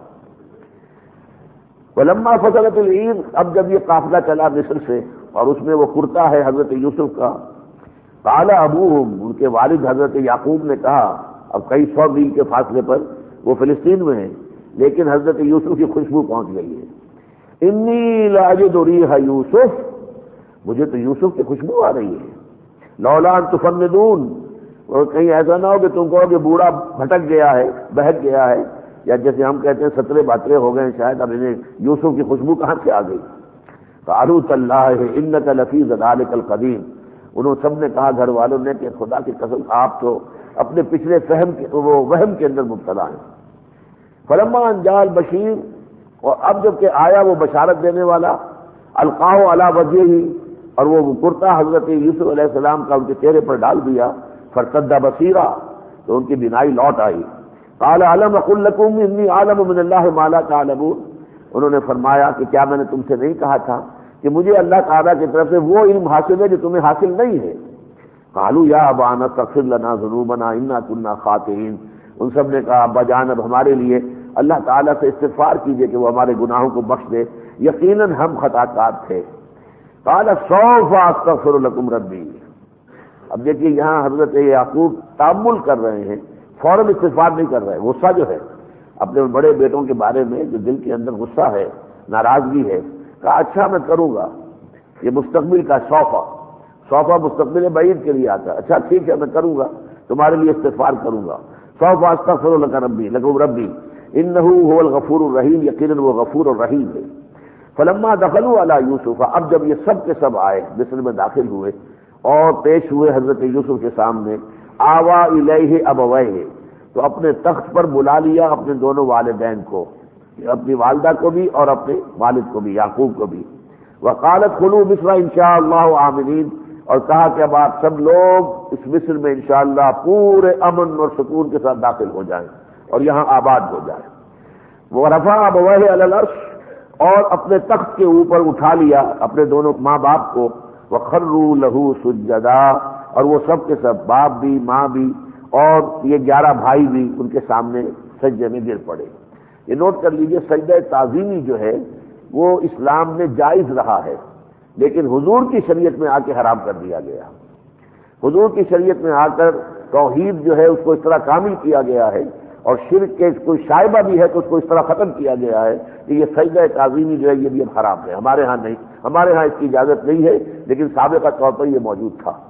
ولما فصلت العیر، اب جب یہ قافلہ چلا مصر سے اور اس میں وہ کرتا ہے حضرت یوسف کا، قال ابوہم، ان کے والد حضرت یعقوب نے کہا، اب کئی سو میل کے فاصلے پر وہ فلسطین میں ہیں لیکن حضرت یوسف کی خوشبو پہنچ گئی ہے، انی لاجد ریح یوسف، مجھے تو یوسف کی خوشبو آ رہی ہے، لولا ان تفندون، اور کہیں ایسا نہ ہو کہ تم کہو کہ بوڑھا بھٹک گیا ہے، بہک گیا ہے، یا جیسے ہم کہتے ہیں سترے باترے ہو گئے شاید، اب انہیں یوسف کی خوشبو کہاں سے آ گئی؟ قالوا تاللہ انک لفی ذلک القدیم، انہوں سب نے کہا گھر والوں نے کہ خدا کی قسم آپ تو اپنے پچھلے فہم کے وہ وہم کے اندر مبتلا ہیں۔ فلما ان جاء البشیر، اور اب جب کہ آیا وہ بشارت دینے والا، القاہ علی وجہہ، اور وہ کرتا حضرت یوسف علیہ السلام کا ان کے چہرے پر ڈال دیا، فرتد بصیرا، تو ان کی بینائی لوٹ آئی۔ قال الم اقل لکم انی اعلم من اللہ ما لا تعلمون، انہوں نے فرمایا کہ کیا میں نے تم سے نہیں کہا تھا کہ مجھے اللہ تعالیٰ کی طرف سے وہ علم حاصل ہے جو تمہیں حاصل نہیں ہے؟ قالوا یا ابانا استغفر لنا ذنوبنا انا كنا خاطئین، ان سب نے کہا ابا جان اب ہمارے لیے اللہ تعالیٰ سے استغفار کیجئے کہ وہ ہمارے گناہوں کو بخش دے، یقیناً ہم خطا کار تھے۔ قال سوف استغفر لکم ربی، اب دیکھیے یہاں حضرت یعقوب تأمل کر رہے ہیں، فوراً استغفار نہیں کر رہے، غصہ جو ہے اپنے بڑے بیٹوں کے بارے میں جو دل کے اندر غصہ ہے، ناراضگی ہے، کہا اچھا میں کروں گا، یہ مستقبل کا صوفہ صوفہ مستقبل بعید کے لیے آتا ہے، اچھا ٹھیک ہے میں کروں گا، تمہارے لیے استغفار کروں گا۔ سوف استغفر لک ربی لکم ربی انہ هو الغفور الرحیم، یقیناً وہ غفور الرحیم ہے۔ فلما دخلوا علی یوسف، اب جب یہ سب کے سب آئے مصر میں داخل ہوئے اور پیش ہوئے حضرت یوسف کے سامنے، آوا الیہ ابویہ، تو اپنے تخت پر بلا لیا اپنے دونوں والدین کو، اپنی والدہ کو بھی اور اپنے والد کو بھی، یعقوب کو بھی۔ وقالت خلوا مصر ان شاء اللہ آمنین، اور کہا کہ اب آپ سب لوگ اس مصر میں انشاءاللہ پورے امن اور سکون کے ساتھ داخل ہو جائیں اور یہاں آباد ہو جائیں۔ ورفع ابویہ علی العرش، اور اپنے تخت کے اوپر اٹھا لیا اپنے دونوں ماں باپ کو، وخروا لہ سجدا، اور وہ سب کے سب باپ بھی ماں بھی اور یہ گیارہ بھائی بھی ان کے سامنے سجدے میں گر پڑے۔ یہ نوٹ کر لیجئے سجدہ تعظیمی جو ہے وہ اسلام میں جائز رہا ہے، لیکن حضور کی شریعت میں آ کے حرام کر دیا گیا۔ حضور کی شریعت میں آ کر توحید جو ہے اس کو اس طرح کامل کیا گیا ہے، اور شرک کے کوئی شائبہ بھی ہے تو اس کو اس طرح ختم کیا گیا ہے کہ یہ سجدہ تعظیمی جو ہے یہ بھی اب حرام ہے، ہمارے ہاں نہیں، ہمارے ہاں اس کی اجازت نہیں ہے، لیکن سابقہ طور پر یہ موجود تھا۔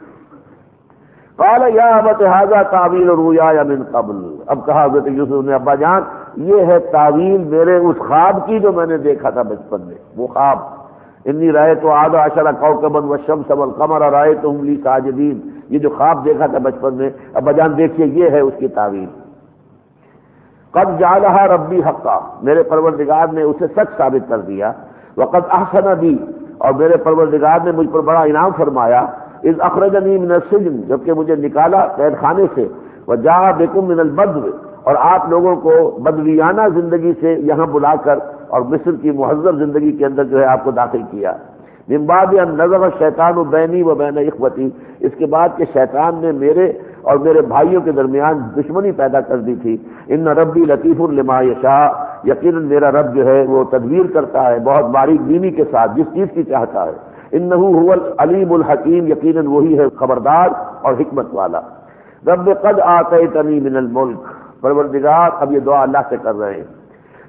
قال یا ابت ھذا تعویل رؤیایا من قبل، اب کہا حضرت یوسف نے ابا جان یہ ہے تعویل میرے اس خواب کی جو میں نے دیکھا تھا بچپن میں، وہ خواب، انی رأیت احد عشر کوکبا والشمس والقمر رأیتهم لی ساجدین، یہ جو خواب دیکھا تھا بچپن میں ابا جان دیکھیے یہ ہے اس کی تعویل۔ قد جعلها ربی حقا، میرے پروردگار نے اسے سچ ثابت کر دیا، وقد احسن بی، اور میرے پروردگار نے مجھ پر بڑا انعام فرمایا، اذ اخرجنی من السجن، جبکہ مجھے نکالا قید خانے سے، وجاء بکم من البدو، اور آپ لوگوں کو بدویانہ زندگی سے یہاں بلا کر اور مصر کی مہذب زندگی کے اندر جو ہے آپ کو داخل کیا۔ من بعد ان نزغ الشیطان بینی و بین اخوتی، اس کے بعد کہ شیطان نے میرے اور میرے بھائیوں کے درمیان دشمنی پیدا کر دی تھی۔ ان ربی لطیف لما یشاء، یقیناً میرا رب جو ہے وہ تدبیر کرتا ہے بہت باریک بینی کے ساتھ جس چیز کی چاہتا ہے۔ انہ هو العلیم الحکیم، یقیناً وہی ہے خبردار اور حکمت والا۔ رب قد آتیتنی من الملک، پروردگار اب یہ دعا اللہ سے کر رہے ہیں،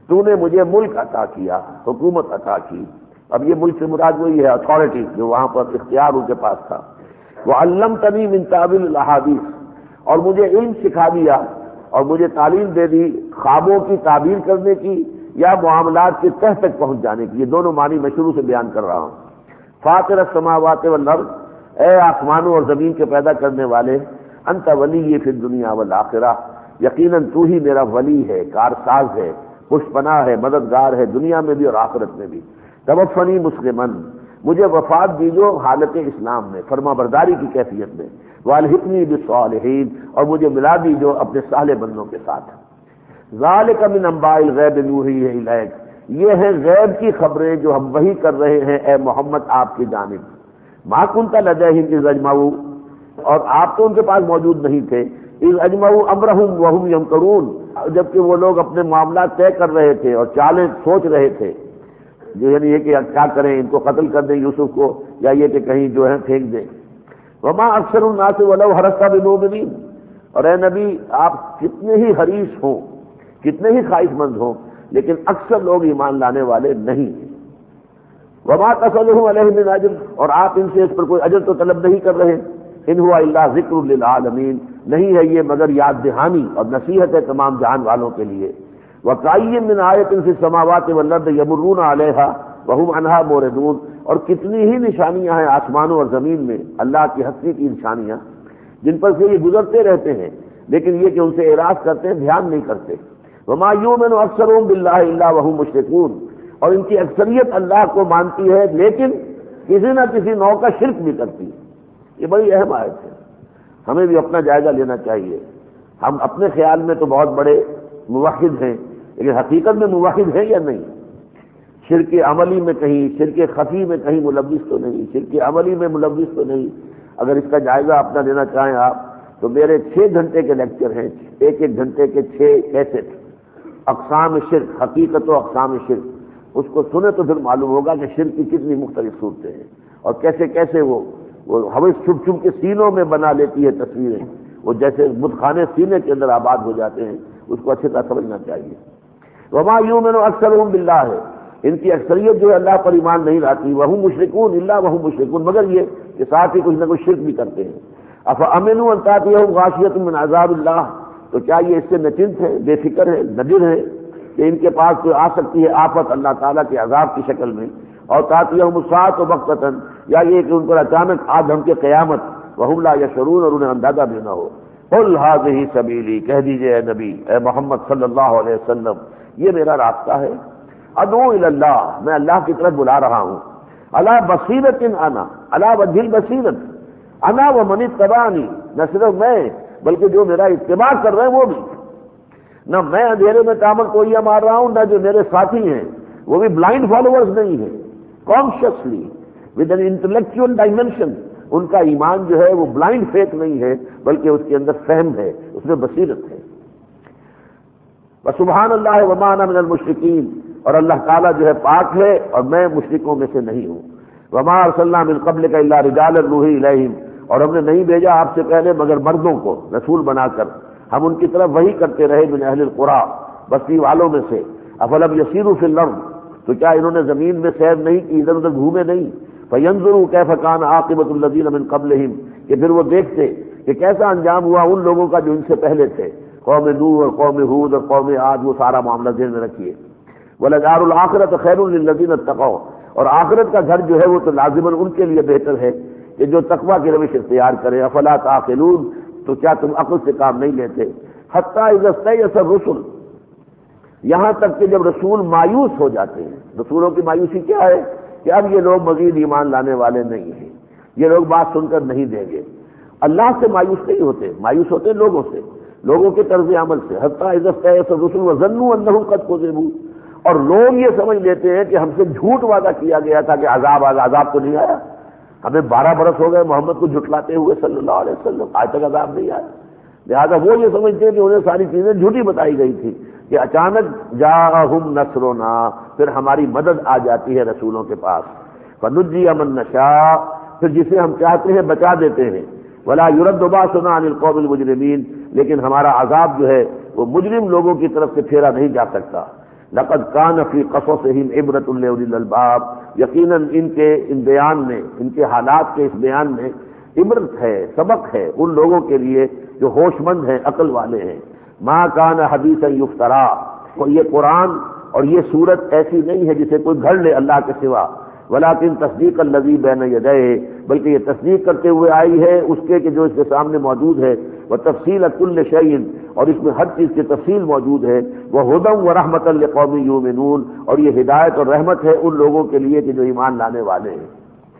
تو نے مجھے ملک عطا کیا، حکومت عطا کی. اب یہ ملک سے مراد وہی ہے اتھارٹی جو وہاں پر اختیار ان کے پاس تھا. وعلمتنی من تاویل الاحادیث، اور مجھے علم سکھا دیا اور مجھے تعلیم دے دی خوابوں کی تعبیر کرنے کی یا معاملات کے تہ تک پہنچ جانے کی. یہ دونوں معنی میں شروع سے بیان کر رہا ہوں. فاطر السماوات والارض، اے آسمانوں اور زمین کے پیدا کرنے والے، انت ولی فی الدنیا والآخرہ، یقیناً تو ہی میرا ولی ہے، کارساز ہے، پشت پناہ ہے، مددگار ہے، دنیا میں بھی اور آخرت میں بھی. توفنی مسلمن، مجھے وفات دیجو حالت اسلام میں، فرما برداری کی کیفیت میں. والحقنی بالصالحین، اور مجھے ملا دیجو اپنے صالح بندوں کے ساتھ. ذالک من انباء الغیب نوحیہ الیک، یہ ہیں غیب کی خبریں جو ہم وحی کر رہے ہیں اے محمد آپ کی جانب. ما کنت لدیہم اذ اجمعوا، اور آپ تو ان کے پاس موجود نہیں تھے. اذ اجمعوا امرہم وہم یمکرون، جبکہ وہ لوگ اپنے معاملات طے کر رہے تھے اور چالیں سوچ رہے تھے، جو یعنی یہ کہ کیا کریں، ان کو قتل کر دیں یوسف کو، یا یہ کہ کہیں جو ہے پھینک دیں. وما اکثر الناس ولو حرصت بمؤمنین، اور اے نبی آپ کتنے ہی حریص ہوں، کتنے ہی خواہش مند ہوں، لیکن اکثر لوگ ایمان لانے والے نہیں ہیں. وما تسألهم علیہ من اجر، اور آپ ان سے اس پر کوئی اجر تو طلب نہیں کر رہے. ان هو الا ذکر للعالمین، نہیں ہے یہ مگر یاد دہانی اور نصیحت ہے تمام جہان والوں کے لیے. وَكَأَيٍّ مِّنْ آیَةٍ فِي السَّمَاوَاتِ وَالْأَرْضِ يَمُرُّونَ عَلَيْهَا وَهُمْ عَنْهَا مُعْرِضُونَ، اور کتنی ہی نشانیاں ہیں آسمانوں اور زمین میں اللہ کی ہستی کی نشانیاں جن پر سے یہ گزرتے رہتے ہیں، لیکن یہ کہ ان سے اعراض کرتے ہیں، دھیان نہیں کرتے. وَمَا يُؤْمِنُ أَكْثَرُهُم بِاللَّهِ إِلَّا وَهُمْ مُشْرِكُونَ، اور ان کی اکثریت اللہ کو مانتی ہے لیکن کسی نہ کسی نوع کا شرک بھی کرتی ہے. یہ بڑی اہم آیت ہے، ہمیں بھی اپنا جائزہ لینا چاہیے. ہم اپنے خیال میں تو بہت بڑے موحد ہیں، لیکن حقیقت میں موحد ہیں یا نہیں؟ شرک عملی میں کہیں، شرک خفی میں کہیں ملوث تو نہیں، شرک عملی میں ملوث تو نہیں. اگر اس کا جائزہ اپنا لینا چاہیں آپ تو میرے چھ گھنٹے کے لیکچر ہیں، ایک ایک گھنٹے کے چھ کیسٹ، اقسام شرک، حقیقت و اقسام شرک، اس کو سنیں تو پھر معلوم ہوگا کہ شرک کی کتنی مختلف صورتیں ہیں اور کیسے کیسے وہ وہ ہمیں چھپ چھپ کے سینوں میں بنا لیتی ہے تصویریں. وہ جیسے بت خانے سینے کے اندر آباد ہو جاتے ہیں، اس کو اچھی طرح سمجھنا چاہیے. وما یؤمن اکثرهم باللہ، ان کی اکثریت جو ہے اللہ پر ایمان نہیں لاتی. وہم مشرکون الا وہم مشرکون، مگر یہ کہ ساتھ ہی کچھ نہ کچھ شرک بھی کرتے ہیں. افامنوا ان تاتیہم غاشیۃ من عذاب اللہ، تو کیا یہ اس سے نچنت ہے، بے فکر ہے، نذر ہے کہ ان کے پاس کوئی آ سکتی ہے آفت اللہ تعالیٰ کے عذاب کی شکل میں. اور تاتیہم الساعۃ بغتۃ، یا یہ کہ ان پر اچانک آ دھم کے قیامت. وہم لا یشعرون، اور انہیں اندازہ بھی نہ ہو. قل هذه سبیلی، کہہ دیجئے اے نبی، اے محمد صلی اللہ علیہ وسلم، یہ میرا راستہ ہے. ادعو الی اللہ، میں اللہ کی طرف بلا رہا ہوں. علی بصیرۃ انا، علی وجہ البصیرۃ، انا ومن اتبعنی، نہ صرف میں بلکہ جو میرا اتباع کر رہے ہیں وہ بھی. نہ میں اندھیرے میں تعمل کوئی مار رہا ہوں، نہ جو میرے ساتھی ہیں وہ بھی بلائنڈ فالوورز نہیں ہیں. Consciously with an intellectual dimension, ان کا ایمان جو ہے وہ بلائنڈ فیتھ نہیں ہے بلکہ اس کے اندر فہم ہے، اس میں بصیرت ہے. وسبحان اللہ وما انا من المشرکین، اور اللہ تعالیٰ جو ہے پاک ہے اور میں مشرکوں میں سے نہیں ہوں. وما ارسلنا من قبلک الا رجالا نوحی الیہم، اور ہم نے نہیں بھیجا آپ سے پہلے مگر مردوں کو رسول بنا کر، ہم ان کی طرف وحی کرتے رہے من اہل القریٰ، بستی والوں میں سے. افلم یسیروا فی الارض، تو کیا انہوں نے زمین میں سیر نہیں کی، ادھر ادھر گھومے نہیں؟ فینظروا کیف کان عاقبۃ الذین من قبلہم، کہ پھر وہ دیکھتے کہ کیسا انجام ہوا ان لوگوں کا جو ان سے پہلے تھے. قوم نوح اور قوم ہود اور قوم عاد، وہ سارا معاملہ ذہن میں رکھیے. وَلَدَارُ الْآخِرَةِ خَيْرٌ لِلَّذِينَ اتَّقَوْا، اور آخرت کا گھر جو ہے وہ تو لازماً ان کے لیے بہتر ہے کہ جو تقویٰ کی روش اختیار کریں. افلا تعقلون، تو کیا تم عقل سے کام نہیں لیتے؟ حتیٰ اذا استیأس الرسل، یہاں تک کہ جب رسول مایوس ہو جاتے ہیں. رسولوں کی مایوسی کیا ہے کہ اب یہ لوگ مزید ایمان لانے والے نہیں ہیں، یہ لوگ بات سن کر نہیں دیں گے. اللہ سے مایوس نہیں ہوتے، مایوس ہوتے لوگوں سے، لوگوں کے طرز عمل سے. حتیٰ اذا استیأس الرسل وظنوا انهم قد كذبوا، اور لوگ یہ سمجھ لیتے ہیں کہ ہم سے جھوٹ وعدہ کیا گیا تھا کہ عذاب آگا، عذاب تو نہیں آیا. ہمیں بارہ برس ہو گئے محمد کو جھٹلاتے ہوئے صلی اللہ علیہ وسلم، آج تک عذاب نہیں آیا. لہٰذا وہ یہ سمجھتے ہیں کہ انہیں ساری چیزیں جھوٹی بتائی گئی تھی کہ اچانک جاءہم نصرنا، پھر ہماری مدد آ جاتی ہے رسولوں کے پاس. فنجی من نشاء، پھر جسے ہم چاہتے ہیں بچا دیتے ہیں. ولا يرد باسنا عن القوم المجرمین، لیکن ہمارا عذاب جو ہے وہ مجرم لوگوں کی طرف سے پھیرا نہیں جا سکتا. لقد کان فی قصصہم عبرۃ لأولی الالباب، یقیناً ان کے ان بیان میں، ان کے حالات کے اس بیان میں عبرت ہے، سبق ہے ان لوگوں کے لیے جو ہوش مند ہیں، عقل والے ہیں۔ ما کان حدیثا یفترا، اور یہ قرآن اور یہ سورت ایسی نہیں ہے جسے کوئی گھڑ لے اللہ کے سوا، ولیکن تصدیق الذی بین یدیہ، بلکہ یہ تصدیق کرتے ہوئے آئی ہے اس کے کہ جو اس کے سامنے موجود ہے، وتفصیل کل شیء، اور اس میں ہر چیز کی تفصیل موجود ہے، وہدی ورحمۃ لقوم یؤمنون، اور یہ ہدایت اور رحمت ہے ان لوگوں کے لیے کہ جو ایمان لانے والے ہیں۔